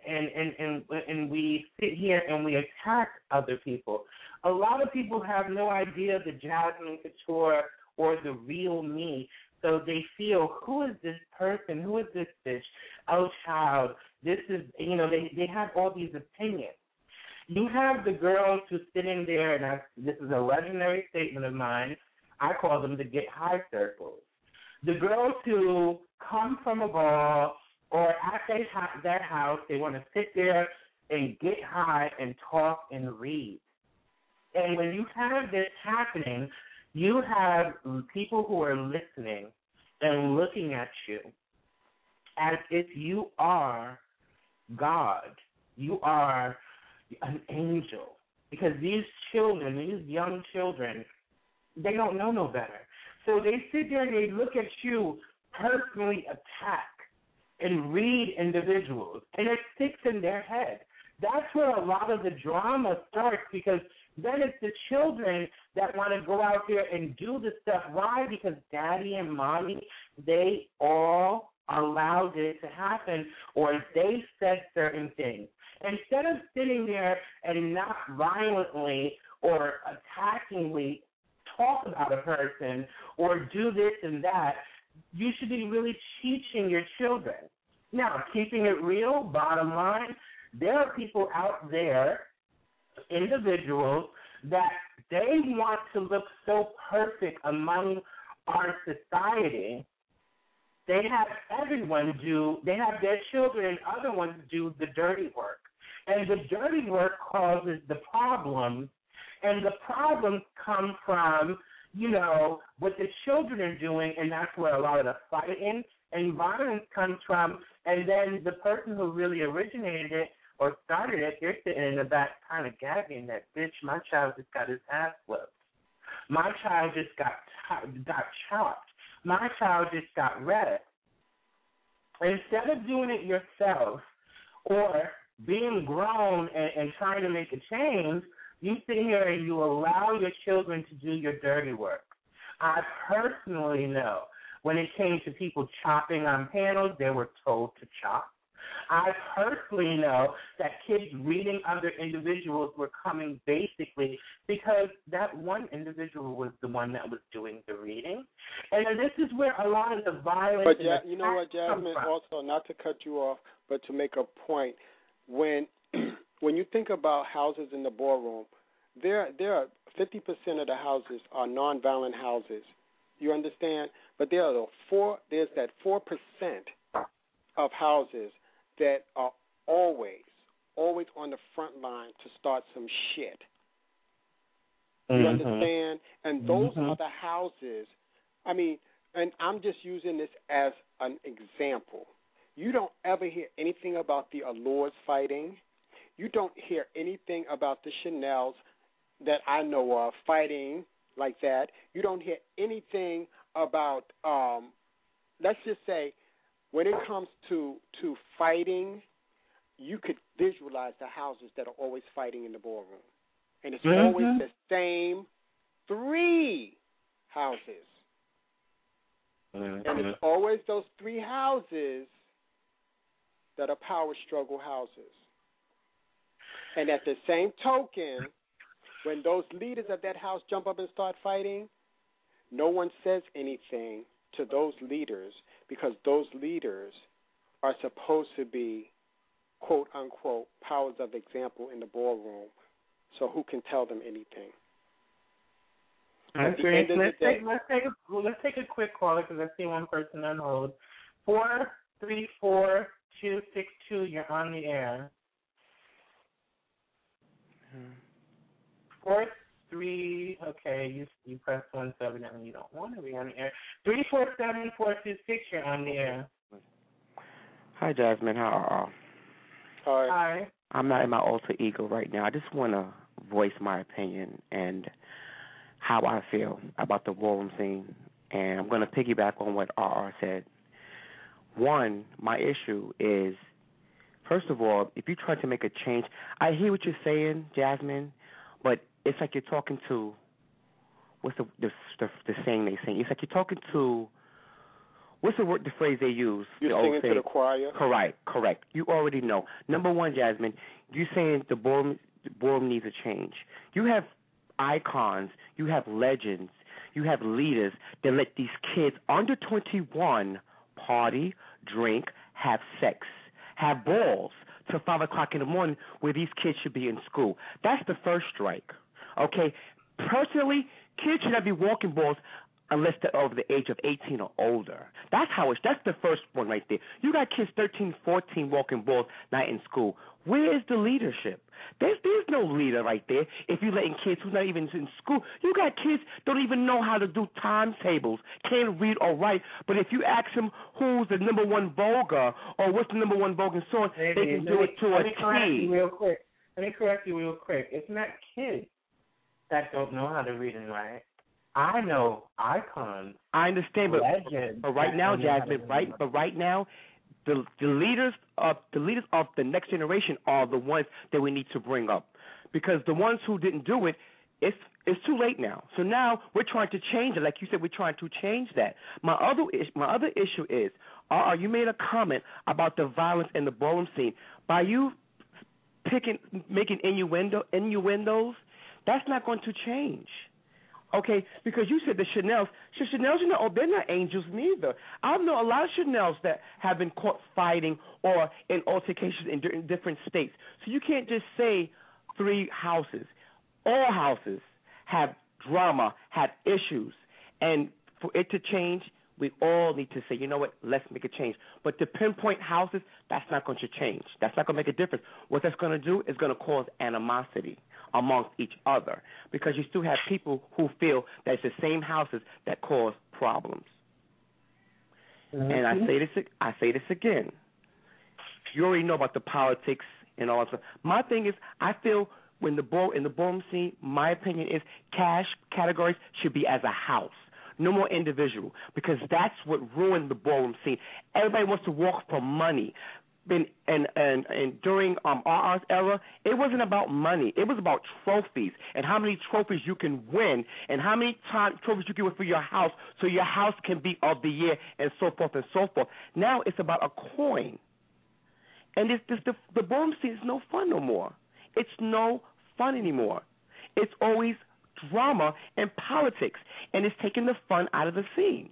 we sit here and we attack other people. A lot of people have no idea the Jasmine Couture or the real me, so they feel, who is this person? Who is this bitch? Oh, child, this is, you know, they have all these opinions. You have the girls who sit in there, and this is a legendary statement of mine, I call them the get high circles. The girls who come from a ball or at their house, they want to sit there and get high and talk and read. And when you have this happening, you have people who are listening and looking at you as if you are God. You are an angel. Because these children, these young children, they don't know no better. So they sit there and they look at you, personally attack and read individuals, and it sticks in their head. That's where a lot of the drama starts, because then it's the children that want to go out there and do the stuff. Why? Because daddy and mommy, they all allowed it to happen, or they said certain things. Instead of sitting there and not violently or attackingly talk about a person or do this and that, you should be really teaching your children. Now, keeping it real, bottom line, there are people out there, individuals, that they want to look so perfect among our society. They have they have their children and other ones do the dirty work. And the dirty work causes the problems. And the problems come from, you know, what the children are doing, and that's where a lot of the fighting and violence comes from. And then the person who really originated it or started it, they're sitting in the back kind of gagging that, bitch, my child just got his ass whipped. My child just got chopped. My child just got raped. Instead of doing it yourself or being grown and trying to make a change, you sit here and you allow your children to do your dirty work. I personally know when it came to people chopping on panels, they were told to chop. I personally know that kids reading other individuals were coming basically because that one individual was the one that was doing the reading. And this is where a lot of the violence... But you know what, Jasmine, also, not to cut you off, but to make a point, when you think about houses in the ballroom, there are 50% of the houses are nonviolent houses. You understand? But there's that 4% of houses that are always on the front line to start some shit. You understand? And those are the houses. I mean, and I'm just using this as an example. You don't ever hear anything about the Allures fighting. You don't hear anything about the Chanels that I know of fighting like that. You don't hear anything about, let's just say, when it comes to fighting, you could visualize the houses that are always fighting in the ballroom. And it's always the same 3 houses. And it's always those 3 houses that are power struggle houses. And at the same token, when those leaders of that house jump up and start fighting, no one says anything to those leaders because those leaders are supposed to be, quote, unquote, powers of example in the ballroom. So who can tell them anything? Let's take a quick caller because I see one person on hold. 434-262, you're on the air. 43, okay, you pressed 17 and you don't want to be on the air. 347-426, you're on the air. Hi, Jasmine. How are you? Hi. I'm not in my alter ego right now. I just want to voice my opinion and how I feel about the ballroom scene. And I'm going to piggyback on what RR said. One, my issue is, first of all, if you try to make a change, I hear what you're saying, Jasmine, but it's like you're talking to, what's the saying they say? It's like you're talking to, what's the phrase they use? You're singing to the choir? Correct. You already know. Number one, Jasmine, you saying the ballroom needs a change. You have icons, you have legends, you have leaders that let these kids under 21 party, drink, have sex, have balls till 5 o'clock in the morning where these kids should be in school. That's the first strike. Okay? Personally, kids should not be walking balls unless they're over the age of 18 or older. That's the first one right there. You got kids 13, 14 walking balls not in school. Where is the leadership? There's no leader right there. If you're letting kids who's not even in school, you got kids don't even know how to do timetables, can't read or write. But if you ask them who's the number one vulgar or what's the number one vulgar song, they can do it to a T. Let me correct you real quick. It's not kids that don't know how to read and write. I know icons. I understand, but right now, Jasmine, right now, the leaders of the next generation are the ones that we need to bring up, because the ones who didn't do it, it's too late now. So now we're trying to change it. Like you said, we're trying to change that. My other issue is, you made a comment about the violence in the ballroom scene. By you making innuendos, that's not going to change. Okay, because you said the Chanels, they're not angels neither. I know a lot of Chanels that have been caught fighting or in altercations in different states. So you can't just say 3 houses. All houses have drama, have issues. And for it to change, we all need to say, you know what, let's make a change. But to pinpoint houses, that's not going to change. That's not going to make a difference. What that's going to do is going to cause animosity amongst each other, because you still have people who feel that it's the same houses that cause problems. Mm-hmm. And I say this again. You already know about the politics and all that stuff. My thing is, I feel in the ballroom scene, my opinion is cash categories should be as a house. No more individual, because that's what ruined the ballroom scene. Everybody wants to walk for money. And during RR's era, it wasn't about money. It was about trophies and how many trophies you can win and how many trophies you can win for your house so your house can be of the year and so forth and so forth. Now it's about a coin. And the ballroom scene is no fun no more. It's no fun anymore. It's always drama and politics, and it's taking the fun out of the scene.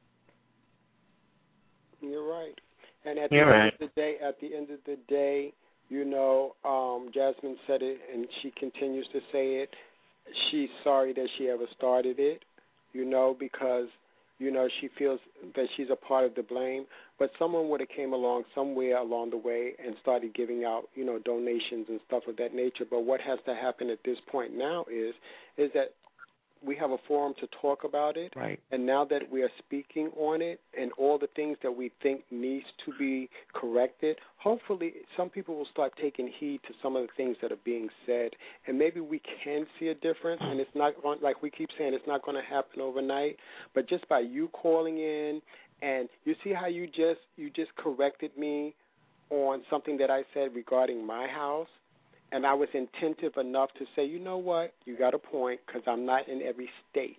You're right. And at the end of the day, you know, Jasmine said it, and she continues to say it. She's sorry that she ever started it, you know, because she feels that she's a part of the blame, but someone would have came along somewhere along the way and started giving out, donations and stuff of that nature. But what has to happen at this point now is that we have a forum to talk about it, right. And now that we are speaking on it and all the things that we think needs to be corrected, hopefully some people will start taking heed to some of the things that are being said, and maybe we can see a difference. And it's not going, like we keep saying, it's not going to happen overnight, but just by you calling in, and you see how you just corrected me on something that I said regarding my house. And I was attentive enough to say, you know what, you got a point, because I'm not in every state.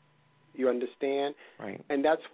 You understand? Right. And that's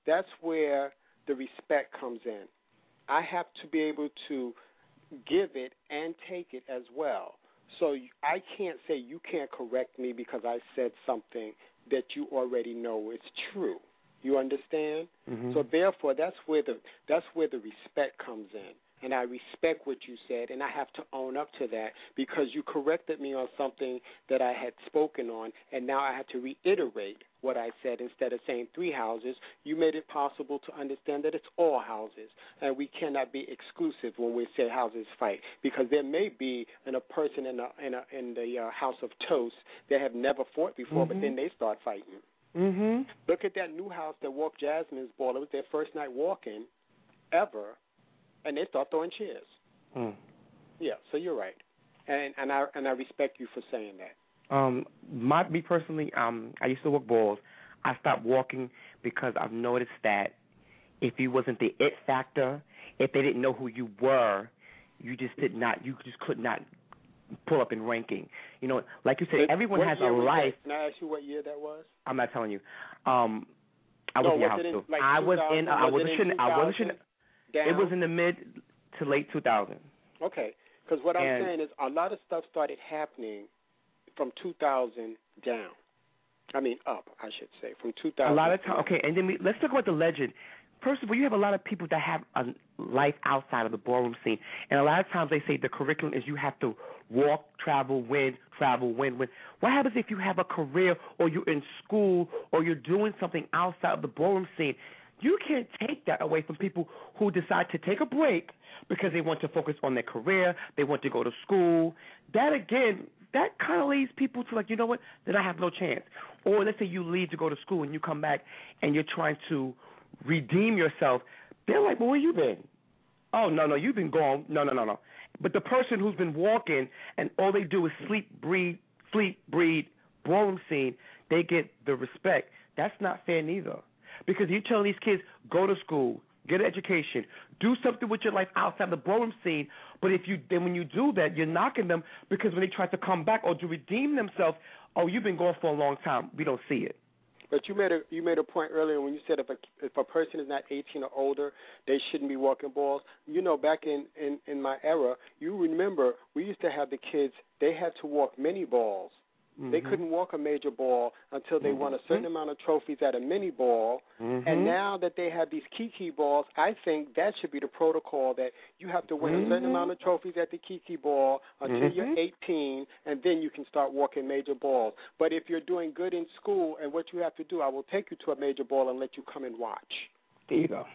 where the respect comes in. I have to be able to give it and take it as well. So I can't say you can't correct me because I said something that you already know is true. You understand? Mm-hmm. So therefore, that's where the respect comes in. And I respect what you said, and I have to own up to that because you corrected me on something that I had spoken on, and now I have to reiterate what I said. Instead of saying 3 houses, you made it possible to understand that it's all houses, and we cannot be exclusive when we say houses fight, because there may be a person in the house of toast that have never fought before, mm-hmm. but then they start fighting. Mm-hmm. Look at that new house that walked Jasmine's ball. It was their first night walking ever. And they start throwing chairs. Mm. Yeah, so you're right, and I respect you for saying that. Me personally, I used to walk balls. I stopped walking because I've noticed that if you wasn't the it factor, if they didn't know who you were, you just could not pull up in ranking. Like you said, everyone has a life. Can I ask you what year that was? I'm not telling you. I was in your house too. I wasn't. Down? It was in the mid to late 2000. Okay, because what I'm saying is a lot of stuff started happening from 2000 down. I mean up, I should say, from 2000. A lot of time. Okay, and then let's talk about the legend. First of all, you have a lot of people that have a life outside of the ballroom scene, and a lot of times they say the curriculum is you have to walk, travel, win, travel, win, win. What happens if you have a career or you're in school or you're doing something outside of the ballroom scene? You can't take that away from people who decide to take a break because they want to focus on their career, they want to go to school. That kind of leads people to, like, you know what, then I have no chance. Or let's say you leave to go to school and you come back and you're trying to redeem yourself. They're like, well, where you been? Oh, no, you've been gone. No. But the person who's been walking and all they do is sleep, breathe, ballroom scene, they get the respect. That's not fair neither. Because you're telling these kids, go to school, get an education, do something with your life outside the ballroom scene. But when you do that, you're knocking them because when they try to come back or to redeem themselves, oh, you've been gone for a long time. We don't see it. But you made a point earlier when you said if a person is not 18 or older, they shouldn't be walking balls. Back in my era, you remember we used to have the kids, they had to walk mini balls. Mm-hmm. They couldn't walk a major ball until they won a certain amount of trophies at a mini ball. Mm-hmm. And now that they have these kiki balls, I think that should be the protocol, that you have to win a certain amount of trophies at the kiki ball until you're 18, and then you can start walking major balls. But if you're doing good in school and what you have to do, I will take you to a major ball and let you come and watch. There you go.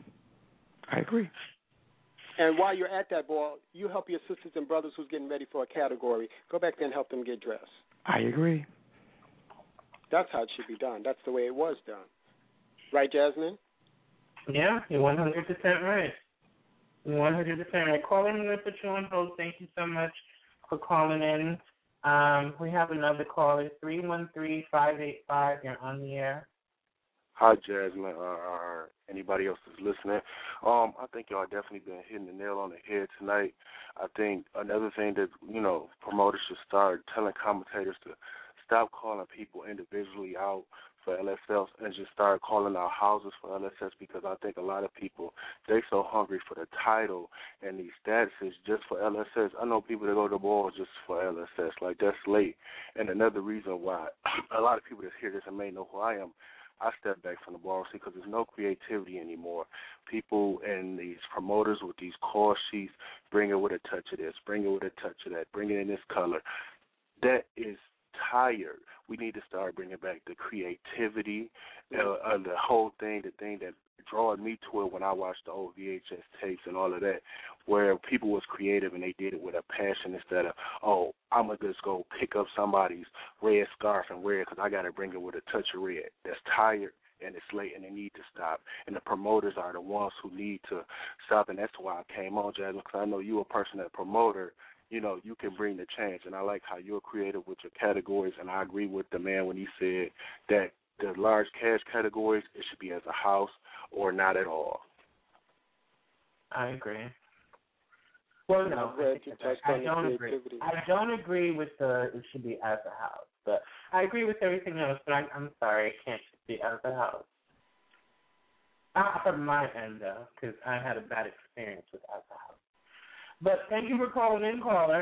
I agree. And while you're at that ball, you help your sisters and brothers who's getting ready for a category. Go back there and help them get dressed. I agree. That's how it should be done. That's the way it was done. Right, Jasmine? Yeah, you're 100% right. You're 100% right. Call in, I'm going to put you on hold. Thank you so much for calling in. We have another caller, 313-585. You're on the air. Hi, Jasmine, or anybody else that's listening. I think y'all definitely been hitting the nail on the head tonight. I think another thing that, promoters should start telling commentators to stop calling people individually out for LSS and just start calling out houses for LSS, because I think a lot of people, they so hungry for the title and these statuses just for LSS. I know people that go to the ball just for LSS. Like, that's late. And another reason why a lot of people that hear this and may know who I am, I step back from the ball because there's no creativity anymore. People and these promoters with these call sheets, bring it with a touch of this, bring it with a touch of that, bring it in this color. That is tired. We need to start bringing back the creativity, the whole thing, the thing that drawing me to it when I watched the old VHS tapes and all of that, where people was creative and they did it with a passion instead of, oh, I'm going to just go pick up somebody's red scarf and wear it because I got to bring it with a touch of red. That's tired and it's late and they need to stop. And the promoters are the ones who need to stop, and that's why I came on, Jasmine, because I know you're a person, that promoter, you know, you can bring the change. And I like how you're creative with your categories, and I agree with the man when he said that the large cash categories, it should be as a house or not at all. I agree. Well, no, I don't agree. I don't agree with the it should be as a house, but I agree with everything else. But I'm sorry, it can't be as a house. Not from my end, though, because I had a bad experience with as a house. But thank you for calling in, caller.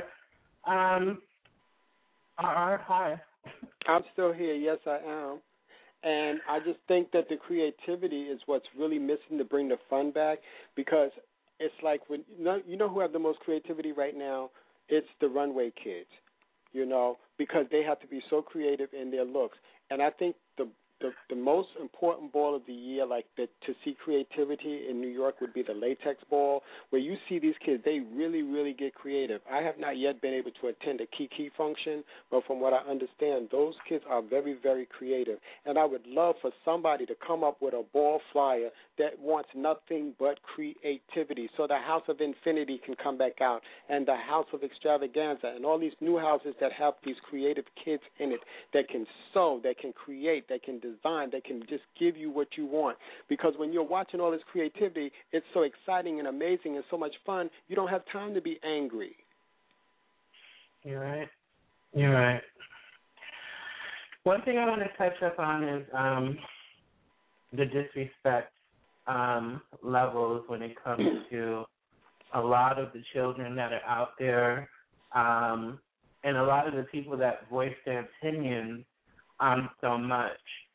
Hi. I'm still here. Yes, I am. And I just think that the creativity is what's really missing to bring the fun back, because it's like when you know who have the most creativity right now? It's the runway kids, you know, because they have to be so creative in their looks. And I think the most important ball of the year, to see creativity in New York, would be the Latex Ball, where you see these kids, they really, really get creative. I have not yet been able to attend a Kiki function, but from what I understand, those kids are very, very creative. And I would love for somebody to come up with a ball flyer that wants nothing but creativity, so the House of Infinity can come back out, and the House of Extravaganza, and all these new houses that have these creative kids in it that can sew, that can create, that can design, that can just give you what you want. Because when you're watching all this creativity, it's so exciting and amazing and so much fun, you don't have time to be angry. You're right. You're right. One thing I want to touch up on is the disrespect levels when it comes to a lot of the children that are out there, and a lot of the people that voice their opinions on so much.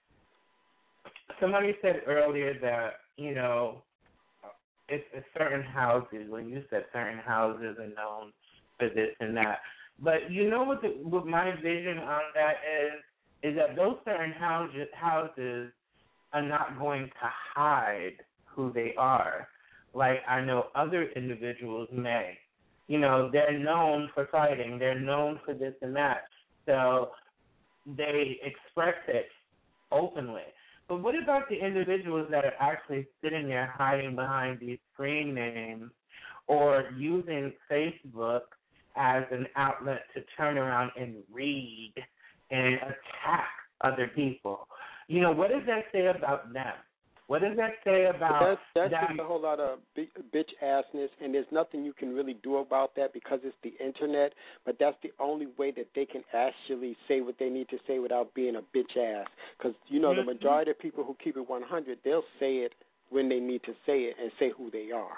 Somebody said earlier that, you know, it's certain houses, when you said certain houses are known for this and that. But you know what my vision on that is that those certain houses are not going to hide who they are, like I know other individuals may. You know, they're known for fighting. They're known for this and that. So they express it openly. But what about the individuals that are actually sitting there hiding behind these screen names or using Facebook as an outlet to turn around and read and attack other people? You know, what does that say about them? What does that say about that's just a whole lot of bitch assness, and there's nothing you can really do about that because it's the internet. But that's the only way that they can actually say what they need to say without being a bitch ass. Because you know the majority of people who keep it 100, they'll say it when they need to say it and say who they are.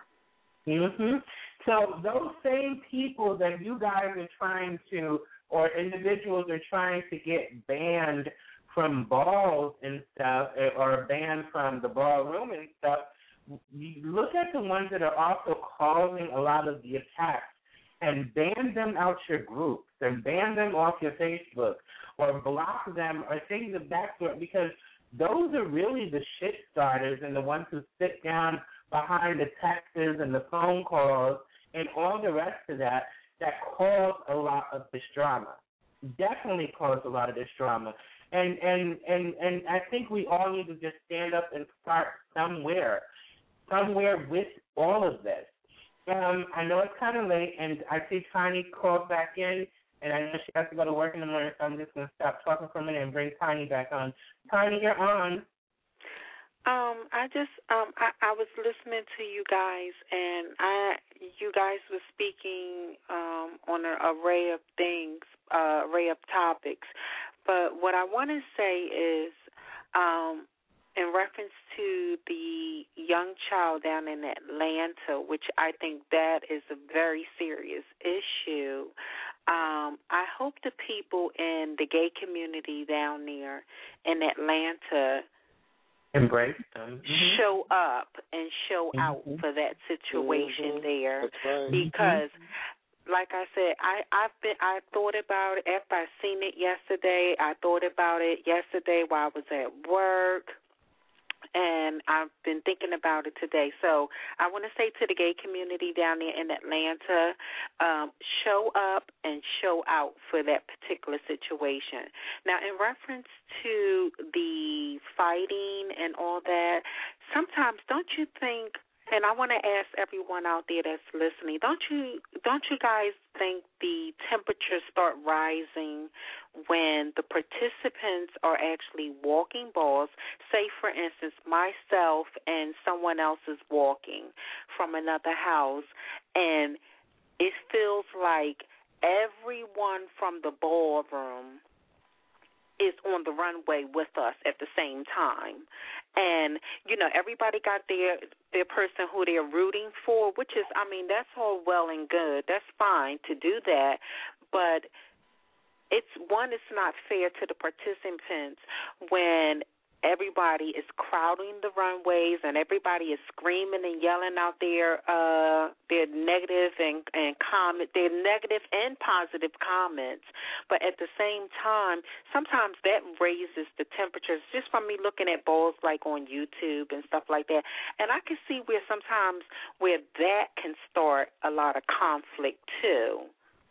So those same people that you guys are trying to, or individuals are trying to get banned from balls and stuff, or banned from the ballroom and stuff, you look at the ones that are also causing a lot of the attacks and ban them out your groups and ban them off your Facebook or block them or things of that sort, because those are really the shit starters and the ones who sit down behind the texts and the phone calls and all the rest of that cause a lot of this drama. Definitely cause a lot of this drama. And I think we all need to just stand up and start somewhere with all of this. I know it's kind of late, and I see Tiny called back in, and I know she has to go to work in the morning, so I'm just going to stop talking for a minute and bring Tiny back on. Tiny, you're on. I was listening to you guys, and you guys were speaking on an array of things, array of topics. But what I want to say is, in reference to the young child down in Atlanta, which I think that is a very serious issue, I hope the people in the gay community down there in Atlanta embrace them, show up and show out for that situation there, because like I said, I thought about it after I seen it yesterday. I thought about it yesterday while I was at work, and I've been thinking about it today. So I want to say to the gay community down there in Atlanta, show up and show out for that particular situation. Now, in reference to the fighting and all that, sometimes don't you think, and I want to ask everyone out there that's listening, don't you guys think the temperatures start rising when the participants are actually walking balls? Say, for instance, myself and someone else is walking from another house, and it feels like everyone from the ballroom is on the runway with us at the same time. And, everybody got their person who they're rooting for, which is, that's all well and good. That's fine to do that. But it's not fair to the participants when everybody is crowding the runways and everybody is screaming and yelling out their negative and comment, their negative and positive comments. But at the same time, sometimes that raises the temperatures just from me looking at balls like on YouTube and stuff like that. And I can see where sometimes where that can start a lot of conflict too.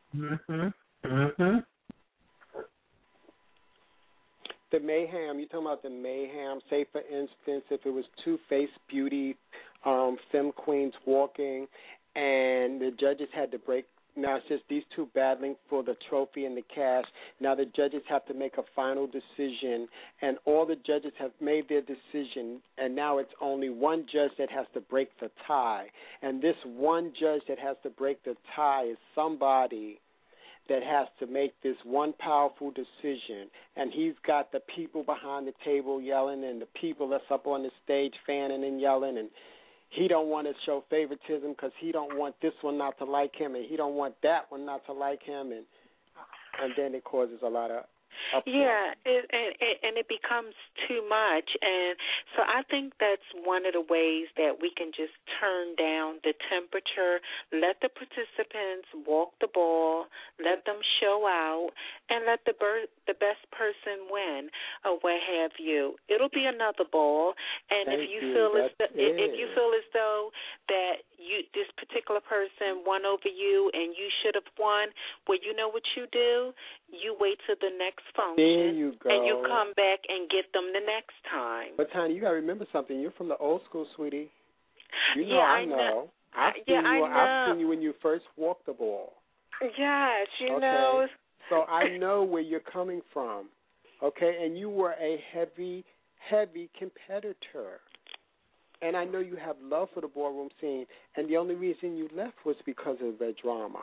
The mayhem, you're talking about the mayhem. Say, for instance, if it was two face beauty femme queens walking and the judges had to break. Now it's just these two battling for the trophy and the cash. Now the judges have to make a final decision, and all the judges have made their decision, and now it's only one judge that has to break the tie. And this one judge that has to break the tie is somebody that has to make this one powerful decision, and he's got the people behind the table yelling and the people that's up on the stage fanning and yelling, and he don't want to show favoritism because he don't want this one not to like him, and he don't want that one not to like him, and then it causes a lot of upset. Yeah, and it becomes too much. And so I think that's one of the ways that we can just turn down the temperature, let the participants walk the ball, let them show out, and let the best person win or what have you. It'll be another ball, and if you feel as though that this particular person won over you and you should have won, well, you know what you do? You wait till the next function. There you go. And you come back and get them the next time. But, Tanya, you got to remember something. You're from the old school, sweetie. You know, yeah, I know. I've seen you when you first walked the ball. Yes, you okay? know. So I know where you're coming from, okay? And you were a heavy, heavy competitor. And I know you have love for the ballroom scene, and the only reason you left was because of the drama.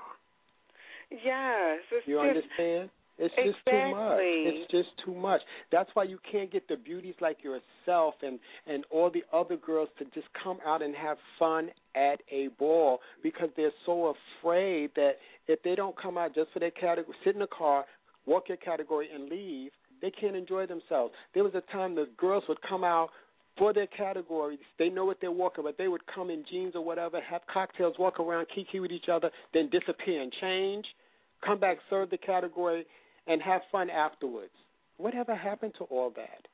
Yes. You understand? It's just too much. It's just too much. That's why you can't get the beauties like yourself and all the other girls to just come out and have fun at a ball, because they're so afraid that if they don't come out just for their category, sit in the car, walk your category, and leave, they can't enjoy themselves. There was a time the girls would come out for their categories. They know what they're walking, but they would come in jeans or whatever, have cocktails, walk around, kiki with each other, then disappear and change, come back, serve the category, and have fun afterwards. Whatever happened to all that?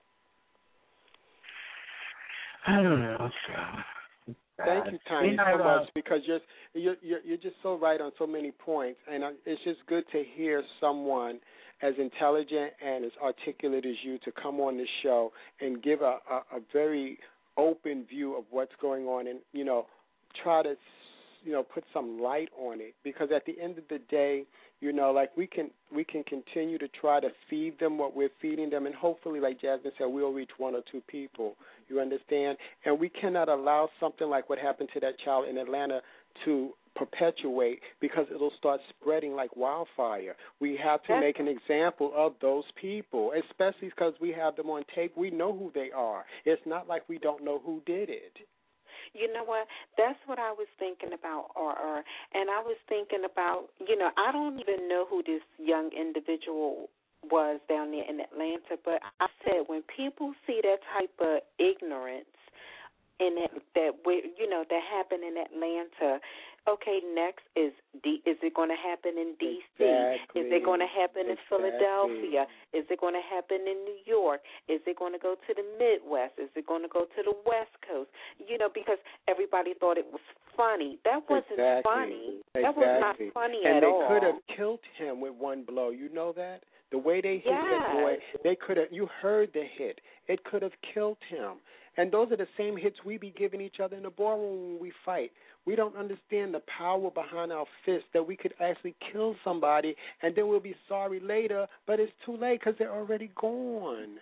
I don't know. Thank you, Tanya, so much, because you're just so right on so many points, and it's just good to hear someone as intelligent and as articulate as you to come on this show and give a very open view of what's going on, and try to put some light on it, because at the end of the day, like we can continue to try to feed them what we're feeding them, and hopefully, like Jasmine said, we'll reach one or two people. You understand? And we cannot allow something like what happened to that child in Atlanta to perpetuate, because it'll start spreading like wildfire. We have to make an example of those people, especially because we have them on tape. We know who they are. It's not like we don't know who did it. You know what? That's what I was thinking about, RR. And I was thinking about, I don't even know who this young individual was down there in Atlanta, but I said when people see that type of ignorance that happened in Atlanta, okay, next is it it going to happen in D.C.? Exactly. Is it going to happen in Philadelphia? Is it going to happen in New York? Is it going to go to the Midwest? Is it going to go to the West Coast? You know, because everybody thought it was funny. That wasn't funny. That was not funny at all. And they could have killed him with one blow. You know that? The way they hit that boy, they could have. You heard the hit. It could have killed him. And those are the same hits we be giving each other in the ballroom when we fight. We don't understand the power behind our fists, that we could actually kill somebody and then we'll be sorry later, but it's too late because they're already gone.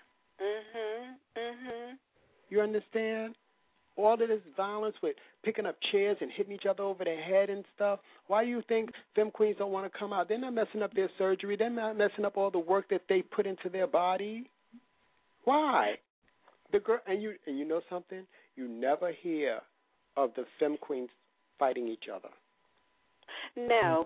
You understand? All of this violence with picking up chairs and hitting each other over the head and stuff. Why do you think them queens don't want to come out? They're not messing up their surgery. They're not messing up all the work that they put into their body. Why? The girl, and you know something? You never hear of the femme queens fighting each other. No,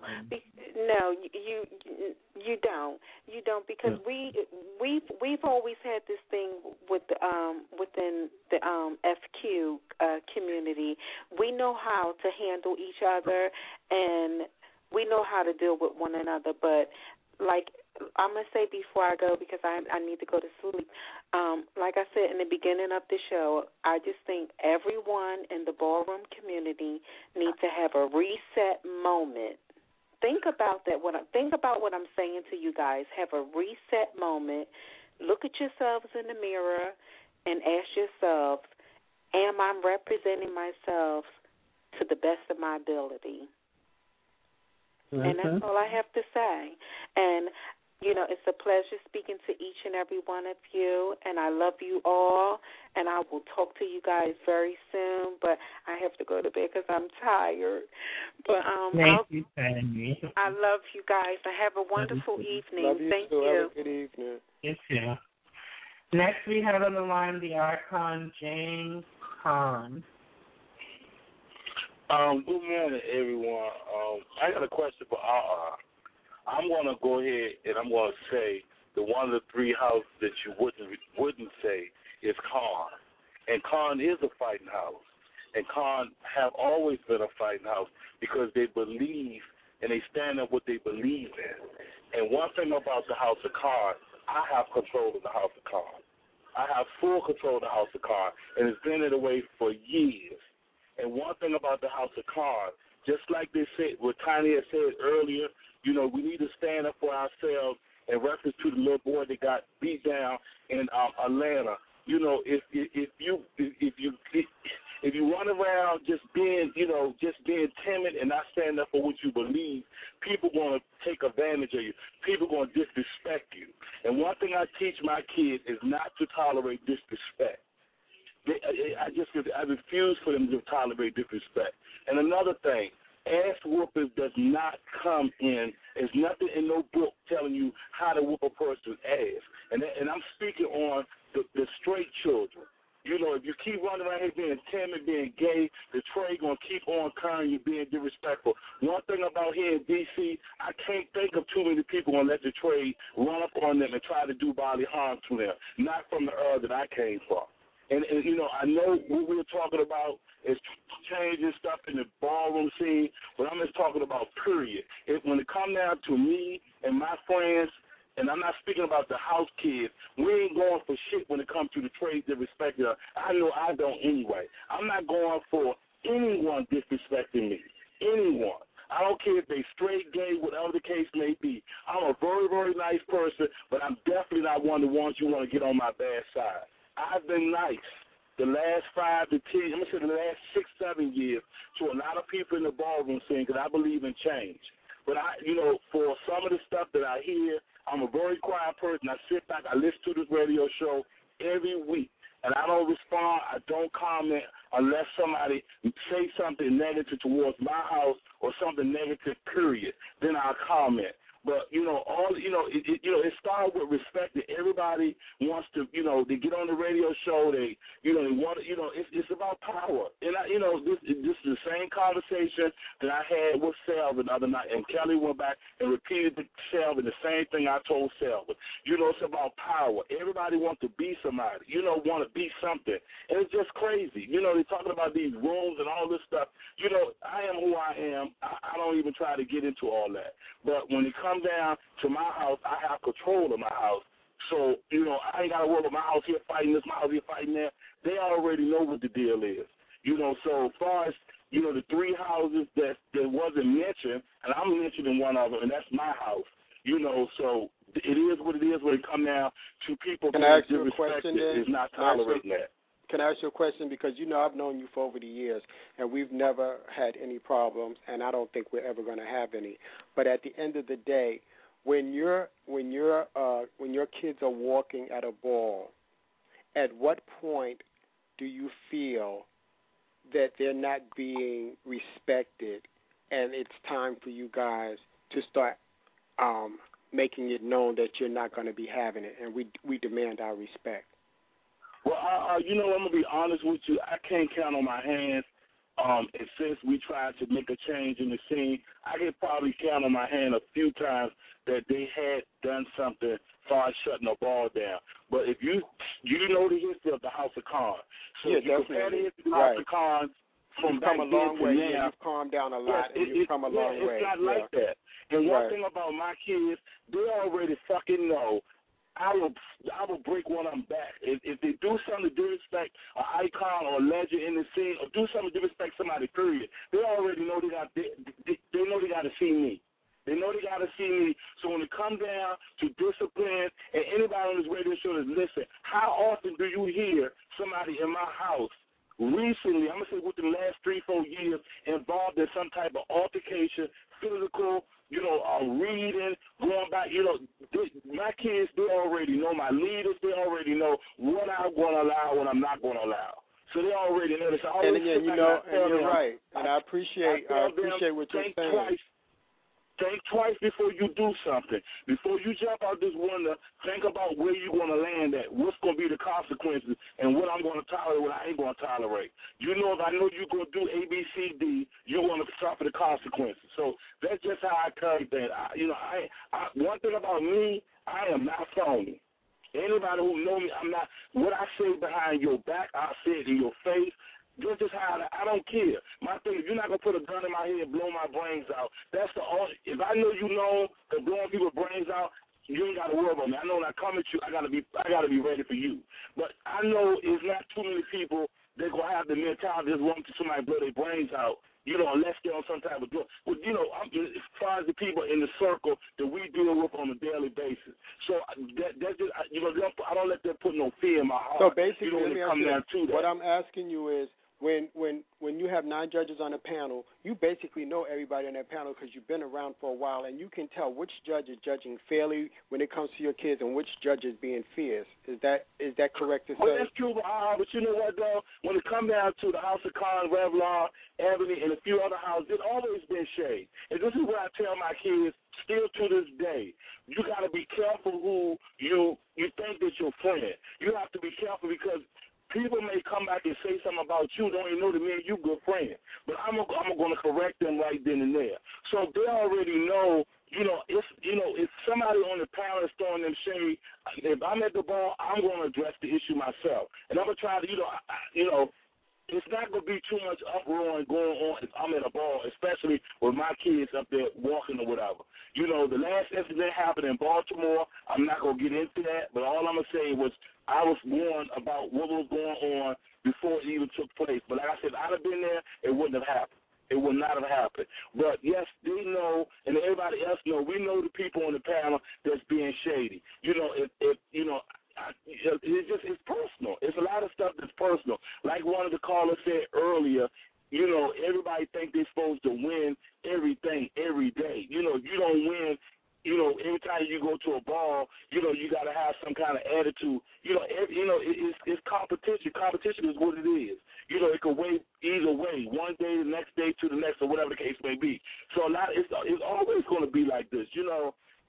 you don't because we've always had this thing with within the FQ community. We know how to handle each other and we know how to deal with one another. But like I'm gonna say before I go, because I need to go to sleep. Like I said in the beginning of the show, I just think everyone in the ballroom community needs to have a reset moment. Think about that. Think about what I'm saying to you guys. Have a reset moment. Look at yourselves in the mirror and ask yourselves, am I representing myself to the best of my ability? And that's all I have to say. And you know, it's a pleasure speaking to each and every one of you, and I love you all, and I will talk to you guys very soon, but I have to go to bed because I'm tired. But Thank you, Sandy. I love you guys. Have a wonderful evening. Love you Thank too. you. Have a good evening. You too. Next we have on the line the Archon James Khan. Good morning, everyone. I got a question for I'm going to go ahead and I'm going to say that one of the three houses that you wouldn't say is Khan. And Khan is a fighting house. And Khan have always been a fighting house because they believe and they stand up what they believe in. And one thing about the House of Khan, I have control of the House of Khan. I have full control of the House of Khan, and it's been that way for years. And one thing about the House of Khan, just like they said, what Tiny had said earlier, you know, we need to stand up for ourselves in reference to the little boy that got beat down in Atlanta. You know, if you run around just being timid and not standing up for what you believe, people going to take advantage of you. People going to disrespect you. And one thing I teach my kids is not to tolerate disrespect. I refuse for them to tolerate disrespect. And another thing, ass whoopers does not come in. There's nothing in no book telling you how to whoop a person's ass. And I'm speaking on the straight children. You know, if you keep running around here being timid, being gay, the trade going to keep on curring you being disrespectful. One thing about here in D.C., I can't think of too many people going to let the trade run up on them and try to do bodily harm to them, not from the era that I came from. And, you know, I know what we were talking about is changing stuff in the ballroom scene, but I'm just talking about period. When it comes down to me and my friends, and I'm not speaking about the house kids, we ain't going for shit when it comes to the trades that respect us. I know I don't anyway. I'm not going for anyone disrespecting me, anyone. I don't care if they straight, gay, whatever the case may be. I'm a very, very nice person, but I'm definitely not one of the ones you want to get on my bad side. I've been nice the last 5 to 10, I'm going to say the last 6, 7 years to a lot of people in the ballroom scene because I believe in change. But, for some of the stuff that I hear, I'm a very quiet person. I sit back, I listen to this radio show every week, and I don't respond, I don't comment unless somebody say something negative towards my house or something negative, period. Then I'll comment. But it started with respect that everybody wants to, they get on the radio show. They want to, it's about power. And this is the same conversation that I had with Selvin the other night, and Kelly went back and repeated to Selvin the same thing I told Selvin. It's about power. Everybody wants to be somebody. Want to be something, and it's just crazy. They're talking about these rooms and all this stuff. I am who I am. I don't even try to get into all that. But when it comes down to my house, I have control of my house. So, I ain't got to worry about my house here fighting this, my house here fighting that. They already know what the deal is. So as far as, the three houses that wasn't mentioned, and I'm mentioning one of them, and that's my house. So it is what it is when it comes down to people being disrespected. Can I ask you a question then? Is not tolerating that. Can I ask you a question? Because I've known you for over the years, and we've never had any problems, and I don't think we're ever going to have any. But at the end of the day, when your kids are walking at a ball, at what point do you feel that they're not being respected, and it's time for you guys to start making it known that you're not going to be having it, and we demand our respect? Well, I'm going to be honest with you. I can't count on my hands. And since we tried to make a change in the scene, I can probably count on my hand a few times that they had done something as far as shutting the ball down. But if you know the history of the House of Cards, so yeah, if you compare the history of the House of Cards from back then to now, you've calmed down a lot, and you've come a long way. It's not like that. And one thing about my kids, they already fucking know. I will break one of them back. If they do something to disrespect an icon or a legend in the scene, or do something to disrespect somebody, period, they already know they got to see me. They know they got to see me. So when it comes down to discipline, and anybody on this radio show is listen, how often do you hear somebody in my house recently, I'm going to say within the last 3-4 years, involved in some type of altercation, physical, reading, going back, my kids, they already know, my leaders, they already know what I'm going to allow, what I'm not going to allow. So they already know this. And again, and you're right. And I appreciate what you're saying. Think twice before you do something. Before you jump out this window, think about where you're going to land at, what's going to be the consequences, and what I'm going to tolerate, what I ain't going to tolerate. If I know you're going to do A, B, C, D, you're going to suffer the consequences. So that's just how I carry that. One thing about me, I am not phony. Anybody who know me, I'm not. What I say behind your back, I say it in your face. That's just how I don't care. My thing, if you're not gonna put a gun in my head and blow my brains out, that's the only. If I know you know that blowing people's brains out, you ain't gotta worry about me. I know when I come at you, I gotta be ready for you. But I know it's not too many people that gonna have the mentality just wanting to somebody blow their brains out. Unless they're on some type of drug. But as far as the people in the circle that we deal with on a daily basis. So that's just I don't let them put no fear in my heart. So basically, let me ask you, what I'm asking you is, when you have 9 judges on a panel, you basically know everybody on that panel because you've been around for a while, and you can tell which judge is judging fairly when it comes to your kids and which judge is being fierce. Is that correct to say? Well, that's true, but you know what, though? When it comes down to the House of Cards, Revlon, Ebony, and a few other houses, there's always been shade. And this is what I tell my kids still to this day. You got to be careful who you think that's your friend. You have to be careful because people may come back and say something about you, don't even know that me and you good friends. But I'm going to correct them right then and there. So they already know, if somebody on the panel is throwing them shade, if I'm at the ball, I'm going to address the issue myself. And I'm going to try to, it's not going to be too much uproar going on if I'm at a ball, especially with my kids up there walking or whatever. The last incident happened in Baltimore. I'm not going to get into that, but all I'm going to say was I was warned about what was going on before it even took place. But like I said, if I'd have been there, it wouldn't have happened. It would not have happened. But, yes, they know, and everybody else know, we know the people on the panel that's being shady. It's personal. It's a lot of stuff that's personal. Like one of the callers said earlier, everybody think they're supposed to win everything every day. You don't win. Every time you go to a ball, you got to have some kind of attitude. It's competition. Competition is what it is. It could wait either way, one day, the next day, to the next, or whatever the case may be. So it's always going to be like this.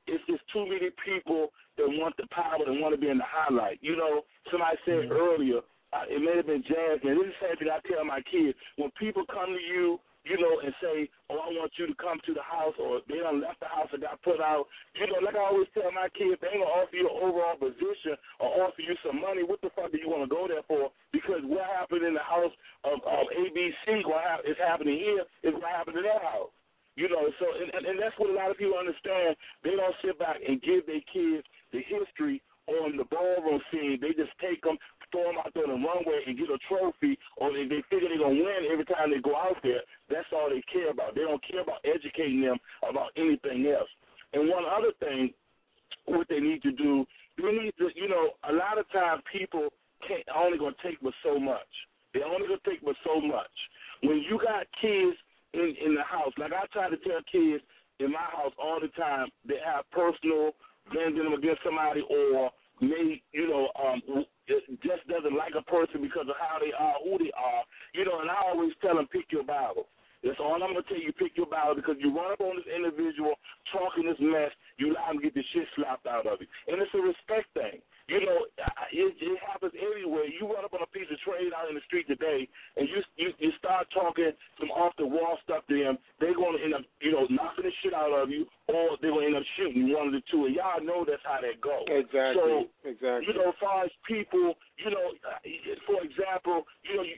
too many people that want the power and want to be in the highlight. You know, somebody said earlier, it may have been Jasmine. This is the same thing I tell my kids. When people come to you, you know, and say, oh, I want you to come to the house, or they done left the house and got put out, you know, like I always tell my kids, they ain't going to offer you an overall position or offer you some money. What the fuck do you want to go there for? Because what happened in the house of ABC is happening here is what happened in their house. You know, so, and that's what a lot of people understand. They don't sit back and give their kids the history on the ballroom scene. They just take them, throw them out there on the runway and get a trophy, or they figure they're going to win every time they go out there. That's all they care about. They don't care about educating them about anything else. And one other thing, what they need to do, they need to, you know, a lot of times people only going to take but so much. They're only going to take but so much. When you got kids in the house, like I try to tell kids in my house all the time, they have personal vending them against somebody, or may, you know, just doesn't like a person because of how they are, who they are, you know, and I always tell them, pick your Bible. That's all I'm going to tell you, pick your Bible, because you run up on this individual talking this mess, you allow him to get the shit slapped out of you. And it's a respect thing. You know, it happens everywhere. You run up on a piece of trade out in the street today, and you start talking some off-the-wall stuff to them, they're going to end up, you know, knocking the shit out of you, or they're going to end up shooting you, one of the two. And y'all know that's how that goes. Exactly. So, you know, as far as people, you know, for example, you know,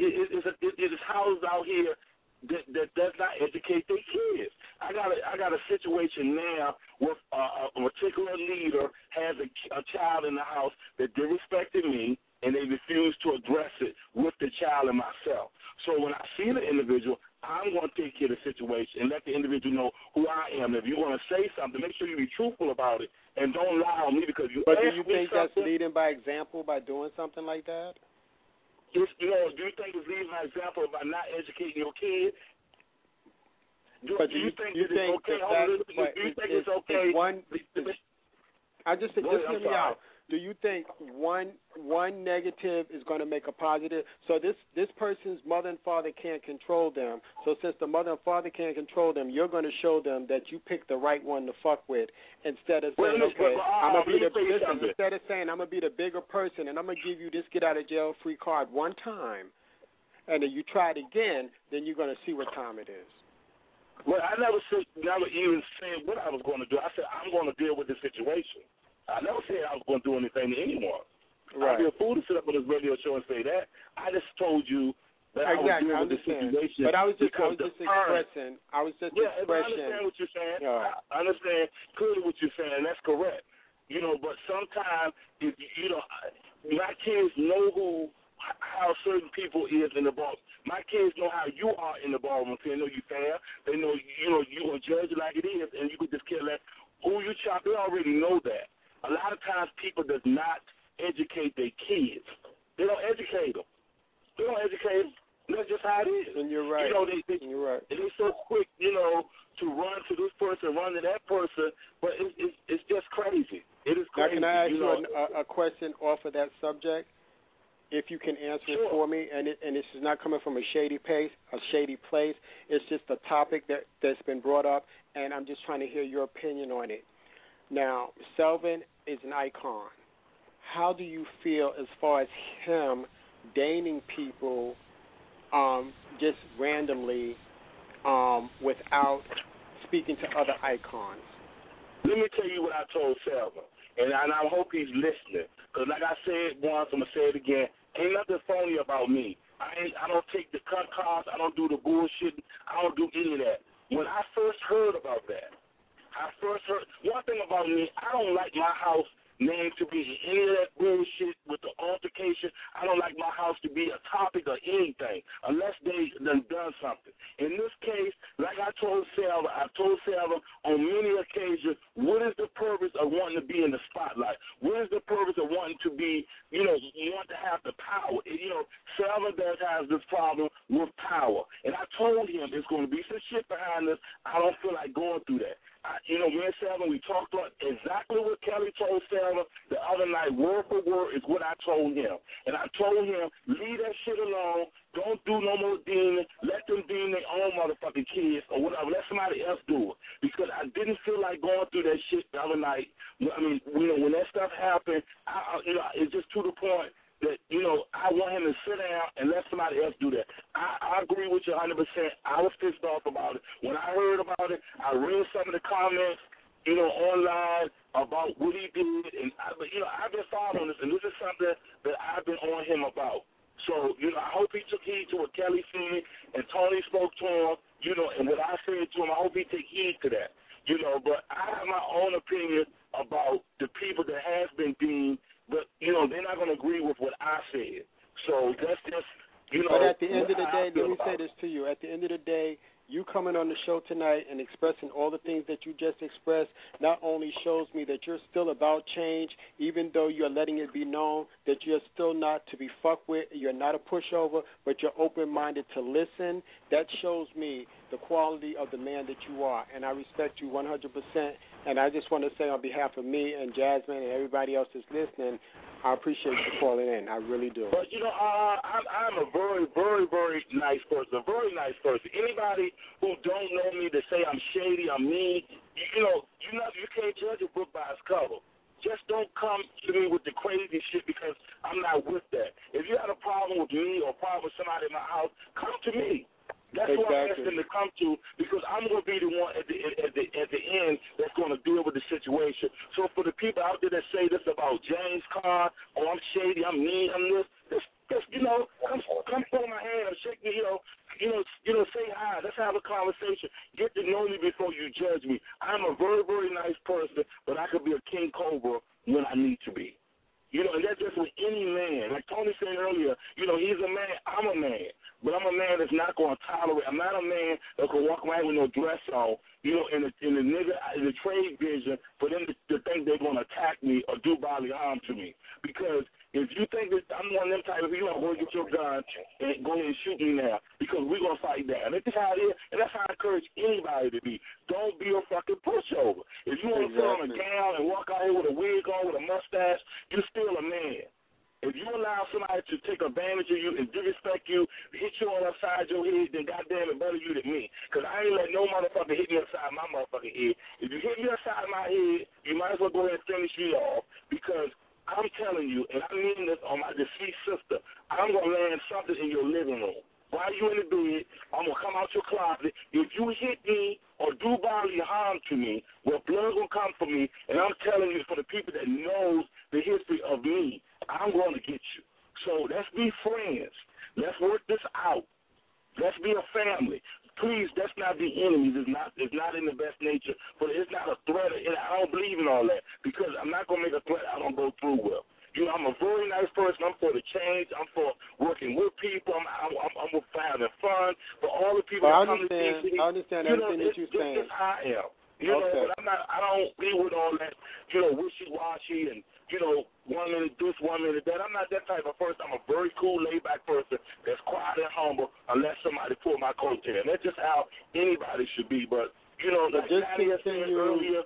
it is houses out here that does not educate their kids. I got a situation now with a particular leader has a child in the house that disrespected me, and they refused to address it with the child and myself. So when I see the individual, I'm going to take care of the situation and let the individual know who I am. If you want to say something, make sure you be truthful about it, and don't lie on me because you. But do you think that's leading by example by doing something like that? You know, do you think it's leading by example by not educating your kids? Do you think it's okay? Just hear me out. Do you think one negative is going to make a positive? So this person's mother and father can't control them. So since the mother and father can't control them, you're going to show them that you picked the right one to fuck with, instead of saying, instead of saying I'm gonna be the bigger person and I'm gonna give you this get out of jail free card one time, and then you try it again, then you're going to see what time it is. Well, I never even said what I was going to do. I said I'm going to deal with the situation. I never said I was going to do anything to anyone. Right. I'd be a fool to sit up on this radio show and say that. I just told you that I was dealing with the situation. But I was just expressing. I understand what you're saying. Yeah. I understand clearly what you're saying, and that's correct. You know, but sometimes, if you know, my kids know how certain people is in the ballroom. My kids know how you are in the ballroom. They know you fair. They know you gonna judge it like it is, and you could just care less who you chop. They already know that. A lot of times people does not educate their kids. They don't educate them. That's just how it is. And you're right. You know, you're right. And they're so quick, you know, to run to this person, run to that person, but it's just crazy. It is crazy. Now, can I ask you a question off of that subject? If you can answer it for me, and this is not coming from a shady place. It's just a topic that's been brought up, and I'm just trying to hear your opinion on it. Now, Selvin is an icon. How do you feel as far as him dating people just randomly without speaking to other icons? Let me tell you what I told Selvin, and I hope he's listening. Because like I said once, I'm going to say it again, ain't nothing phony about me. I don't take the cut cards. I don't do the bullshit. I don't do any of that. When I first heard about that, one thing about me, I don't like my house name to be any of that bullshit with the altercation. I don't like my house to be a topic or anything unless they done something. In this case, like I told Selvin, on many occasions, what is the purpose of wanting to be in the spotlight? What is the purpose of wanting to be, you want to have the power? Selvin does have this problem with power. And I told him it's going to be some shit behind this. I don't feel like going through that. Me and Selvin, we talked about exactly what Kelly told Selvin the other night, word for word, is what I told him. And I told him, leave that shit alone. Don't do no more demons. Let them deem their own motherfucking kids or whatever. Let somebody else do it. because I didn't feel like going through that shit the other night. I mean, when that stuff happened, it's just to the point that, I want him to sit down and let somebody else do that. I agree with you 100%. I was pissed off about it. When I heard about it, I read some of the comments, online about what he did. And, I've been following this, and this is something that I've been on him about. So, I hope he took heed to what Kelly said and Tony spoke to him, and what I said to him. I hope he take heed to that, But I have my own opinion about the people that has been deemed, but, they're not going to agree with what I said. So that's just, But at the end of the day, let me say this to you. At the end of the day, you coming on the show tonight and expressing all the things that you just expressed not only shows me that you're still about change, even though you're letting it be known that you're still not to be fucked with, you're not a pushover, but you're open-minded to listen. That shows me the quality of the man that you are, and I respect you 100%. And I just want to say on behalf of me and Jasmine and everybody else that's listening, I appreciate you calling in. I really do. But, I'm a very, very, very nice person, a very nice person. Anybody who don't know me to say I'm shady, I'm mean, you can't judge a book by its cover. Just don't come to me with the crazy shit because I'm not with that. If you have a problem with me or a problem with somebody in my house, come to me. That's what I asked them to come to, because I'm going to be the one at the end that's going to deal with the situation. So for the people out there that say this about James Caan, I'm shady, I'm mean, I'm this, come hold my hand and shake me, say hi. Let's have a conversation. Get to know me before you judge me. I'm a very, very nice person, but I could be a king cobra when I need to be. And that's just with any man. Like Tony said earlier, he's a man, I'm a man. But I'm a man that's not going to tolerate. I'm not a man that can walk around with no dress on, in the trade vision for them to think they're going to attack me or do bodily harm to me. Because if you think that I'm one of them type of people, you're going to get your gun and go ahead and shoot me now, because we're going to fight down. That's how it is, and that's how I encourage anybody to be. Don't be a fucking pushover. If you want to put on a gown and walk out here with a wig on, with a mustache, you're still a man. If you allow somebody to take advantage of you and disrespect you, hit you on upside your head, then goddamn it, better you than me. Because I ain't let no motherfucker hit me upside my motherfucking head. If you hit me upside my head, you might as well go ahead and finish me off, because I'm telling you, and I mean this on my deceased sister, I'm going to land something in your living room. While you in the bed, I'm going to come out your closet. If you hit me or do bodily harm to me, well, blood will come for me, and I'm telling you, for the people that knows the history of me, I'm going to get you. So let's be friends. Let's work this out. Let's be a family. Please, let's not be enemies. It's not in the best nature, but it's not a threat. I don't believe in all that, because I'm not going to make a threat I don't go through with. I'm a very nice person. I'm for the change. I'm for working with people. I'm for having fun. But all the people that come to see me, I understand everything that you're saying. This is how I am. But I don't be with all that, wishy-washy and, 1 minute this, 1 minute that. I'm not that type of person. I'm a very cool, laid-back person that's quiet and humble unless somebody pull my coattail. And that's just how anybody should be. But, like Tanya said earlier.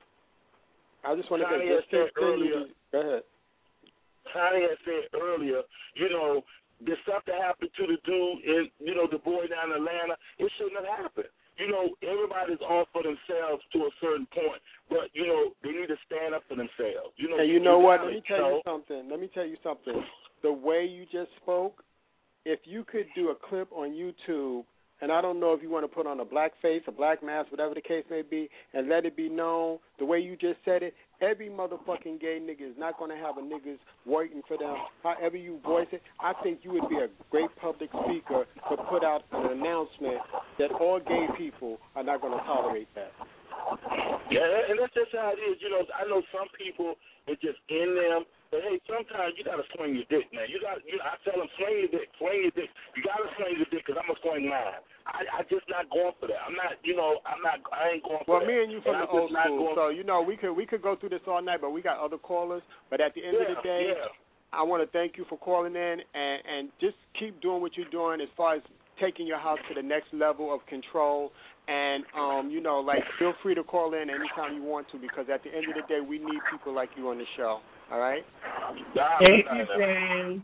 I just want to say, just continue. Go ahead. Tanya said earlier, the stuff that happened to the dude and, the boy down in Atlanta, it shouldn't have happened. Everybody's on for themselves to a certain point, but, they need to stand up for themselves. And you know what? Let me tell you something. The way you just spoke, if you could do a clip on YouTube, and I don't know if you want to put on a black face, a black mask, whatever the case may be, and let it be known the way you just said it, every motherfucking gay nigga is not going to have a niggas waiting for them. However you voice it, I think you would be a great public speaker to put out an announcement that all gay people are not going to tolerate that. Yeah, and that's just how it is. I know some people, it's just in them. But, hey, sometimes you got to swing your dick, man. I tell them, swing your dick. You got to swing your dick, because I'm going to swing mine. I just not going for that. I ain't going for that. Well, me and you from the old school, so, we could go through this all night, but we got other callers. But at the end of the day, I want to thank you for calling in, and just keep doing what you're doing as far as taking your house to the next level of control. And, feel free to call in anytime you want to, because at the end of the day, we need people like you on the show. All right? Thank you, James.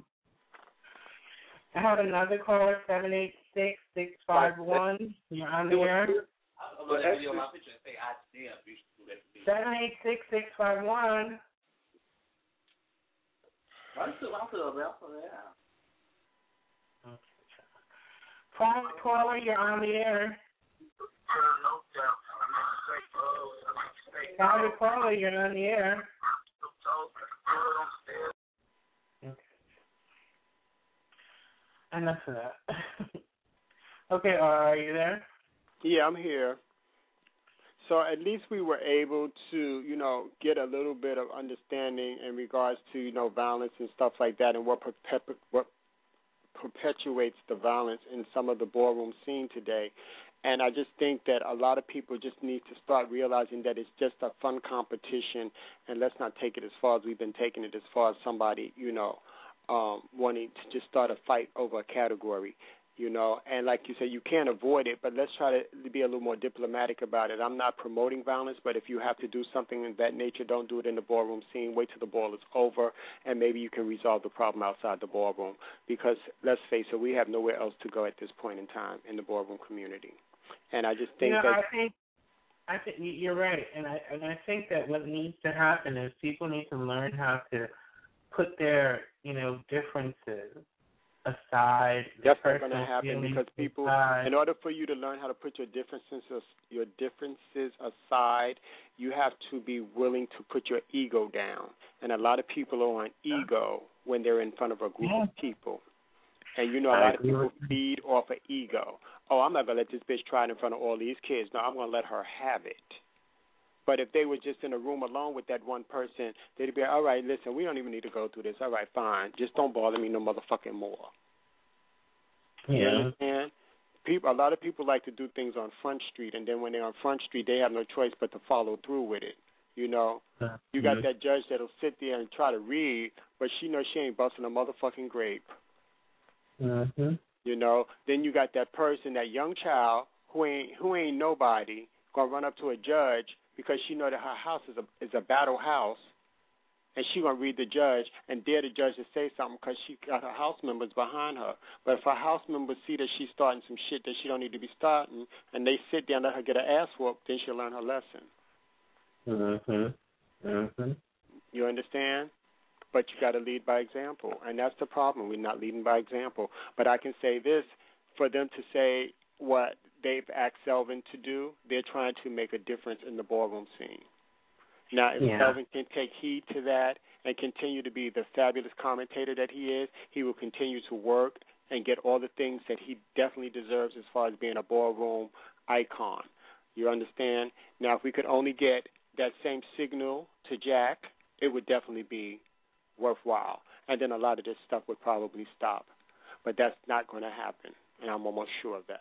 I have another caller, 786-651. You're on the air. upload that video of my picture and say, damn, you should do that for me. 786-651. I'm still there. Private caller, you're on the air. Private caller, you're on the air. Okay. Enough of that. Okay, are you there? Yeah, I'm here. So at least we were able to, get a little bit of understanding in regards to, violence and stuff like that, and what perpetuates the violence in some of the ballroom scene today. And I just think that a lot of people just need to start realizing that it's just a fun competition, and let's not take it as far as we've been taking it, as far as somebody, wanting to just start a fight over a category. And like you said, you can't avoid it, but let's try to be a little more diplomatic about it. I'm not promoting violence, but if you have to do something of that nature, don't do it in the ballroom scene. Wait till the ball is over, and maybe you can resolve the problem outside the ballroom. Because let's face it, we have nowhere else to go at this point in time in the ballroom community. And I just think that I think you're right, and I think that what needs to happen is people need to learn how to put their differences aside. That's not going to happen because people, in order for you to learn how to put your differences aside, you have to be willing to put your ego down. And a lot of people are on ego when they're in front of a group of people. And a lot of people feed off of ego. Oh, I'm not going to let this bitch try it in front of all these kids. No, I'm going to let her have it. But if they were just in a room alone with that one person, they'd be, all right, listen, we don't even need to go through this. All right, fine. Just don't bother me no motherfucking more. Yeah. You understand? A lot of people like to do things on Front Street, and then when they're on Front Street, they have no choice but to follow through with it. You got that judge that'll sit there and try to read, but she knows she ain't busting a motherfucking grape. Mm-hmm. Then you got that person, that young child who ain't nobody, gonna run up to a judge because she know that her house is a battle house, and she gonna read the judge and dare the judge to say something because she got her house members behind her. But if her house members see that she's starting some shit that she don't need to be starting, and they sit there and let her get her ass whooped, then she'll learn her lesson. You understand? But you got to lead by example, and that's the problem. We're not leading by example. But I can say this, for them to say what they've asked Selvin to do, they're trying to make a difference in the ballroom scene. Now, if Selvin can take heed to that and continue to be the fabulous commentator that he is, he will continue to work and get all the things that he definitely deserves as far as being a ballroom icon. You understand? Now, if we could only get that same signal to Jack, it would definitely be worthwhile. And then a lot of this stuff would probably stop. But that's not going to happen, and I'm almost sure of that.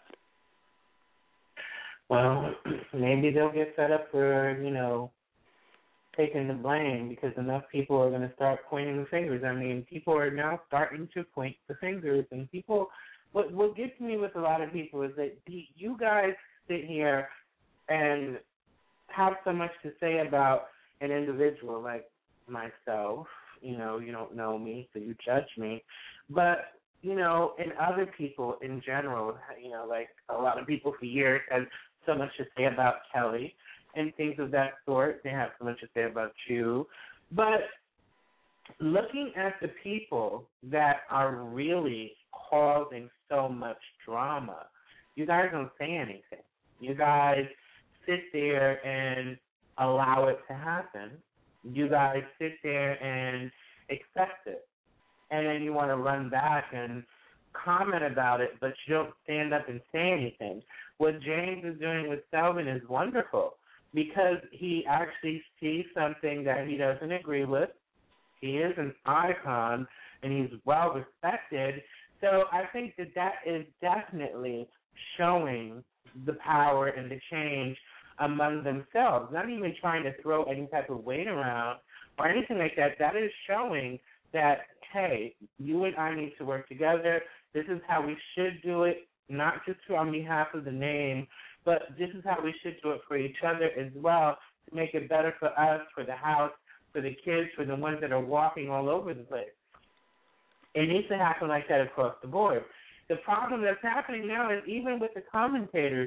Well, maybe they'll get set up for, taking the blame because enough people are going to start pointing the fingers. I mean, people are now starting to point the fingers, and people, what gets me with a lot of people is that you guys sit here and have so much to say about an individual like myself. You don't know me, so you judge me. But, and other people in general, like a lot of people for years had so much to say about Kelly and things of that sort. They have so much to say about you. But looking at the people that are really causing so much drama, you guys don't say anything. You guys sit there and allow it to happen. You guys sit there and accept it. And then you want to run back and comment about it, but you don't stand up and say anything. What James is doing with Selvin is wonderful because he actually sees something that he doesn't agree with. He is an icon, and he's well respected. So I think that is definitely showing the power and the change among themselves, not even trying to throw any type of weight around or anything like that. That is showing that, hey, you and I need to work together. This is how we should do it, not just on behalf of the name, but this is how we should do it for each other as well to make it better for us, for the house, for the kids, for the ones that are walking all over the place. It needs to happen like that across the board. The problem that's happening now is even with the commentators,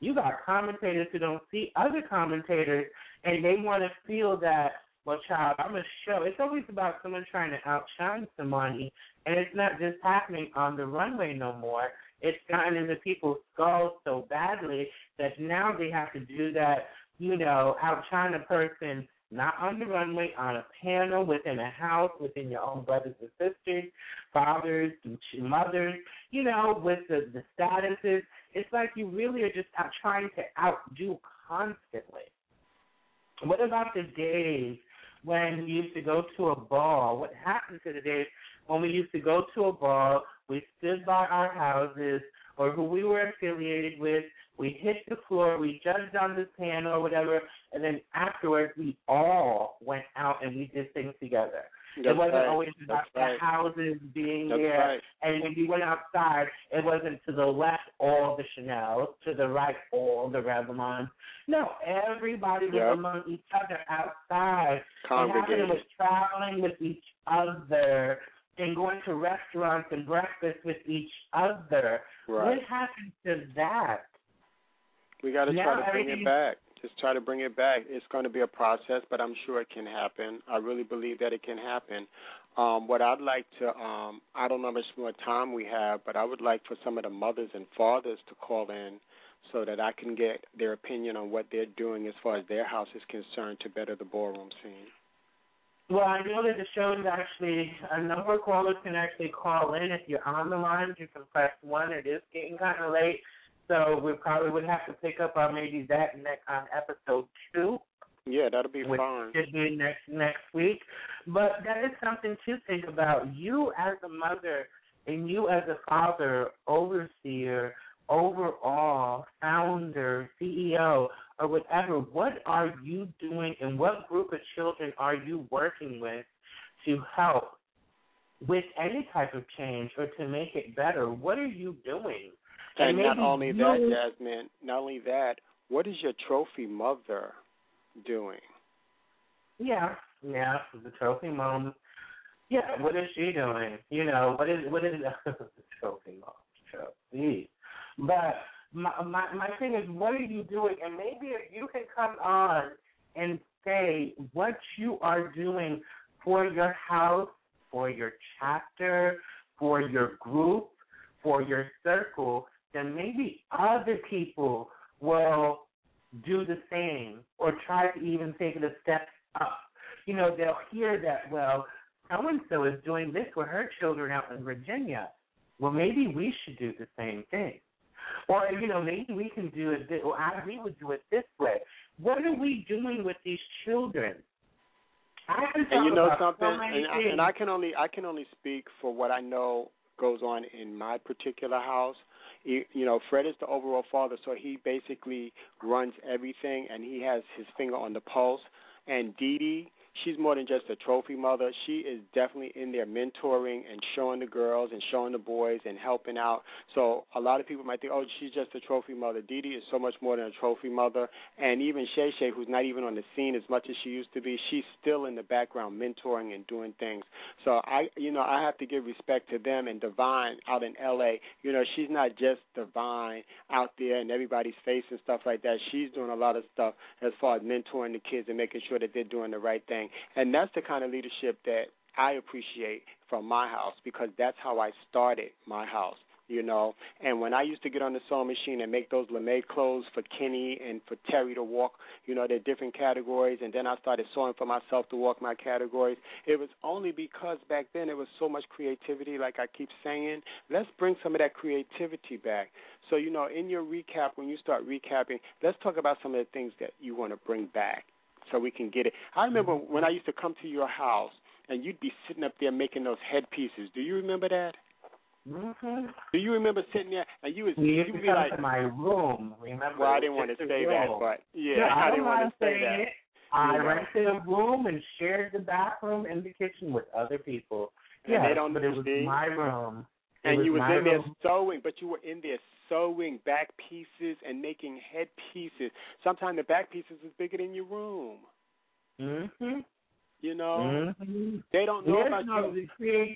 You got commentators who don't see other commentators, and they want to feel that, well, child, I'm a show. It's always about someone trying to outshine somebody, and it's not just happening on the runway no more. It's gotten into people's skulls so badly that now they have to do that, outshine a person, not on the runway, on a panel, within a house, within your own brothers and sisters, fathers, mothers, with the statuses. It's like you really are just trying to outdo constantly. What about the days when you used to go to a ball? What happened to the days when we used to go to a ball, we stood by our houses or who we were affiliated with, we hit the floor, we judged on this panel or whatever, and then afterwards we all went out and we did things together. It wasn't always about the houses being there. And when you went outside, it wasn't to the left all the Chanel, to the right all the Revlon. No, everybody was among each other outside. And having was traveling with each other and going to restaurants and breakfast with each other. Right. What happened to that? We got to try to bring it back. Just try to bring it back. It's going to be a process, but I'm sure it can happen. I really believe that it can happen. What I'd like to, I don't know how much more time we have, but I would like for some of the mothers and fathers to call in so that I can get their opinion on what they're doing as far as their house is concerned to better the ballroom scene. Well, I know that the show is actually, a number of callers can actually call in. If you're on the line, you can press 1. It is getting kind of late, so we probably would have to pick up on maybe that next on episode 2. Yeah, that'll be fine. Which should be next week. But that is something to think about. You as a mother and you as a father, overseer, overall, founder, CEO, or whatever, what are you doing and what group of children are you working with to help with any type of change or to make it better? What are you doing? And not only that, Jasmine, not only that, what is your trophy mother doing? Yeah, the trophy mom. Yeah, what is she doing? What is the trophy mom? Trophy. But my thing is, what are you doing? And maybe if you can come on and say what you are doing for your house, for your chapter, for your group, for your circle, then maybe other people will do the same or try to even take it a step up. They'll hear that, well, so-and-so is doing this with her children out in Virginia. Well, maybe we should do the same thing. Or, maybe we can do it, we would do it this way. What are we doing with these children? And you know something, and I can only speak for what I know goes on in my particular house. Fred is the overall father, so he basically runs everything, and he has his finger on the pulse. And Dee Dee, she's more than just a trophy mother. She is definitely in there mentoring and showing the girls and showing the boys and helping out. So a lot of people might think, oh, she's just a trophy mother. Dee Dee is so much more than a trophy mother. And even Shay Shay, who's not even on the scene as much as she used to be, she's still in the background mentoring and doing things. So I have to give respect to them. And Divine out in L.A., she's not just Divine out there in everybody's face and stuff like that. She's doing a lot of stuff as far as mentoring the kids and making sure that they're doing the right thing. And that's the kind of leadership that I appreciate from my house, because that's how I started my house, And when I used to get on the sewing machine and make those lame clothes for Kenny and for Terry to walk, they're different categories, and then I started sewing for myself to walk my categories, it was only because back then there was so much creativity, like I keep saying. Let's bring some of that creativity back. So, in your recap, when you start recapping, let's talk about some of the things that you want to bring back, so we can get it. I remember when I used to come to your house and you'd be sitting up there making those headpieces. Do you remember that? Mm-hmm. Do you remember sitting there and you'd be like, to my room, remember? Well, I didn't want to say that, but I didn't want to say that. I rented a room and shared the bathroom and the kitchen with other people. And they don't but it was my room. And you were in there sewing, but you were in there sewing back pieces and making head pieces. Sometimes the back pieces is bigger than your room. Mm-hmm. They don't know about you.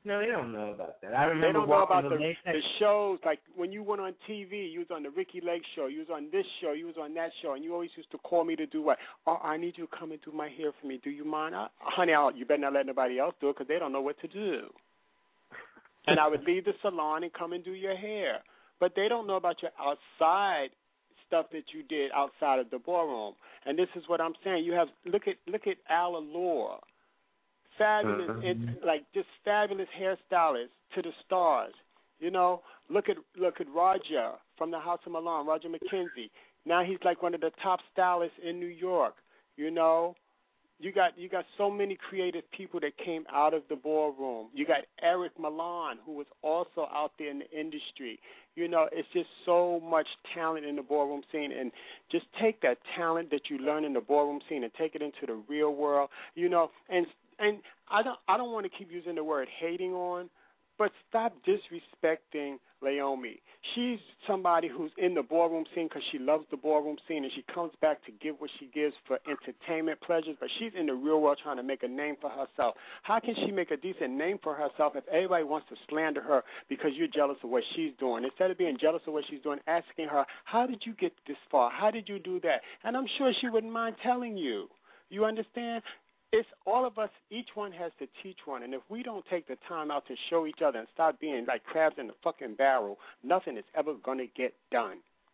No, they don't know about that. I remember They don't know walking about the the shows, like when you went on TV, you was on the Ricky Lake show, you was on this show, you was on that show, and you always used to call me to do what? Oh, I need you to come and do my hair for me. Do you mind? Honey, you better not let nobody else do it because they don't know what to do. And I would leave the salon and come and do your hair. But they don't know about your outside stuff that you did outside of the ballroom. And this is what I'm saying. You have look at Al Allure. Fabulous, like just fabulous hairstylist to the stars. You know, look at Roger from the House of Milan, Roger McKenzie. Now he's like one of the top stylists in New York. You know, you got so many creative people that came out of the ballroom. You got Eric Milan, who was also out there in the industry. You know, it's just so much talent in the ballroom scene, and just take that talent that you learn in the ballroom scene and take it into the real world. You know, and I don't want to keep using the word hating on, but stop disrespecting Leomi. She's somebody who's in the ballroom scene because she loves the ballroom scene, and she comes back to give what she gives for entertainment pleasures, but she's in the real world trying to make a name for herself. How can she make a decent name for herself if everybody wants to slander her because you're jealous of what she's doing? Instead of being jealous of what she's doing, asking her, how did you get this far? How did you do that? And I'm sure she wouldn't mind telling you. You understand? It's all of us, each one has to teach one, and if we don't take the time out to show each other and stop being like crabs in the fucking barrel, nothing is ever going to get done.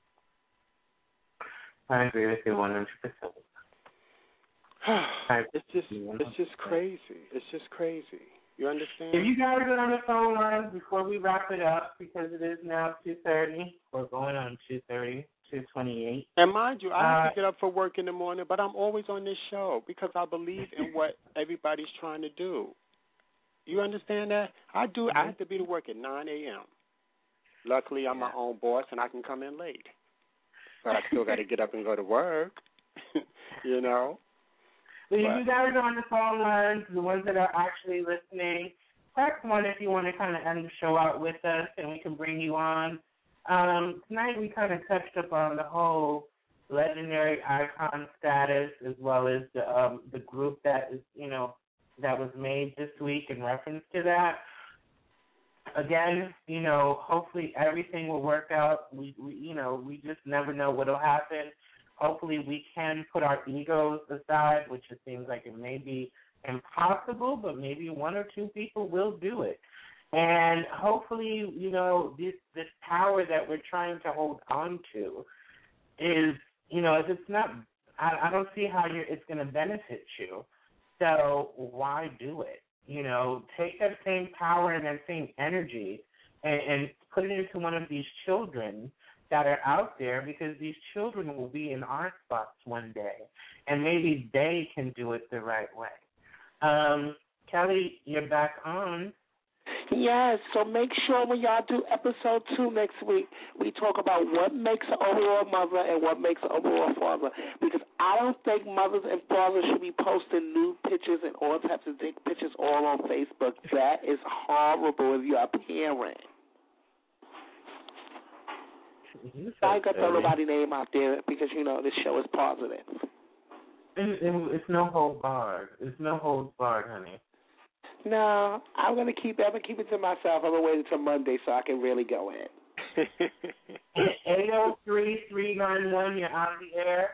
I agree with you 100%. It's just crazy. It's just crazy. You understand? If you guys are on the phone lines before we wrap it up, because it is now 2:30, we're going on 2:30. 2:28. And mind you, I have to get up for work in the morning, but I'm always on this show because I believe in what everybody's trying to do. You understand that? I do. I have to be to work at 9 a.m. Luckily, I'm my own boss, and I can come in late. But I still got to get up and go to work, you know. So you guys are on the phone lines, the ones that are actually listening, press 1 if you want to kind of end the show out with us, and we can bring you on. Tonight we kind of touched upon the whole legendary icon status, as well as the group that is, you know, that was made this week in reference to that. Again, you know, hopefully everything will work out. We just never know what'll happen. Hopefully we can put our egos aside, which it seems like it may be impossible, but maybe 1 or 2 people will do it. And hopefully, you know, this power that we're trying to hold on to is, you know, if it's not, I don't see how it's going to benefit you. So why do it? You know, take that same power and that same energy and put it into one of these children that are out there, because these children will be in our spots one day, and maybe they can do it the right way. Kelly, you're back on. Yes, so make sure when y'all do episode 2 next week, we talk about what makes an overall mother and what makes an overall father. Because I don't think mothers and fathers should be posting nude pictures and all types of dick pictures all on Facebook. That is horrible if you're a parent. I ain't going to throw nobody's name out there because, you know, this show is positive. It's no holds barred. It's no holds barred, honey. No, I'm going to keep it to myself. I'm going to wait until Monday so I can really go in. 803-391, you're on the air.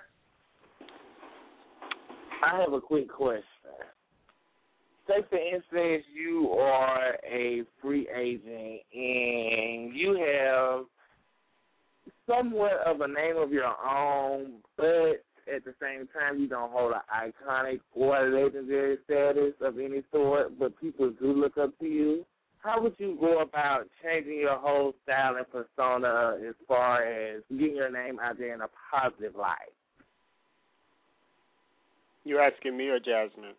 I have a quick question. Say, for instance, you are a free agent and you have somewhat of a name of your own, but at the same time, you don't hold an iconic or legendary status of any sort, but people do look up to you. How would you go about changing your whole style and persona as far as getting your name out there in a positive light? You asking me or Jasmine?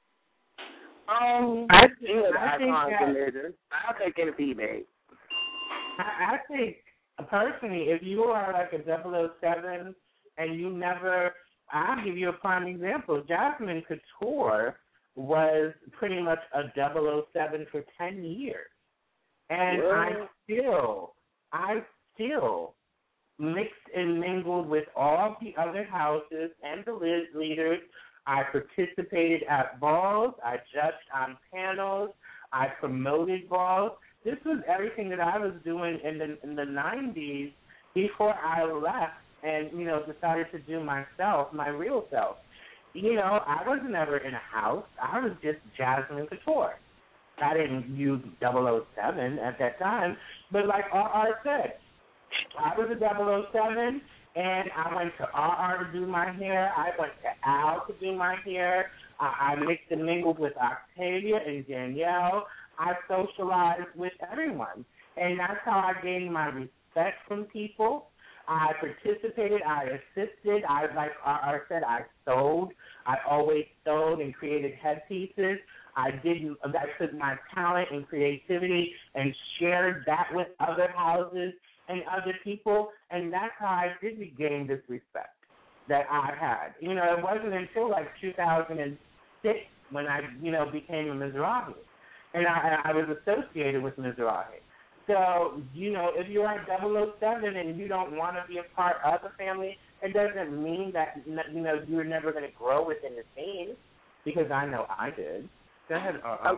I think I'll take any feedback. I think, personally, if you are like a 007 and you never, I'll give you a prime example. Jasmine Couture was pretty much a 007 for 10 years. And Well. I still mixed and mingled with all the other houses and the leaders. I participated at balls. I judged on panels. I promoted balls. This was everything that I was doing in the 90s before I left and, decided to do myself, my real self. I was never in a house. I was just Jasmine Couture. I didn't use 007 at that time, but like RR said, I was a 007, and I went to RR to do my hair. I went to Al to do my hair. I mixed and mingled with Octavia and Danielle. I socialized with everyone, and that's how I gained my respect from people. I participated, I assisted, like I said, I sewed. I always sewed and created headpieces. I took my talent and creativity and shared that with other houses and other people, and that's how I did gain this respect that I had. It wasn't until like 2006 when I, became a Mizrahi, and I was associated with Mizrahi. So, if you're at 007 and you don't want to be a part of the family, it doesn't mean that, you're never going to grow within the scene, because I know I did. Go ahead,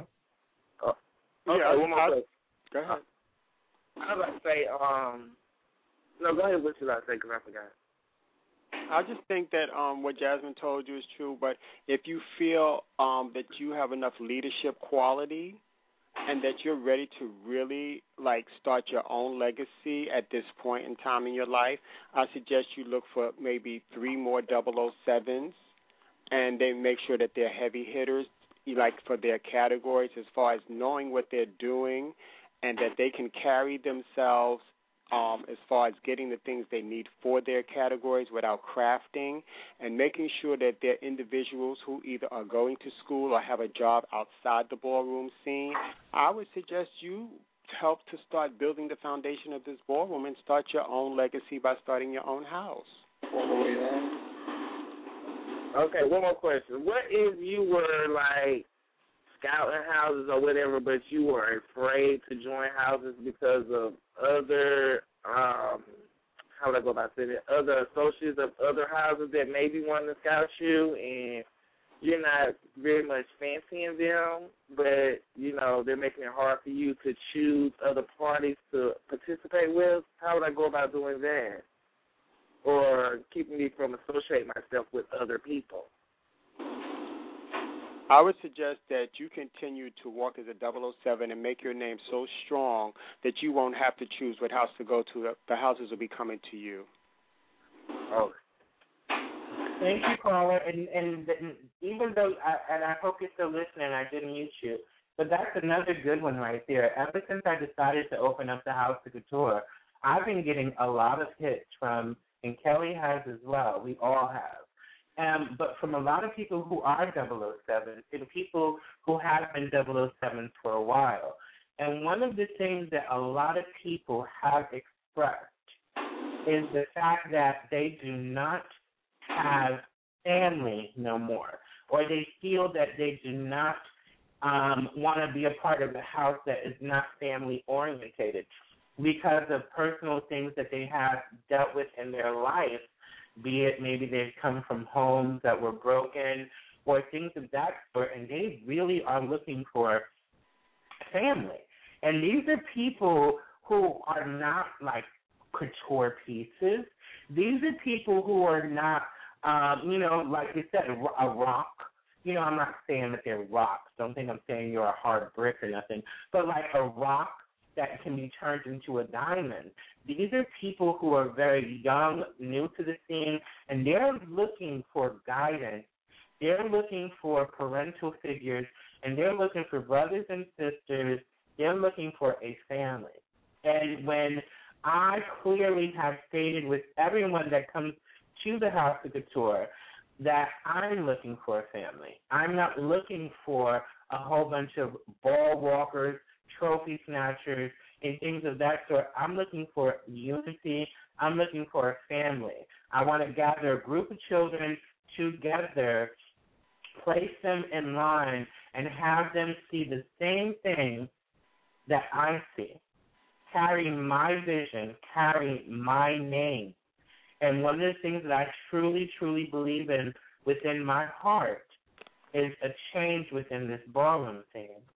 Okay, one more question. Go ahead. I was about to say, no, go ahead. What should I say? Because I forgot. I just think that what Jasmine told you is true, but if you feel that you have enough leadership quality and that you're ready to really, start your own legacy at this point in time in your life, I suggest you look for maybe 3 more 007s, and then make sure that they're heavy hitters, for their categories, as far as knowing what they're doing and that they can carry themselves as far as getting the things they need for their categories without crafting, and making sure that they're individuals who either are going to school or have a job outside the ballroom scene. I would suggest you help to start building the foundation of this ballroom and start your own legacy by starting your own house. Okay, one more question. What if you were, scouting houses or whatever, but you were afraid to join houses because of other, how would I go about saying it, other associates of other houses that maybe wanted to scout you, and you're not very much fancying them, but, they're making it hard for you to choose other parties to participate with? How would I go about doing that? Or keeping me from associating myself with other people? I would suggest that you continue to walk as a 007 and make your name so strong that you won't have to choose what house to go to. The houses will be coming to you. Oh. Thank you, caller. And even though, I hope you're still listening, I didn't mute you, but that's another good one right there. Ever since I decided to open up the House of Couture, I've been getting a lot of hits from, and Kelly has as well, we all have. But from a lot of people who are 007s and people who have been 007s for a while. And one of the things that a lot of people have expressed is the fact that they do not have family no more, or they feel that they do not want to be a part of a house that is not family orientated because of personal things that they have dealt with in their life. Be it maybe they've come from homes that were broken or things of that sort, and they really are looking for family. And these are people who are not like couture pieces. These are people who are not, like you said, a rock. I'm not saying that they're rocks. Don't think I'm saying you're a hard brick or nothing, but like a rock that can be turned into a diamond. These are people who are very young, new to the scene, and they're looking for guidance. They're looking for parental figures, and they're looking for brothers and sisters. They're looking for a family. And when I clearly have stated with everyone that comes to the House of Couture that I'm looking for a family. I'm not looking for a whole bunch of ball walkers, trophy snatchers, and things of that sort. I'm looking for unity. I'm looking for a family. I want to gather a group of children together, place them in line, and have them see the same thing that I see. Carry my vision, carry my name. And one of the things that I truly, truly believe in within my heart is a change within this ballroom scene.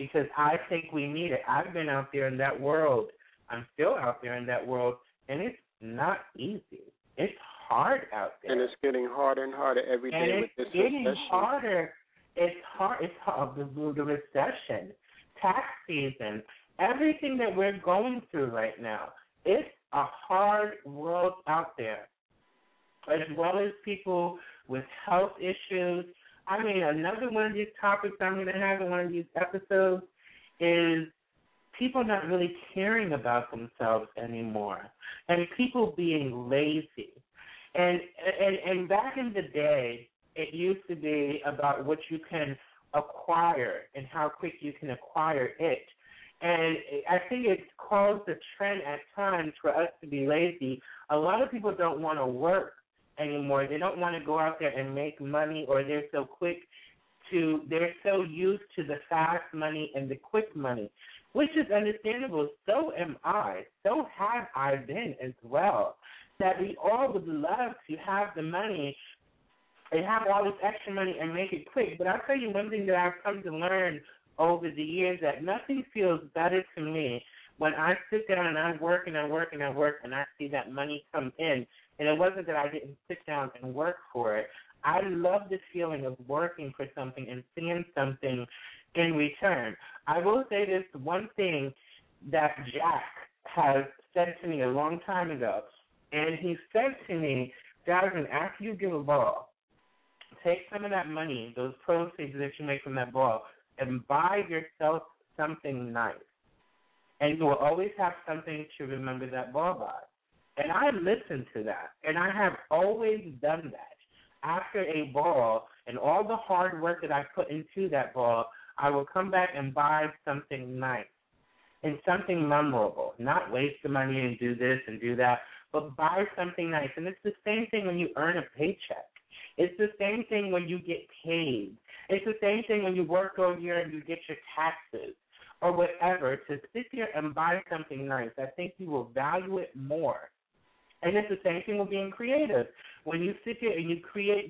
because I think we need it. I've been out there in that world. I'm still out there in that world, and it's not easy. It's hard out there. And it's getting harder and harder every day and with this it's getting recession. harder. It's hard. It's hard. The recession, tax season, everything that we're going through right now. It's a hard world out there, as well as people with health issues. I mean, another one of these topics I'm going to have in one of these episodes is people not really caring about themselves anymore, and people being lazy. And back in the day, it used to be about what you can acquire and how quick you can acquire it. And I think it's caused a trend at times for us to be lazy. A lot of people don't want to work anymore. They don't want to go out there and make money, or they're so used to the fast money and the quick money, which is understandable. So am I. So have I been as well. That we all would love to have the money and have all this extra money and make it quick. But I'll tell you one thing that I've come to learn over the years, that nothing feels better to me when I sit down and I work and I work and I work and I see that money come in. And it wasn't that I didn't sit down and work for it. I love the feeling of working for something and seeing something in return. I will say this one thing that Jack has said to me a long time ago, and he said to me, Jasmine, after you give a ball, take some of that money, those proceeds that you make from that ball, and buy yourself something nice. And you will always have something to remember that ball by. And I listened to that, and I have always done that. After a ball and all the hard work that I put into that ball, I will come back and buy something nice and something memorable, not waste the money and do this and do that, but buy something nice. And it's the same thing when you earn a paycheck. It's the same thing when you get paid. It's the same thing when you work all year and you get your taxes or whatever. To sit there and buy something nice, I think you will value it more. And it's the same thing with being creative. When you sit there and you create.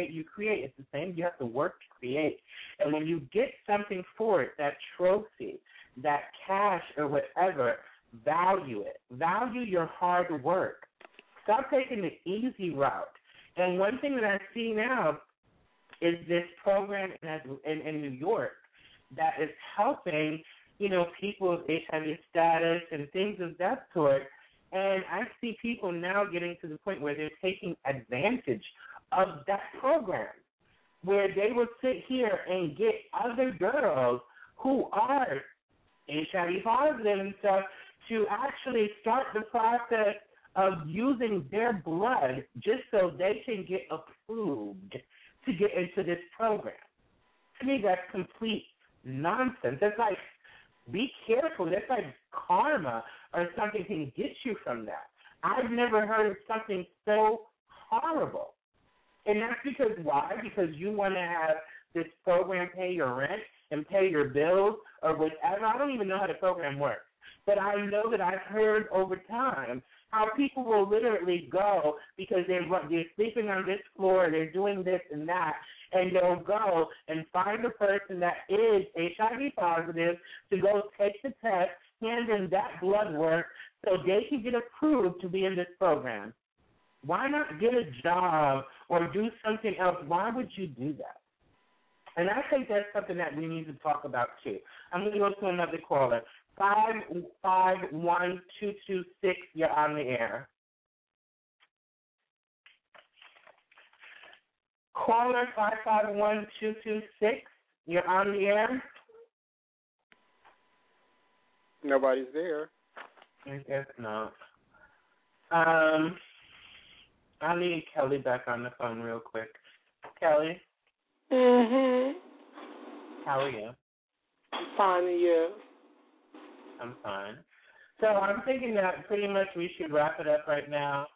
It's the same. You have to work to create. And when you get something for it, that trophy, that cash or whatever, value it. Value your hard work. Stop taking the easy route. And one thing that I see now is this program in New York that is helping, people with HIV status and things of that sort. And I see people now getting to the point where they're taking advantage of that program, where they will sit here and get other girls who are HIV positive and stuff to actually start the process of using their blood just so they can get approved to get into this program. To me, that's complete nonsense. That's like, be careful. That's like karma or something can get you from that. I've never heard of something so horrible. And that's because why? Because you want to have this program pay your rent and pay your bills or whatever. I don't even know how the program works. But I know that I've heard over time how people will literally go because they're sleeping on this floor, they're doing this and that, and they'll go and find a person that is HIV positive to go take the test, hand in that blood work so they can get approved to be in this program. Why not get a job or do something else? Why would you do that? And I think that's something that we need to talk about, too. I'm going to go to another caller. 551-226, you're on the air. Caller 551-226, you're on the air. Nobody's there. I guess not. I need Kelly back on the phone real quick. Kelly? Mm-hmm. How are you? I'm fine, and you? I'm fine. So I'm thinking that pretty much we should wrap it up right now.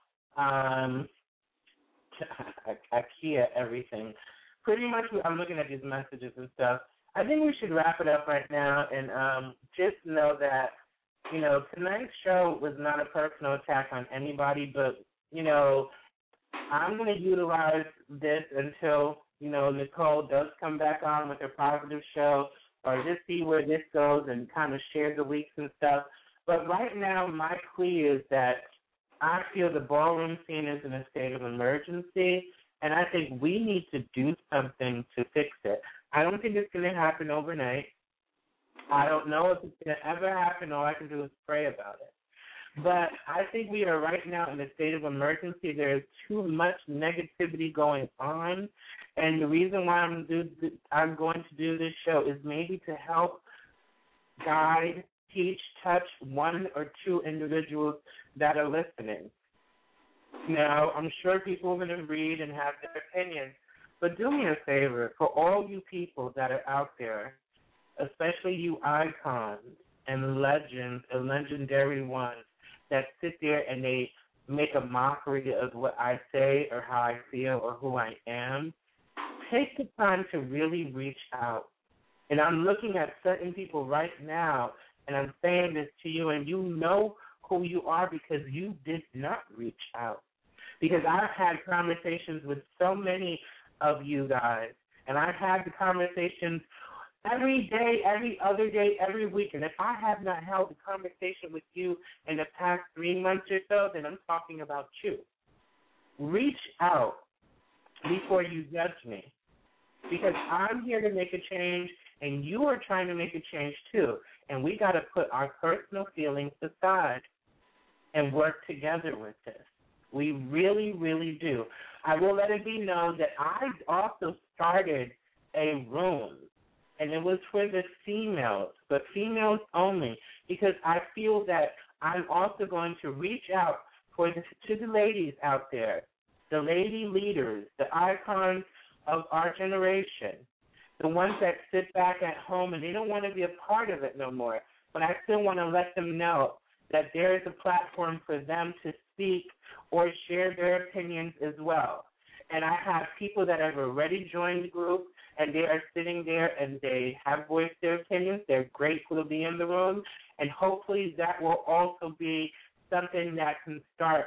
IKEA, everything. Pretty much I'm looking at these messages and stuff. I think we should wrap it up right now and just know that, tonight's show was not a personal attack on anybody, but, I'm going to utilize this until, Nicole does come back on with her positive show or just see where this goes and kind of share the leaks and stuff. But right now, my plea is that I feel the ballroom scene is in a state of emergency, and I think we need to do something to fix it. I don't think it's going to happen overnight. I don't know if it's going to ever happen. All I can do is pray about it. But I think we are right now in a state of emergency. There is too much negativity going on, and the reason why I'm going to do this show is maybe to help guide, teach, touch one or two individuals that are listening. Now, I'm sure people are going to read and have their opinions, but do me a favor, for all you people that are out there, especially you icons and legends and legendary ones that sit there and they make a mockery of what I say or how I feel or who I am, take the time to really reach out. And I'm looking at certain people right now, and I'm saying this to you, and you know who you are because you did not reach out. Because I've had conversations with so many of you guys, and I've had the conversations every day, every other day, every week. And if I have not held a conversation with you in the past 3 months or so, then I'm talking about you. Reach out before you judge me, because I'm here to make a change, and you are trying to make a change too. And we got to put our personal feelings aside and work together with this. We really, really do. I will let it be known that I also started a room, and it was for the females, but females only, because I feel that I'm also going to reach out to the ladies out there, the lady leaders, the icons of our generation, the ones that sit back at home and they don't want to be a part of it no more. But I still want to let them know that there is a platform for them to speak or share their opinions as well. And I have people that have already joined the group, and they are sitting there and they have voiced their opinions. They're grateful to be in the room, and hopefully that will also be something that can start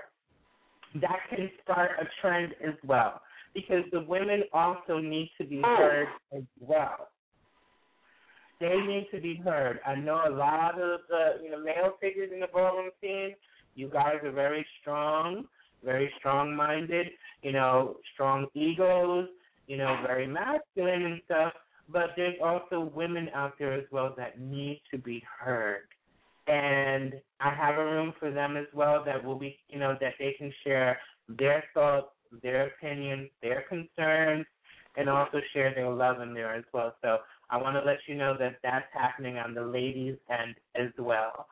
a trend as well, because the women also need to be heard as well. They need to be heard. I know a lot of male figures in the ballroom scene. You guys are very strong-minded, strong egos, very masculine and stuff. But there's also women out there as well that need to be heard. And I have a room for them as well that will be, that they can share their thoughts, their opinions, their concerns, and also share their love in there as well. So I want to let you know that that's happening on the ladies' end as well.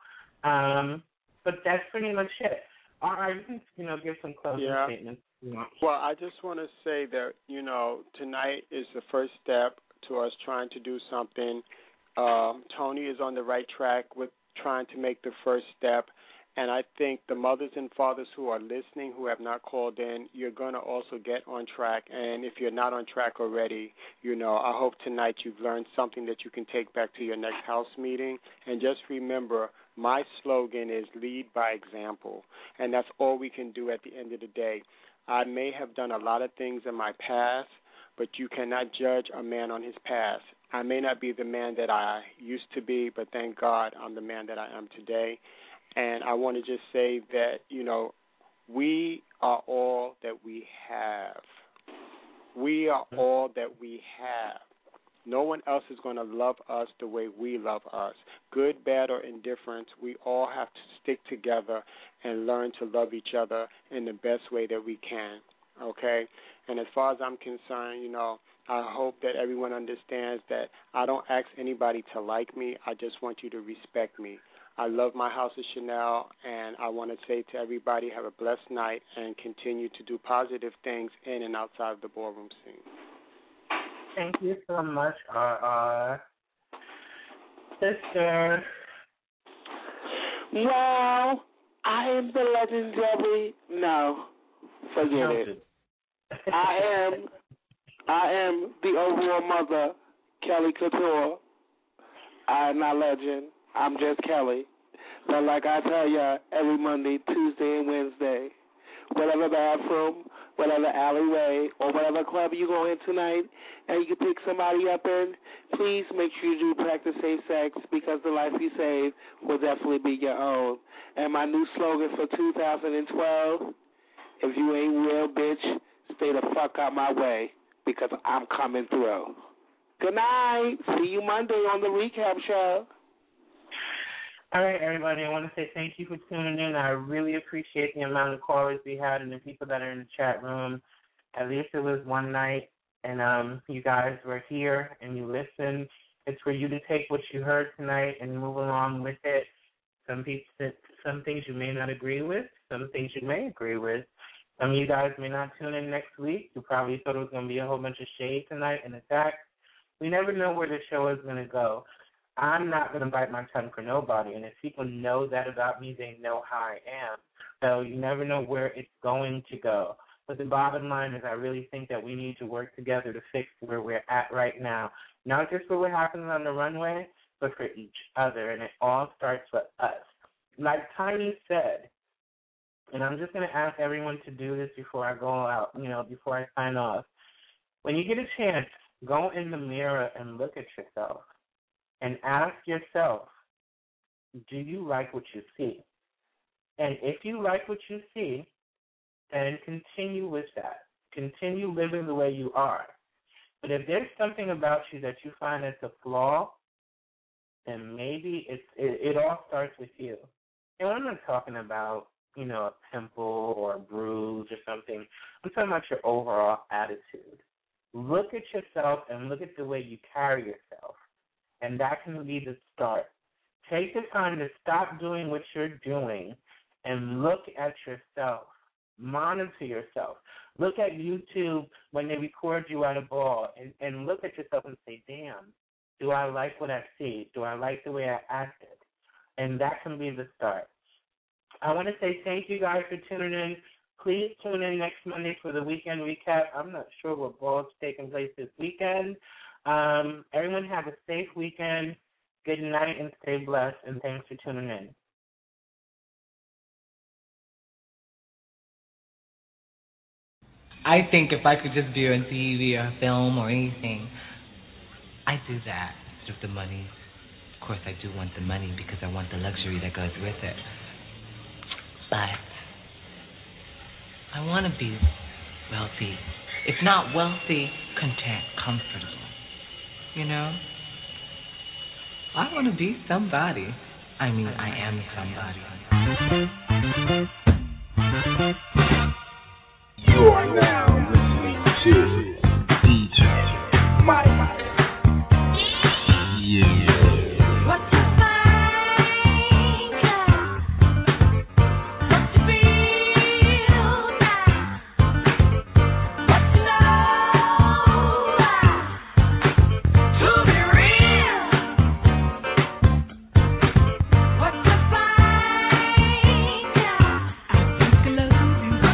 But that's pretty much it. You can, give some closing statements. Well, I just want to say that, tonight is the first step to us trying to do something. Tony is on the right track with trying to make the first step. And I think the mothers and fathers who are listening, who have not called in, you're going to also get on track. And if you're not on track already, I hope tonight you've learned something that you can take back to your next house meeting. And just remember, my slogan is lead by example. And that's all we can do at the end of the day. I may have done a lot of things in my past, but you cannot judge a man on his past. I may not be the man that I used to be, but thank God I'm the man that I am today. And I want to just say that, we are all that we have. We are all that we have. No one else is going to love us the way we love us. Good, bad, or indifferent, we all have to stick together and learn to love each other in the best way that we can, okay? And as far as I'm concerned, I hope that everyone understands that I don't ask anybody to like me. I just want you to respect me. I love my house of Chanel, and I want to say to everybody, have a blessed night and continue to do positive things in and outside of the ballroom scene. Thank you so much, RR. Sister. Well, I am the legendary. No, forget it. I am the overall mother, Kelly Couture. I am not legend. I'm just Kelly. But like I tell ya, every Monday, Tuesday, and Wednesday, whatever bathroom, whatever alleyway or whatever club you go in tonight, and you can pick somebody up in, please make sure you do practice safe sex, because the life you save will definitely be your own. And my new slogan for 2012, if you ain't real, bitch, stay the fuck out my way, because I'm coming through. Good night. See you Monday on the recap show. All right, everybody, I want to say thank you for tuning in. I really appreciate the amount of callers we had and the people that are in the chat room. At least it was one night, and you guys were here and you listened. It's for you to take what you heard tonight and move along with it. Some things you may not agree with, some things you may agree with. Some of you guys may not tune in next week. You probably thought it was going to be a whole bunch of shade tonight and attacks. We never know where the show is going to go. I'm not going to bite my tongue for nobody, and if people know that about me, they know how I am. So you never know where it's going to go. But the bottom line is I really think that we need to work together to fix where we're at right now, not just for what happens on the runway, but for each other, and it all starts with us. Like Tiny said, and I'm just going to ask everyone to do this before I go out, before I sign off. When you get a chance, go in the mirror and look at yourself. And ask yourself, do you like what you see? And if you like what you see, then continue with that. Continue living the way you are. But if there's something about you that you find that's a flaw, then maybe it all starts with you. And I'm not talking about, a pimple or a bruise or something. I'm talking about your overall attitude. Look at yourself and look at the way you carry yourself. And that can be the start. Take the time to stop doing what you're doing and look at yourself. Monitor yourself. Look at YouTube when they record you at a ball and look at yourself and say, damn, do I like what I see? Do I like the way I acted? And that can be the start. I want to say thank you guys for tuning in. Please tune in next Monday for the weekend recap. I'm not sure what ball's taking place this weekend. Everyone have a safe weekend. Good night and stay blessed, and thanks for tuning in. I think if I could just be on TV or film or anything, I'd do that instead of the money. Of course, I do want the money because I want the luxury that goes with it. But I want to be wealthy. If not wealthy, content, comfortable. I want to be somebody. I mean, I am somebody. You are now listening to DJ Mike. Yeah. I think I love you.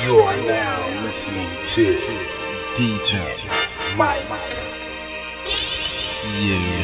You are now listening to DJ Mike. Yeah.